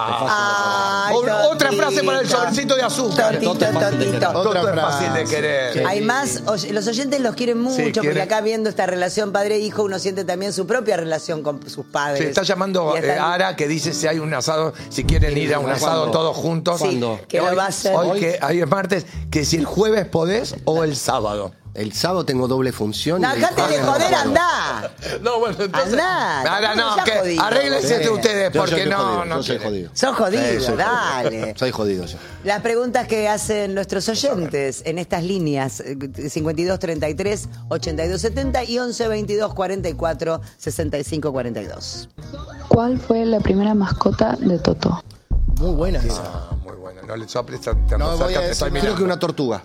Ah. Ay, Otra frase para el Totito. sobrecito de azúcar. Totito, Totito. Toto es fácil de querer. Hay más, los oyentes los quieren mucho, porque quieren. acá viendo esta relación padre-hijo uno siente también su propia relación con sus padres. Se está llamando Y están- Ara que dice si hay un asado, si quieren ir a un asado todos juntos. Sí, que lo hoy, va a hacer. Hoy que hoy es martes, que si el jueves podés o el sábado. El sábado tengo doble función. No, y el dejate de jueves no joder, puedo. andá. No, bueno, entonces. Andá, Ahora no, ya que jodido. arréglense entre ustedes, Yo porque soy no, jodido, no yo soy quieren. jodido. Sos jodido, Soy dale. Soy jodido yo. Las preguntas que hacen nuestros oyentes en estas líneas 5233 8270 y 1122 44 65 42. ¿Cuál fue la primera mascota de Toto? Muy buena esa. Ah, muy bueno, no le soples. No voy a decir nada. Creo que una tortuga.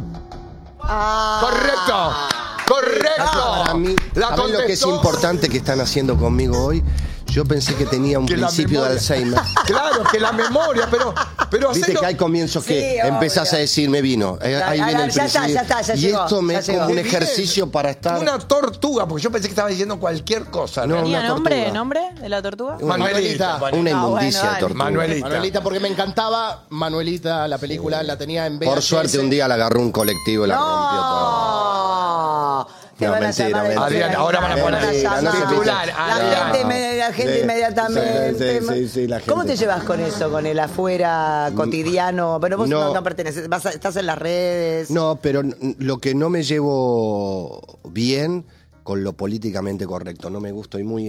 ¡Correcto! ¡Correcto! Para mí, la ¿sabés lo que es contestó? importante que están haciendo conmigo hoy? Yo pensé que tenía un Que la principio de memoria. Alzheimer. Claro, que la memoria, pero Viste hacelo- que hay comienzos Sí, que obvio. empezás a decir, me vino. Ahí viene el ya está, principio. ya está, ya y llegó, esto me ya es como llegó. un Bien. ejercicio para estar. Una tortuga, porque yo pensé que estaba diciendo cualquier cosa. No, ¿no? ¿Tenía una nombre? tortuga. ¿Nombre de la tortuga? Manuelita. Una Ah, bueno, inmundicia de dale. tortuga. Manuelita. Manuelita, porque me encantaba Manuelita, la película, la tenía en VHS. Por suerte un día la agarró un colectivo y la rompió todo. No. Te No, van a mentira, llamar mentira. Adrián, ahora van a poner Mentira, no se titular. piensa. Adrián. La gente Sí, inmediatamente. sí, la gente. ¿Cómo te llevas con eso, con el afuera cotidiano? Pero vos No. no perteneces, estás en las redes. No, pero lo que no me llevo bien con lo políticamente correcto. No me gusta, y muy...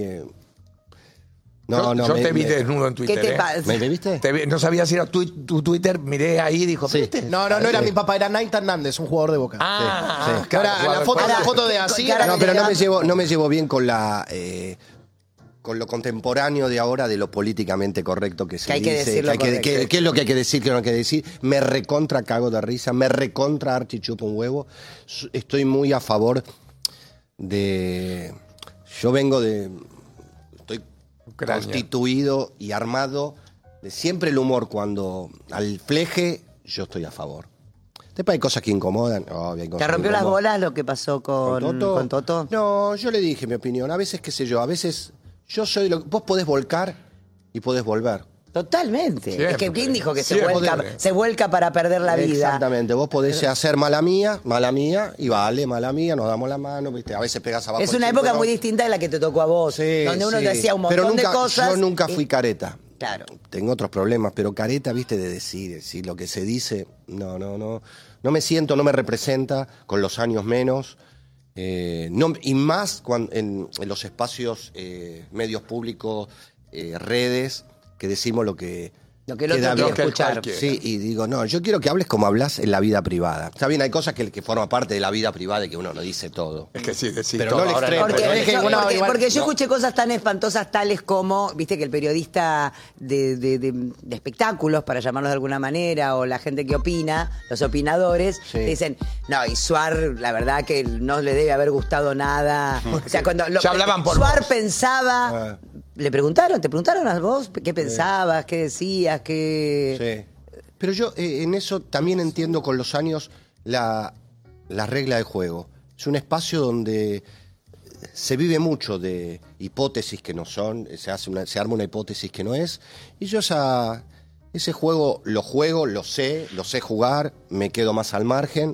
Yo te vi desnudo en Twitter. ¿Qué te pasa? ¿Me viste? No sabía si era tu Twitter, miré ahí y dijo, Sí. ¿viste? No era mi papá, era Naita Hernández, un jugador de Boca. Ah, Sí. claro, Ahora, la foto de así. Cara, No, pero no me llevo bien con la... con lo contemporáneo de ahora, de lo políticamente correcto que se Que hay que dice, decirlo ¿qué correcto. es lo que hay que decir, qué no hay que decir? Me recontra cago de risa, me recontra archichupo un huevo. Estoy muy a favor de... Yo vengo de... Estoy Ucrania. constituido y armado siempre el humor cuando al fleje, yo estoy a favor. Después hay cosas que incomodan. Obvio, hay cosas ¿Te rompió que las incomodan. bolas lo que pasó con Toto? No, yo le dije mi opinión. A veces, qué sé yo, a veces yo soy lo que... Vos podés volcar y podés volver. Totalmente. Siempre. Es que ¿quién dijo que Siempre. se vuelca para perder la vida? Exactamente. Vos podés hacer mala mía, y vale, mala mía, nos damos la mano, ¿viste? A veces pegas abajo. Es el una época cinturón. muy distinta de la que te tocó a vos, Sí, donde uno sí. te decía un montón Pero nunca, de cosas. Yo nunca y- fui careta. Claro. Tengo otros problemas, pero careta, viste, de decir, si lo que se dice, no me siento, no me representa, con los años menos, y más cuando, en los espacios medios públicos, redes, que decimos lo que Lo que el otro quiere escuchar. Sí, y digo, no, yo quiero que hables como hablas en la vida privada. Está bien, hay cosas que forman parte de la vida privada y que uno no dice todo. Es que sí, decís Pero todo. no el Ahora extremo. Porque, Pero es que yo, uno porque- igual- porque yo no. escuché cosas tan espantosas tales como, viste que el periodista de espectáculos, para llamarlos de alguna manera, o la gente que opina, los opinadores, Sí. dicen, no, y Suar, la verdad que no le debe haber gustado nada. O sea, cuando Ya hablaban por Suar vos. pensaba, ¿te preguntaron a vos qué pensabas, qué decías, qué... Sí. Pero yo en eso también entiendo con los años la regla de juego. Es un espacio donde se vive mucho de hipótesis que no son, se arma una hipótesis que no es, y yo ese juego lo juego, lo sé jugar, me quedo más al margen.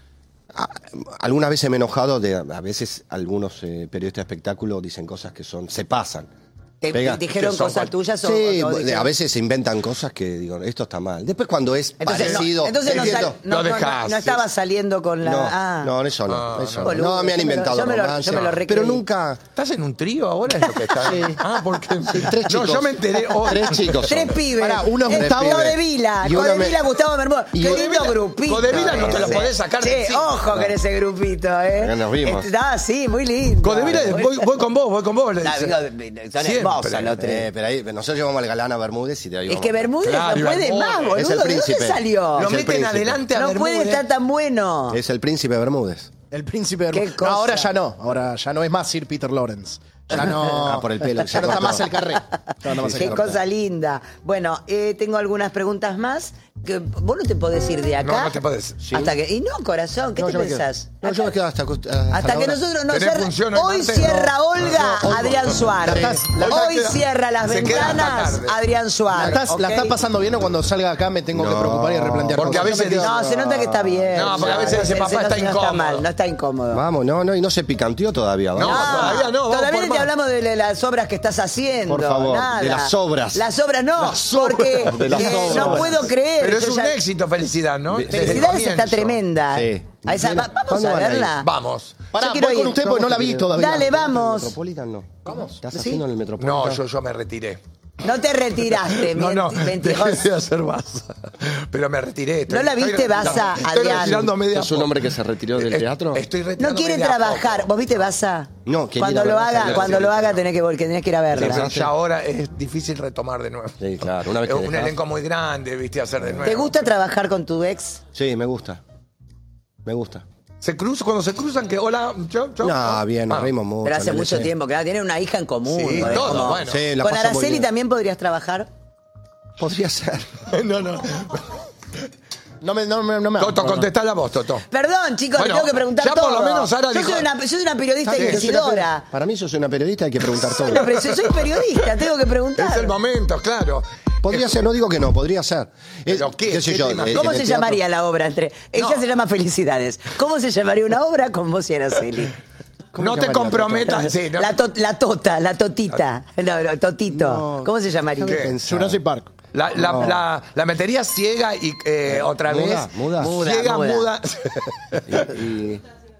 Algunas veces me he enojado a veces algunos periodistas de espectáculo dicen cosas que se pasan. ¿Te Pega. dijeron que son cosas cual- tuyas o Sí, o dijeron- a veces se inventan cosas que digo, esto está mal. Después cuando es Entonces, parecido... entonces no, entiendo. no, Lo no, dejás, no estaba sí. saliendo con la... No, ah. no, eso no. Eso no. Boludo, No, me han yo me lo- inventado yo me lo romance. recreí. Pero nunca... ¿Estás en un trío ahora? Es lo que estás. Ah, porque. tres No, chicos. yo me enteré. Tres chicos. Tres son. pibes. Pará, uno es Eh, Gustavo. Codevila, Y uno Codevila, Gustavo Mermón. y Qué lindo Codevila- grupito. Codevila no te lo ese. podés sacar de Che, encima. ojo con ese grupito, ¿eh? Ya nos vimos. Sí, muy lindo. Codevila, voy con vos, le Ah, dice. digo, son Siempre. hermosos los tres. Pero ahí, nosotros llevamos al galán a Bermúdez y de ahí Es vamos. que Bermúdez Claro, no puede Bermúdez. más, boludo. Es el ¿De dónde príncipe. salió? Lo Es el meten príncipe. adelante a No Bermúdez. puede estar tan bueno. Es el príncipe Bermúdez. El príncipe Qué No, cosa. ahora ya no. Ahora ya no es más Sir Peter Lawrence. Ya no. Ah, por el pelo, Ya no está más el carré. Ya no está más el Qué carré. cosa linda. Bueno, tengo algunas preguntas más. Que vos no te podés ir de acá. No, no te podés. Sí. Hasta que. Y no, corazón, ¿qué No, te yo me quedo. pensás? No, yo me quedo hasta Hasta la que hora. nosotros no ¿Tenés cierra. función el Hoy martes? cierra No. Olga, Adrián Suárez. Hoy queda- cierra las se queda hasta ventanas, tarde. Adrián ¿La Suárez. estás, la ¿ok? estás pasando bien o cuando salga acá me tengo que No, preocupar y replantear porque cosas? a veces Yo me quedo- No, se nota que está bien. No, porque a veces dice, papá, está no incómodo. mal, no está incómodo. Vamos, no, y no se picanteó todavía. No, Vamos. todavía no, vamos Todavía por ni te más. hablamos de las obras que estás haciendo. Por favor, nada. de las obras. Las obras no, porque De las no obras. puedo creer. Pero es yo un ya- éxito, felicidad, ¿no? Desde el Felicidades está comienzo. tremenda. Sí. A esa- vamos ¿Cuándo a van a ir? verla. Vamos. Pará, Yo quiero voy con ir. usted porque no la vi todavía. Dale, vamos. ¿Metropolitan no? ¿Cómo? ¿Estás ¿Sí? haciendo en el Metropolitan? No, yo me retiré. No te retiraste, No, mentiroso. dejé de hacer Baza. Pero me retiré. ¿No la viste, Baza, Estoy Adrián? retirando media ¿Es un hombre que se retiró del teatro? Estoy No retirando quiere media trabajar. poco. ¿Vos viste Baza? No, quería Cuando ir a lo ver Baza, haga, claro, cuando sí. lo haga tenés que ir a verla. Pero ya ahora es difícil retomar de nuevo. Sí, claro, una vez que Un dejás. elenco muy grande, viste, hacer de nuevo. ¿Te gusta trabajar con tu ex? Sí, me gusta. Me gusta. Cuando se cruzan, que hola, chau. No, bien, nos reímos mucho. Pero hace en el mucho LC. tiempo, claro, tienen una hija en común. Sí, ¿no? Es todo, como- bueno. Sí, la ¿Con paso muy Araceli bien. también podrías trabajar? Podría ser. No. No me Toto, contestá la voz, Toto. Perdón, chicos, Bueno, le tengo que preguntar ya todo. por lo menos ahora yo, dijo- soy una periodista Está bien, inquisidora. Para mí, sos una periodista, hay que preguntar todo. Pero yo soy periodista, tengo que preguntar. Es el momento, claro. Podría ser, no digo que no, podría ser. ¿Pero qué? sé ¿Qué yo, tema? en ¿Cómo el se teatro- llamaría la obra entre? Ella se llama Felicidades. ¿Cómo se llamaría una obra con vos y Araceli? ¿Cómo No se te llamaría? comprometas. Sí, no. La tota, la totita. No, Totito. No. ¿Cómo se llamaría? ¿Qué? Pensar. Jurassic Park. La metería ciega y otra Muda, vez. muda. Ciega, Muda. muda. Y-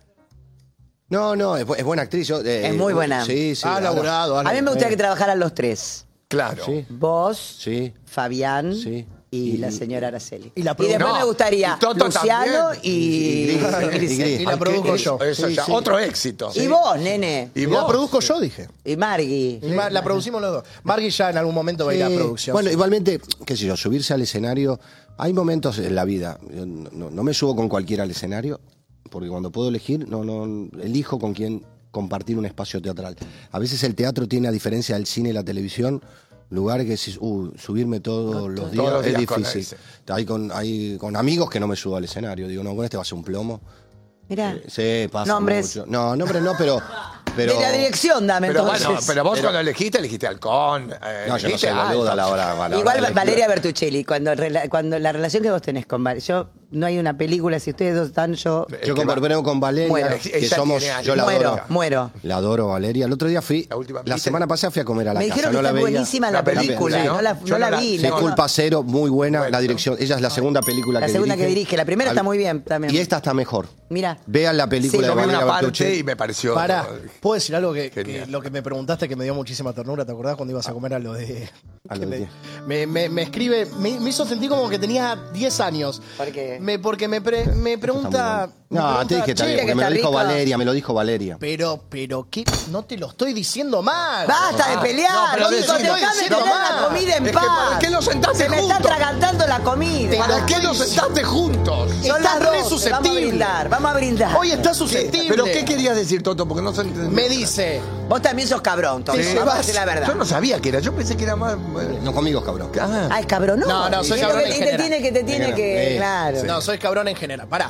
No, es buena actriz. Es muy buena. Sí, sí. Ha laburado. A mí me gustaría que trabajaran los tres. Claro. Sí, Vos, sí. Fabián Sí. y la señora Araceli. Y la después No, me gustaría y Toto Luciano también. y Grisel. Y la produzco yo. Eso Sí, ya, sí. otro éxito. Y vos, nene. Y Y la vos. produzco yo, dije. Y Margui. Y la producimos los dos. Margui ya en algún momento va a ir a Sí. producción. Bueno, igualmente, qué sé yo, subirse al escenario. Hay momentos en la vida. Yo no me subo con cualquiera al escenario, porque cuando puedo elegir, no elijo con quién compartir un espacio teatral. A veces el teatro tiene, a diferencia del cine y la televisión, Lugares que decís, subirme todos los días Todos los es días con difícil. ese. Hay con amigos que no me subo al escenario. Digo, no, con este va a ser un plomo. Mirá. Sí, pasa Nombres. mucho. No, nombres no, pero... De la dirección, dame Pero entonces. bueno, pero vos cuando elegiste Halcón. No, yo no elegiste soy boluda a la hora. Igual Valeria Bertuccelli, cuando la relación que vos tenés con Valeria, yo no hay una película, si ustedes dos están, yo Yo comparé con Valeria, Muero. que Ella somos... tiene Yo la muero, adoro. muero. La adoro, Valeria. El otro día fui... La última- La ¿viste? semana pasada fui a comer a la Me casa. dijeron No que la está veía. buenísima la La película, película, ¿no? no la Yo no la- vi. Sí, no. Culpa Cero, muy buena. Bueno. La dirección, ella es la segunda película La que segunda que dirige, la primera está muy bien también. Y esta está mejor. Mira. Vean la película Sí, de Yo vi Valeria una parte Bertuccelli. y me pareció. Para, ¿puedo decir algo que Genial. lo que me preguntaste que me dio muchísima ternura? ¿Te acordás cuando ibas a comer a lo de...? A lo que de me escribe, me hizo sentir como que tenía 10 años. ¿Por qué? Porque me pregunta... me No, pregunta, te dije "Che, también, porque que me lo está dijo rico". Valeria, me lo dijo Valeria. Pero, ¿qué? No te lo estoy diciendo mal. Basta de pelear, no, pero Nico, decilo, dejame decilo tener la más. comida en Es que, paz. ¿para qué los sentaste Se me está juntos? atragantando la comida. ¿Para qué nos sentaste juntos? Son Estás las re 12, vamos a susceptible. brindar, vamos a brindar. Hoy está susceptible. ¿Pero qué querías decir, Toto? Porque no se entendió. Me dice... Vos también sos cabrón, Tom. Sí, Vamos a vas. decir la verdad. Yo no sabía que era. Yo pensé que era más. No conmigo, cabrón. Ah, es cabrón, ¿no? No, soy Siento cabrón que en te general. tiene que... Claro. No, soy cabrón en general. Pará.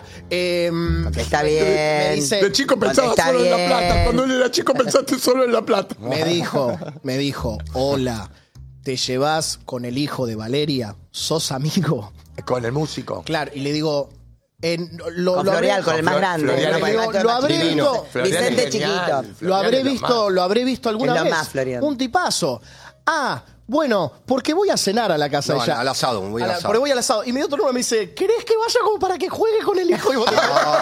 Está bien. Me dice... De chico pensaba Está solo en La bien. Plata. Cuando él era chico pensaste solo en La Plata. Me dijo, hola, ¿te llevas con el hijo de Valeria? ¿Sos amigo? Con el músico. Claro, y le digo... Con Floreal, con el más grande. Florial no, con el es más lo habré divino. visto. Florial es Vicente genial. Chiquito. Lo Florial habré es lo visto, más. lo habré visto alguna Es lo vez. más, Florian. Un tipazo. Bueno, porque voy a cenar a la casa No, de ella. al asado, voy al asado. Porque voy al asado. Y me dio otro número y me dice, ¿querés que vaya como para que juegue con el hijo? Y vos-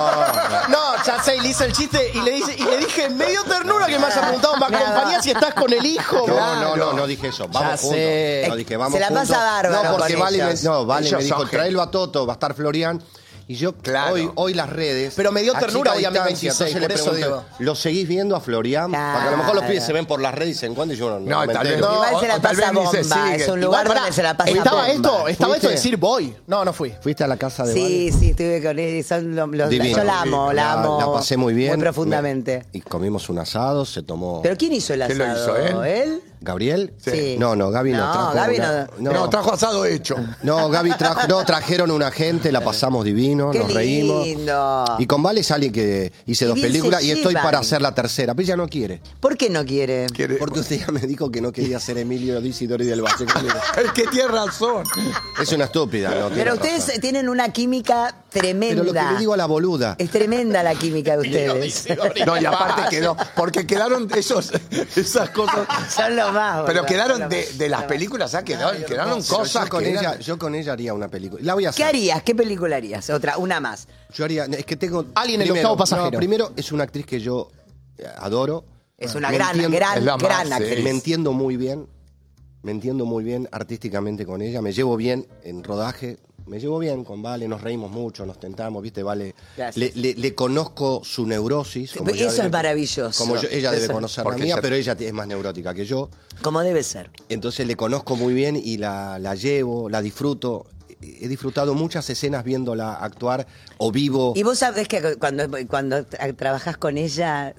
no, ya sé, y le hice el chiste y le dije, me dio ternura que me haya preguntado, ¿me acompañás si estás con el hijo? No dije eso. Vamos Ya juntos. sé. No dije, vamos Se la juntos. pasa bárbaro No, porque con Vale, ellos. Vale Ellos me dijo, son tráelo a Toto, va a estar Florian. Y yo, Claro. hoy las redes. Pero me dio ternura a hoy a mi distancia, 26, entonces por le eso pregunté, ¿lo seguís viendo a Florian? Claro. Porque a lo mejor los pibes se ven por las redes y se encuentran y yo no No, me tal vez entero. no. Igual se la O tal pasa vez ni se bomba. sigue. Es un lugar Igual, donde se la pasa estaba bomba. esto de ¿Fuiste? decir voy. No fui. ¿Fuiste a la casa de Sí, Vale? sí, estuve con él. Divino. Yo la amo. La pasé muy bien. Muy profundamente. Y comimos un asado, se tomó... ¿Pero quién hizo el ¿Quién lo asado? hizo, ¿Él? ¿Gabriel? Sí. No, Gaby no No, trajo. Gaby No, trajo asado hecho. No, Gaby trajeron una gente, la pasamos divino, Qué nos reímos. lindo. Y con Vale es alguien que hice Qué dos bien películas se y estoy llevan. para hacer la tercera, pero ella no quiere. ¿Por qué no quiere? Quiere- Porque usted ya me dijo que no quería ser Emilio Disidori del Valle conmigo. Es que tiene razón. Es una estúpida, ¿no? tiene Pero ustedes razón. tienen una química tremenda. Pero lo que le digo a la boluda. Es tremenda la química de ustedes. No, y aparte quedó. Porque quedaron esas cosas. Son los más. Pero boludo, quedaron son los más. de las películas, quedaron Pero cosas yo con que ella, eran- yo con ella haría una película. La voy a hacer. ¿Qué harías? ¿Qué película harías? Una más. Yo haría. Es que tengo. Alguien en el octavo pasajero. No, primero es una actriz que yo adoro. Es una Me gran entiendo- es la más, sí. actriz. Me entiendo muy bien. Me entiendo muy bien artísticamente con ella. Me llevo bien en rodaje. Me llevo bien con Vale, nos reímos mucho, nos tentamos, ¿viste? Vale, Gracias. le conozco su neurosis. como Eso ella es debe- maravilloso. Como ella debe Eso- conocer la porque mía, se- pero ella es más neurótica que yo. Como debe ser. Entonces le conozco muy bien y la llevo, la disfruto. He disfrutado muchas escenas viéndola actuar o vivo. Y vos sabés que cuando trabajás con ella,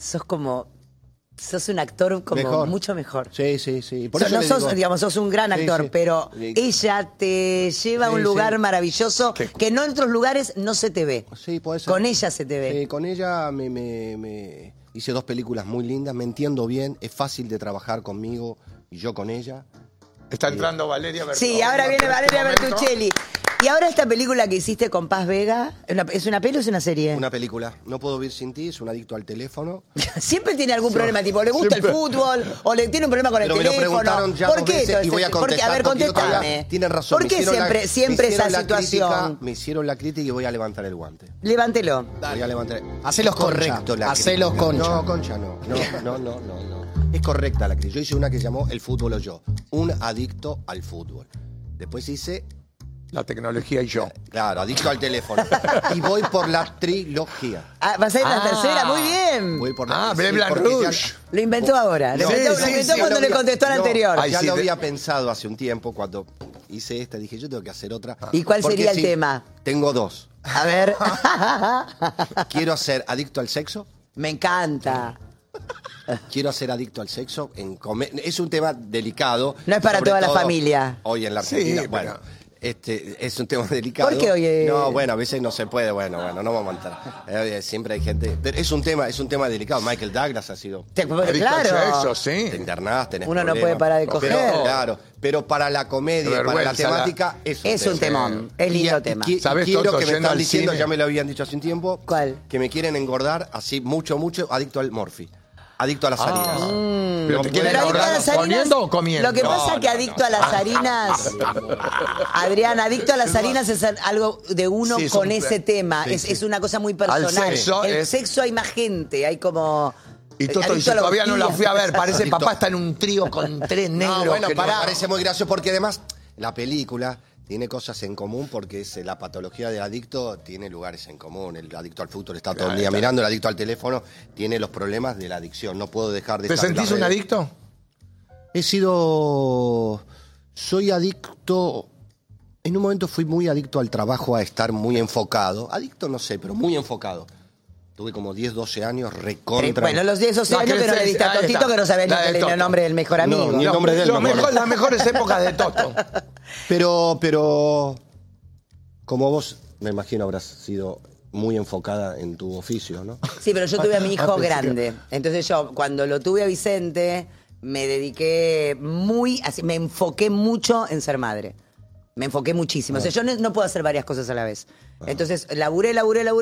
sos un actor como Mejor. mucho mejor. Sí, sí, sí. Por No eso le sos, digo- digamos, sos un gran Sí, actor, sí. pero Sí. ella te lleva a un Sí, lugar sí. maravilloso que no en otros lugares no se te ve. Sí, puede ser. Con ella se te ve. Sí, con ella me hice dos películas muy lindas, me entiendo bien, es fácil de trabajar conmigo y yo con ella. Está entrando Valeria Bertuccelli. Sí, ahora viene Valeria En este momento. Bertuccelli. Y ahora esta película que hiciste con Paz Vega, ¿es una peli o es una serie? Una película, No puedo vivir sin ti, es un adicto al teléfono. Siempre tiene algún problema, tipo, le gusta el fútbol o le tiene un problema con el Pero me lo teléfono. preguntaron ya ¿Por dos qué veces todo y voy a ese- por qué? contestar. A ver, porque yo todavía- contestame. Tienen razón. ¿Por me qué hicieron la- siempre me esa hicieron la situación? crítica, me hicieron la crítica y voy a levantar el guante. Levántelo. Voy a levantar. Hacelos concha. Correcto la Hacelos crítica. concha. No, concha no. No. Es correcta la crítica. Yo hice una que llamó El fútbol o yo. Un adicto al fútbol. Después hice, La tecnología y yo. claro, adicto al teléfono. Y voy por la trilogía. Ah, vas a ir a la Ah. tercera, muy bien. Voy por la Bleu Blanc porque ya- Rouge. Lo inventó ahora. Lo No, inventó, sí, lo inventó sí, cuando lo le había- contestó al no, anterior. Ay, Ya sí, lo de- había pensado hace un tiempo cuando hice esta. Dije, yo tengo que hacer otra. ¿Y cuál Porque sería el sí, tema? Tengo dos. A ver. Quiero ser adicto al sexo Me encanta. quiero ser adicto al sexo. Es un tema delicado. No es para sobre toda la todo familia. Hoy en la Argentina, Sí, bueno. Es un tema delicado. ¿Por qué hoy? No, bueno, a veces no se puede, bueno, no vamos a entrar. Siempre hay gente. Pero es un tema delicado. Michael Douglas ha sido. Adicto al Claro. sexo, sí. Te internás, tenés Uno no problemas. puede parar de coger. Claro, pero para la comedia, para la vergüenza, temática, Es un temón. Es lindo tema. ¿Sabés, Quiero Toto, que me yendo están al diciendo, cine? ya me lo habían dicho hace un tiempo. ¿Cuál? Que me quieren engordar así mucho, adicto al morfi. Adicto a las harinas. ¿Pero te quieren Pero adicto a ahorrar las harinas, poniendo o comiendo? Lo que pasa es que adicto a las harinas, Adrián, adicto a las harinas es algo de uno Sí, es con un- ese tema. sí, Es una cosa muy personal. sexo El es- sexo hay más gente, hay como. Y Toto adicto dice, a la todavía no la fui a ver. orgía. Parece Adicto. papá está en un trío con 3 negros. No, bueno, que me parece muy gracioso porque además la película tiene cosas en común porque la patología del adicto tiene lugares en común. El adicto al fútbol está todo el día mirando, el adicto al teléfono tiene los problemas de la adicción. No puedo dejar de ¿Te estar en sentís las un redes. adicto? Soy adicto. En un momento fui muy adicto al trabajo, a estar muy enfocado. Adicto no sé, pero muy enfocado. Tuve como 10, 12 años recontra. Bueno, los 10 o 12 No, años que no le diste a ahí Totito está. que no sabía La de ni el Toto. nombre del mejor amigo. ni el nombre de él, me acuerdo. Las mejores épocas de Toto. Pero como vos, me imagino, habrás sido muy enfocada en tu oficio, ¿no? Sí, pero yo tuve a mi hijo pensé que- grande. Entonces yo, cuando lo tuve a Vicente, me dediqué me enfoqué mucho en ser madre. Me enfoqué muchísimo. O sea, yo no puedo hacer varias cosas a la vez. Entonces, laburé.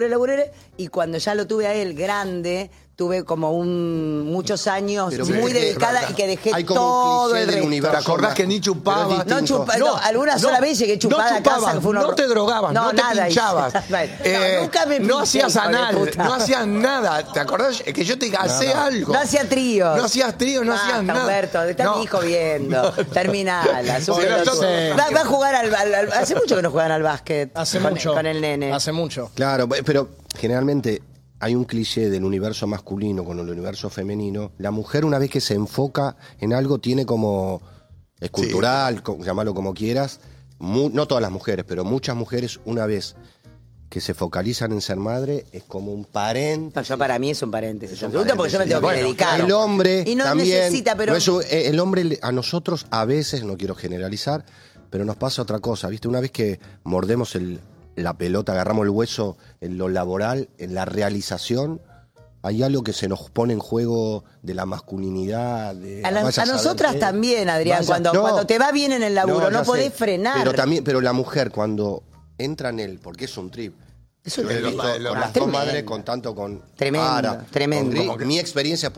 Y cuando ya lo tuve a él grande, tuve como muchos años Pero muy viste que- dedicada y que dejé hay como un todo cliché el del resto. universo. ¿Te acordás que ni chupaba? Pero es distinto. No, alguna sola vez llegué chupada a casa, chupabas, que fue un no horror. te drogabas, no, te nada, pinchabas. Bueno, nunca me no pinché, hacías hijo de anal, puta. no hacías nada. ¿Te acordás que yo te dije, hacé algo? No hacía tríos. No hacías tríos, no hacías nada. Humberto, está No. mi hijo viendo. Terminala. Pero yo- Va a jugar hace mucho que no juegan al básquet. Hace con, mucho. Con el nene. Hace mucho. Claro, pero generalmente hay un cliché del universo masculino con el universo femenino. La mujer, una vez que se enfoca en algo, tiene como. Es cultural, llámalo como quieras. No todas las mujeres, pero muchas mujeres, una vez que se focalizan en ser madre, es como un paréntesis. No, yo para mí es un paréntesis. Es un Porque yo me tengo que Bueno, dedicar. El hombre Y no también. necesita, pero. no es el hombre, a nosotros a veces, no quiero generalizar, pero nos pasa otra cosa, ¿viste? Una vez que mordemos la pelota, agarramos el hueso en lo laboral, en la realización, hay algo que se nos pone en juego de la masculinidad. A vaya saber nosotras qué. también, Adrián. Vaya- Cuando te va bien en el laburo, ya no podés sé. frenar. Pero la mujer, cuando entra en él, porque es un trip. Es un Yo he trip. visto Tremendo. con las dos Tremendo. madres, con tanto con Tremendo, Ara, tremendo. con Gris. Mi experiencia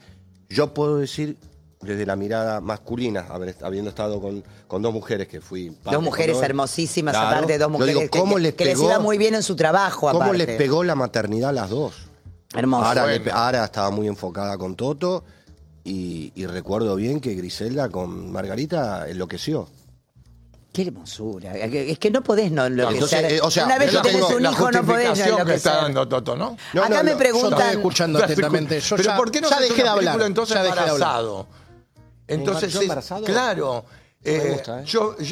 yo puedo decir desde la mirada masculina, habiendo estado con dos mujeres que fui. parte Dos mujeres con dos- hermosísimas, Claro. aparte, dos Yo mujeres digo, ¿cómo les que les pegó? iba muy bien en su trabajo, ¿Cómo aparte. les pegó la maternidad a las dos? Hermoso. Ara estaba muy enfocada con Toto y recuerdo bien que Griselda con Margarita enloqueció. Qué hermosura. Es que no podés no enloquecer. Entonces, o sea, una vez que yo tenés tengo un La hijo no podés no justificación que está enloquecer. dando Toto, ¿no? Acá me Yo preguntan. estoy escuchando atentamente. Yo Pero ya, ¿por qué no ya haces dejé de una película hablar. entonces ya dejé de hablar. embarazado? Entonces, ¿Yo es- embarazado? claro. Me gusta, ¿eh?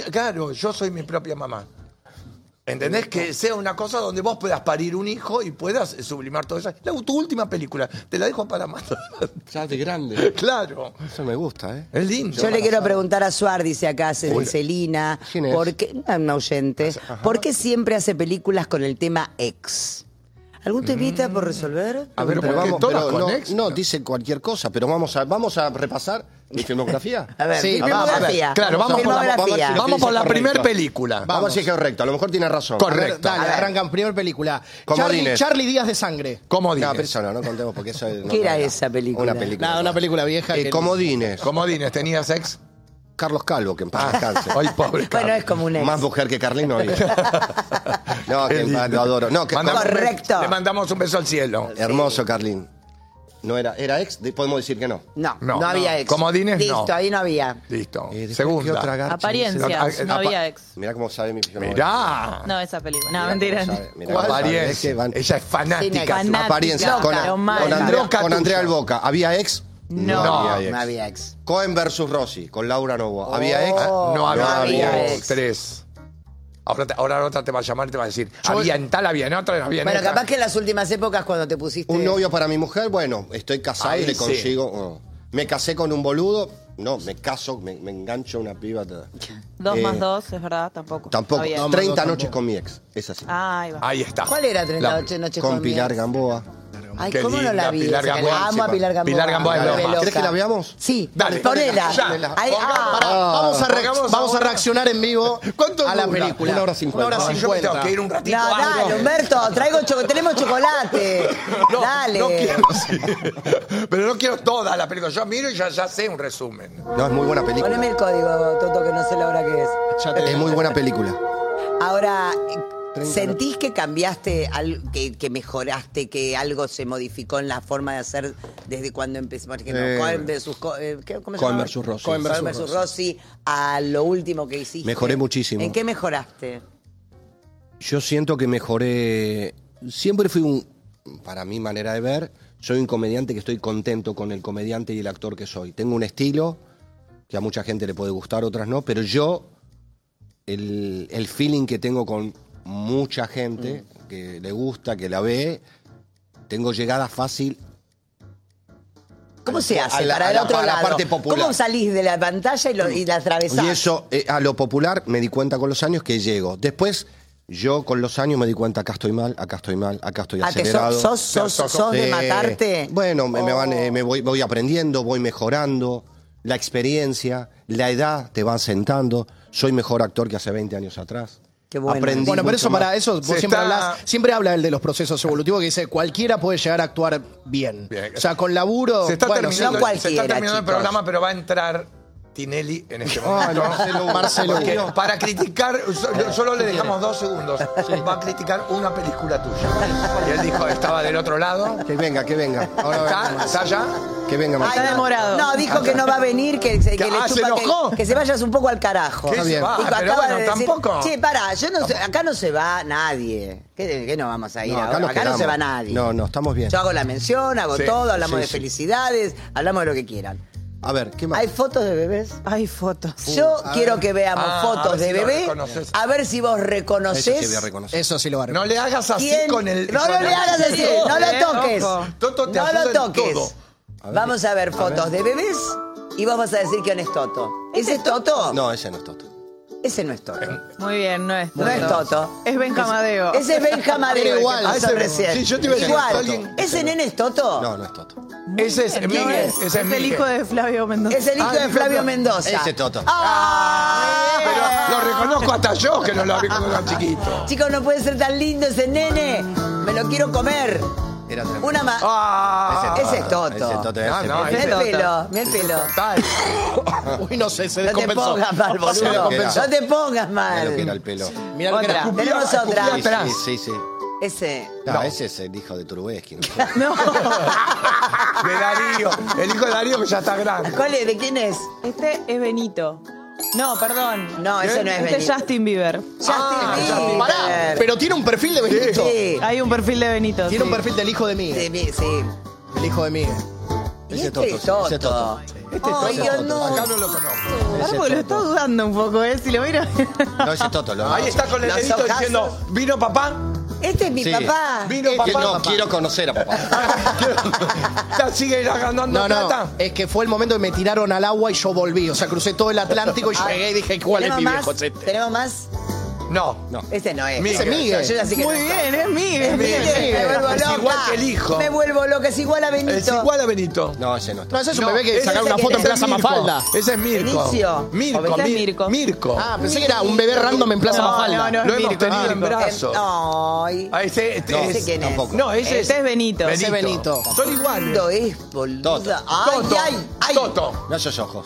Yo soy mi propia mamá. ¿Entendés? Que sea una cosa donde vos puedas parir un hijo y puedas sublimar todo eso. Tu última película, te la dejo para más. Ya de grande. Claro. Eso me gusta, ¿eh? Es lindo. Yo le quiero preguntar a Suar, dice acá, Celina, ¿Quién es? ¿por qué, un oyente, ¿por qué siempre hace películas con el tema ex? ¿Algún temita por resolver? A ver, Pero ¿por qué vamos, todas pero con no, ex? no, dice cualquier cosa, pero vamos a repasar mi filmografía. A ver, Sí, filmografía. Claro, vamos por la- Filmografía. Vamos por la Correcto. primera película. Vamos a ver si es correcto, a lo mejor tiene razón. Correcto. Dale, arrancan primera película. Comodines. Charlie Díaz de Sangre. ¿Cómo No, dices? pero eso no contemos porque eso es. ¿Qué era esa película? Una película. Nada, una película vieja. que Comodines. Comodines, ¿tenías ex? Carlos Calvo, que en paz descanse. Ay, pobre Bueno, Carlos. es como un ex. Más mujer que Carlín no había. No, que en paz lo adoro. No, que Mandamos- Correcto. Le mandamos un beso al cielo. hermoso, Carlín. No era ex, podemos decir que no. No, No, no había no. ex. Comodines, Listo, no. ahí no había. Listo. Después, Segunda. ¿qué otra garcha? Apariencias, no había ex. Mirá cómo sabe mi filmografía. Mirá. No, esa película. No, Mirá mentira. cómo sabe, mirá cómo sabe. Apariencia. Es que van- Ella es fanática. Fanática. Apariencia. Loca, pero mal. Loca Con Andrea tuya. Alboca. ¿Había ex? No. había ex. No había ex. Cohen versus Rossi, con Laura Novoa. ¿Había ex? No había había ex. ex. 3. Ahora otra te va a llamar y te va a decir, había en tal, había en otra, había en Bueno, esta. capaz que en las últimas épocas cuando te pusiste... Un novio para mi mujer, bueno, estoy casado Ahí y le sí. consigo... Me casé con un boludo, no, me caso, me engancho a una piba. 2 más 2, es verdad, tampoco. Tampoco, Está bien. 30 noches con mi ex, es así. Ah, ahí va. Ahí está. ¿Cuál era 38 noches Con con Pilar mi ex? Gamboa. Ay, Qué ¿cómo no linda, la vi? Pilar Esa, que la Gamboa, amo a sí, Pilar Gamboa. Pilar Gamboa es Me vuelve loca. ¿Querés que loca. la veamos? Sí, Dale, ponela. ya. Ay, Vamos a ahora. reaccionar en vivo ¿Cuánto a la dura? película. 1 hora 50. 1 hora No, yo me tengo 50. que ir un ratito. No, algo. dale, Humberto, tenemos chocolate. No, Dale. no quiero, sí. Pero no quiero toda la película. Yo miro y ya sé un resumen. No, es muy buena película. Poneme el código, Toto, que no sé la hora que es. Es muy buena película. Ahora, ¿sentís que cambiaste, que mejoraste, que algo se modificó en la forma de hacer desde cuando empezó? Por ejemplo, Coen versus, ¿cómo se Coen llama? versus Rossi. Coen versus Rossi, a lo último que hiciste. Mejoré muchísimo. ¿En qué mejoraste? Yo siento que mejoré. Siempre fui para mi manera de ver, soy un comediante que estoy contento con el comediante y el actor que soy. Tengo un estilo que a mucha gente le puede gustar, otras no, pero yo, el feeling que tengo con mucha gente que le gusta, que la ve, tengo llegada fácil. ¿Cómo se hace a la- para a el la- otro a la lado? parte popular. ¿Cómo salís de la pantalla y la atravesás? Y eso, a lo popular, me di cuenta con los años que llego. Después, yo con los años me di cuenta, acá estoy mal, acá estoy mal, acá estoy Ah, que acelerado. sos de matarte. Bueno, me voy aprendiendo, voy mejorando. La experiencia, la edad te van sentando. Soy mejor actor que hace 20 años atrás. Qué bueno. Aprendí Bueno, pero mucho eso más. para eso vos Se siempre está- siempre habla el de los procesos evolutivos que dice cualquiera puede llegar a actuar bien. Bien. O sea, con laburo. Se está bueno, terminando, no cualquiera, se está terminando el chicos. programa, pero va a entrar Tinelli en este Ah, momento. Marcelo. Porque para criticar, solo le dejamos 2 segundos. Va a criticar una película tuya. Y él dijo, estaba del otro lado. Que venga, que venga. Ahora ¿Está allá? que venga, Ay, Marcelo. Está demorado. No, dijo que no va a venir, que le ¿se chupa enojó? que se vayas un poco al carajo. ¿Qué Está bien. se va? Dijo, Pero acaba bueno, de decir, tampoco. Che, pará, yo no sé, acá no se va nadie. ¿Qué no vamos a ir? No, ahora? nos Acá no quedamos. se va nadie. No, estamos bien. Yo hago la mención, hago Sí, todo, hablamos sí, de sí. felicidades, hablamos de lo que quieran. A ver, ¿qué más? ¿Hay fotos de bebés? Hay fotos. Yo quiero que veamos Ah, a fotos ver de si lo bebé, reconoces. a ver si vos Eso reconoces. sí voy a reconocer. Eso sí lo va a No le hagas así ¿Quién? con el... No, con no le el- hagas así, no lo toques. Ojo. Toto te No ayuda lo en toques. todo. Vamos a ver fotos de bebés y vos vas a decir quién es Toto. ¿Ese es Toto? No, ese no es Toto. Ese no es Toto. Muy bien, no es Toto. No es Toto. Es Benjamadeo. Ese es Benjamadeo. Era igual. que pasó Ese- recién. sí, yo te iba a decir, Igual. alguien- ¿Ese nene es Toto? No, no es Toto. Ese es ¿Quién Miguel. es? Ese es Es el Miguel. hijo de Flavio Mendoza. Es el hijo de Flavio Mendoza. Ese Toto. Pero lo reconozco hasta yo, que no lo vi cuando era chiquito. Chicos, no puede ser tan lindo ese nene. Me lo quiero comer. Era tremendo. Una más. Ah, Ese es Toto. Ese Toto. Ah, no, Mira el ese- pelo, mira el pelo. Tal. Uy, no sé, se No te descompensó. pongas mal, Se boludo. descompensó. No te pongas Mirá lo que era mal. el pelo. Mirá lo que era. Otra. Tenemos Escupía otra. atrás. Sí. Ese. No, ese es el hijo de Turubeski. No. De Darío. El hijo de Darío que ya está grande. ¿Cuál es? ¿De quién es? Este es Benito. No, perdón. No, ese no es Este es Benito. Justin Bieber. Justin Bieber. Pará, pero tiene un perfil de Benito. Sí. Hay un perfil de Benito. Tiene un sí. perfil del hijo de Miguel. Sí. El hijo de Miguel. Y Ese este Toto, es sí, Toto. ese Toto. Ay, Dios, no. Acá no lo conozco. Claro, porque lo está dudando un poco, ¿eh? Si lo mira. No, ese es Toto. Ahí está con el Los dedito ojazos. diciendo, ¿vino papá? Este es mi Sí. papá. Vino Que papá. no quiero conocer a papá. Sigue ganando No, plata. es que fue el momento que me tiraron al agua y yo volví. O sea, crucé todo el Atlántico y llegué y dije, ¿cuál es mi ¿Tenemos viejo? más? Es este. ¿Tenemos más? No. Este no es. Miguel. Ese Miguel. Yo ya sé que Muy no es bien, es Miguel. Toto. Me vuelvo Es loca. igual que el hijo. Me vuelvo loca, es igual a Benito. Es igual a Benito. No, ese no es No, Toto. ese es un bebé que ese sacaron es una el foto en que- Plaza Ese es Mirko. Mafalda. Ese es Mirko. Benicio. Mirko. Este es Mirko. Mirko. Ah, pensé que era un bebé random en Plaza No, Mafalda. no, no. Lo hemos Mirko, tenido en Mirko. brazos. Ay. Ah, ese No sé quién es. tampoco. No, ese Este es Benito. Ese es Benito. Son iguales. Lindo es, boluda. Toto. Ay, Toto. ay. Toto. No esos ojos.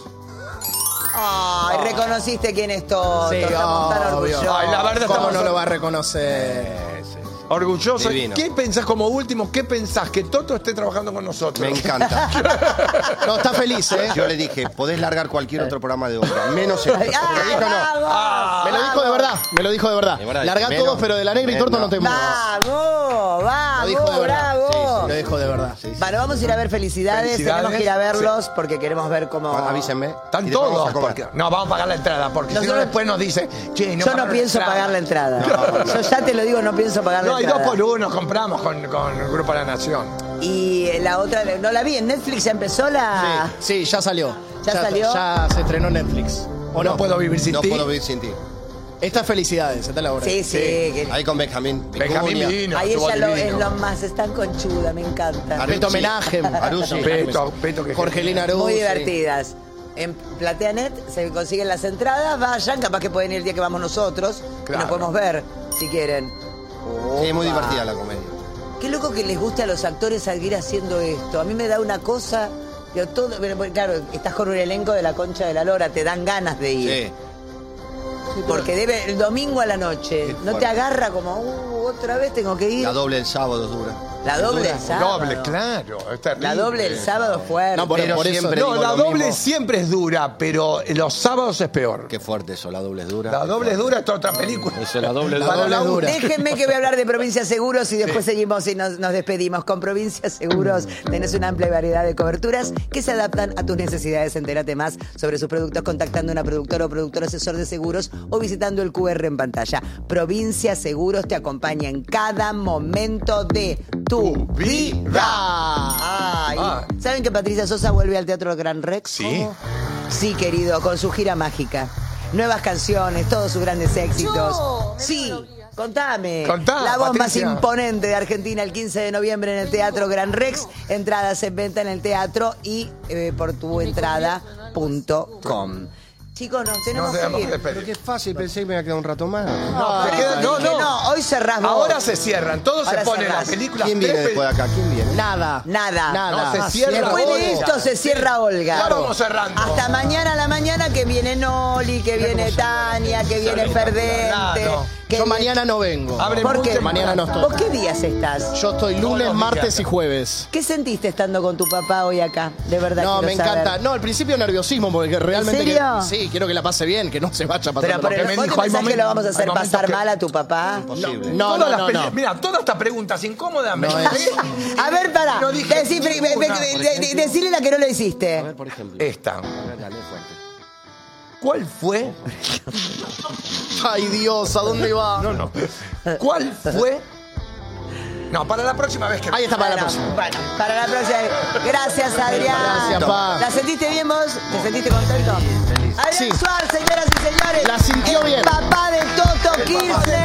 Ay, reconociste quién es Toto. Sí, Estamos tan obvio. orgullosos. Ay, la verdad ¿Cómo estamos no lo va a reconocer? orgulloso. Divino. ¿Qué pensás como último? ¿Qué pensás? Que Toto esté trabajando con nosotros. Me encanta. No, está feliz, ¿eh? Yo le dije, podés largar cualquier otro programa de obra, menos este. Ay, Me dijo, no. vamos. Me lo dijo de verdad, me lo dijo de verdad. De verdad, Larga menos- todos, pero de la negra y torta no te muevas. Vamos, Lo dijo de vamos, verdad. bravo. Sí, sí. Lo dejo de verdad. Sí, sí. Bueno, vamos a ir a ver Felicidades. Tenemos que ir a verlos porque queremos ver cómo... Avísenme. Están Y después todos. vamos a comer. Porque, no, vamos a pagar la entrada, porque si no Nosotros- después nos dice, che, Yo no pienso pagar la entrada. Yo ya te lo digo, no pienso pagar la No, y entrada. 2x1 compramos con el Grupo La Nación. Y la otra, no la vi en Netflix, ya empezó la... Sí, ya salió. ¿Ya salió? Ya se estrenó en Netflix. ¿O No no? puedo vivir sin No ti. puedo vivir sin ti. Esta es Felicidades, esta es la obra. Sí, sí. que- Ahí con Benjamín. Benjamín Vicuña. Vino, Ahí estuvo ella es divino. lo más, es tan conchuda, me encanta. Peto homenaje. Arusi. Peto que Jorgelina Arusi. Muy divertidas. En PlateaNet se consiguen las entradas, vayan, capaz que pueden ir el día que vamos nosotros, y Claro. nos podemos ver, si quieren. Sí, muy Opa. divertida la comedia. Qué loco que les guste a los actores seguir haciendo esto. A mí me da una cosa, pero todo, pero, claro, estás con un elenco de la Concha de la Lora, te dan ganas de ir. Sí. Porque el domingo a la noche, Qué no fuerte. te agarra como, otra vez tengo que ir. La doble el sábado dura. La doble el sábado. Doble, claro. Es terrible. La doble el sábado es fuerte. No, por Pero eso. siempre No, digo la lo doble mismo. siempre es dura, pero los sábados es peor. Qué fuerte eso, la doble es dura. La doble es dura, es otra película. Eso, la doble es La dura. doble es dura. Déjenme que voy a hablar de Provincia Seguros y después seguimos y nos despedimos. Con Provincia Seguros tenés una amplia variedad de coberturas que se adaptan a tus necesidades. Entérate más sobre sus productos contactando a una productora o productor asesor de seguros o visitando el QR en pantalla. Provincia Seguros te acompaña en cada momento de tu vida. Ay, ¿saben que Patricia Sosa vuelve al Teatro Gran Rex? Sí. ¿Cómo? Sí, querido, con su gira mágica. Nuevas canciones, todos sus grandes éxitos. Sí, contame. Contá, La voz Patricia. más imponente de Argentina el 15 de noviembre en el Teatro Gran Rex. Entradas en venta en el teatro y por tuentrada.com. Chicos, nos tenemos No que tenemos que ir. despedir. Pero qué fácil, pensé que me iba a quedar un rato más. No, pero queda- no, Dije, no. hoy cerrás vos. Ahora se cierran, todos Ahora se ponen cerrás. las películas. ¿Quién viene tres después de acá? ¿Quién viene? Nada. Nada. Nada. No, se cierra Después de Olga. esto se cierra Olga. Ya vamos cerrando. Hasta mañana a la mañana que viene Noli, que viene Tania, que viene Ferdente. Claro. que Yo viene- mañana no vengo. Abre ¿Por muy qué? temprano. Mañana no estoy. ¿Vos qué días estás? Yo estoy lunes, Todos martes días. y jueves. ¿Qué sentiste estando con tu papá hoy acá? De verdad No, quiero me encanta. saber. No, al principio nerviosismo, porque realmente. ¿En serio? Sí, quiero que la pase bien, que no se vaya a pasar. Pero por Porque el me ¿vos te dijo, hay pensás que lo vamos a hay hacer momentos pasar que- mal a tu papá? Imposible. No, Todas las no, peli- no. Mira, todas estas preguntas incómodas me No es. A ver, pará. No dije ninguna, por ejemplo. Decile la que no le A hiciste. ver, por ejemplo. Esta. A ver, dale, fuerte. ¿Cuál fue? Ay, Dios, ¿a dónde va? No. ¿Cuál fue? No, para la próxima vez que Ahí está, para la Bueno, próxima. bueno, para la próxima. Gracias, Adrián. Gracias, pa. ¿La sentiste bien vos? ¿Te sentiste contento? Adrián Sí. Suárez, señoras y señores. La sintió el bien. Papá de Toto Kirchner.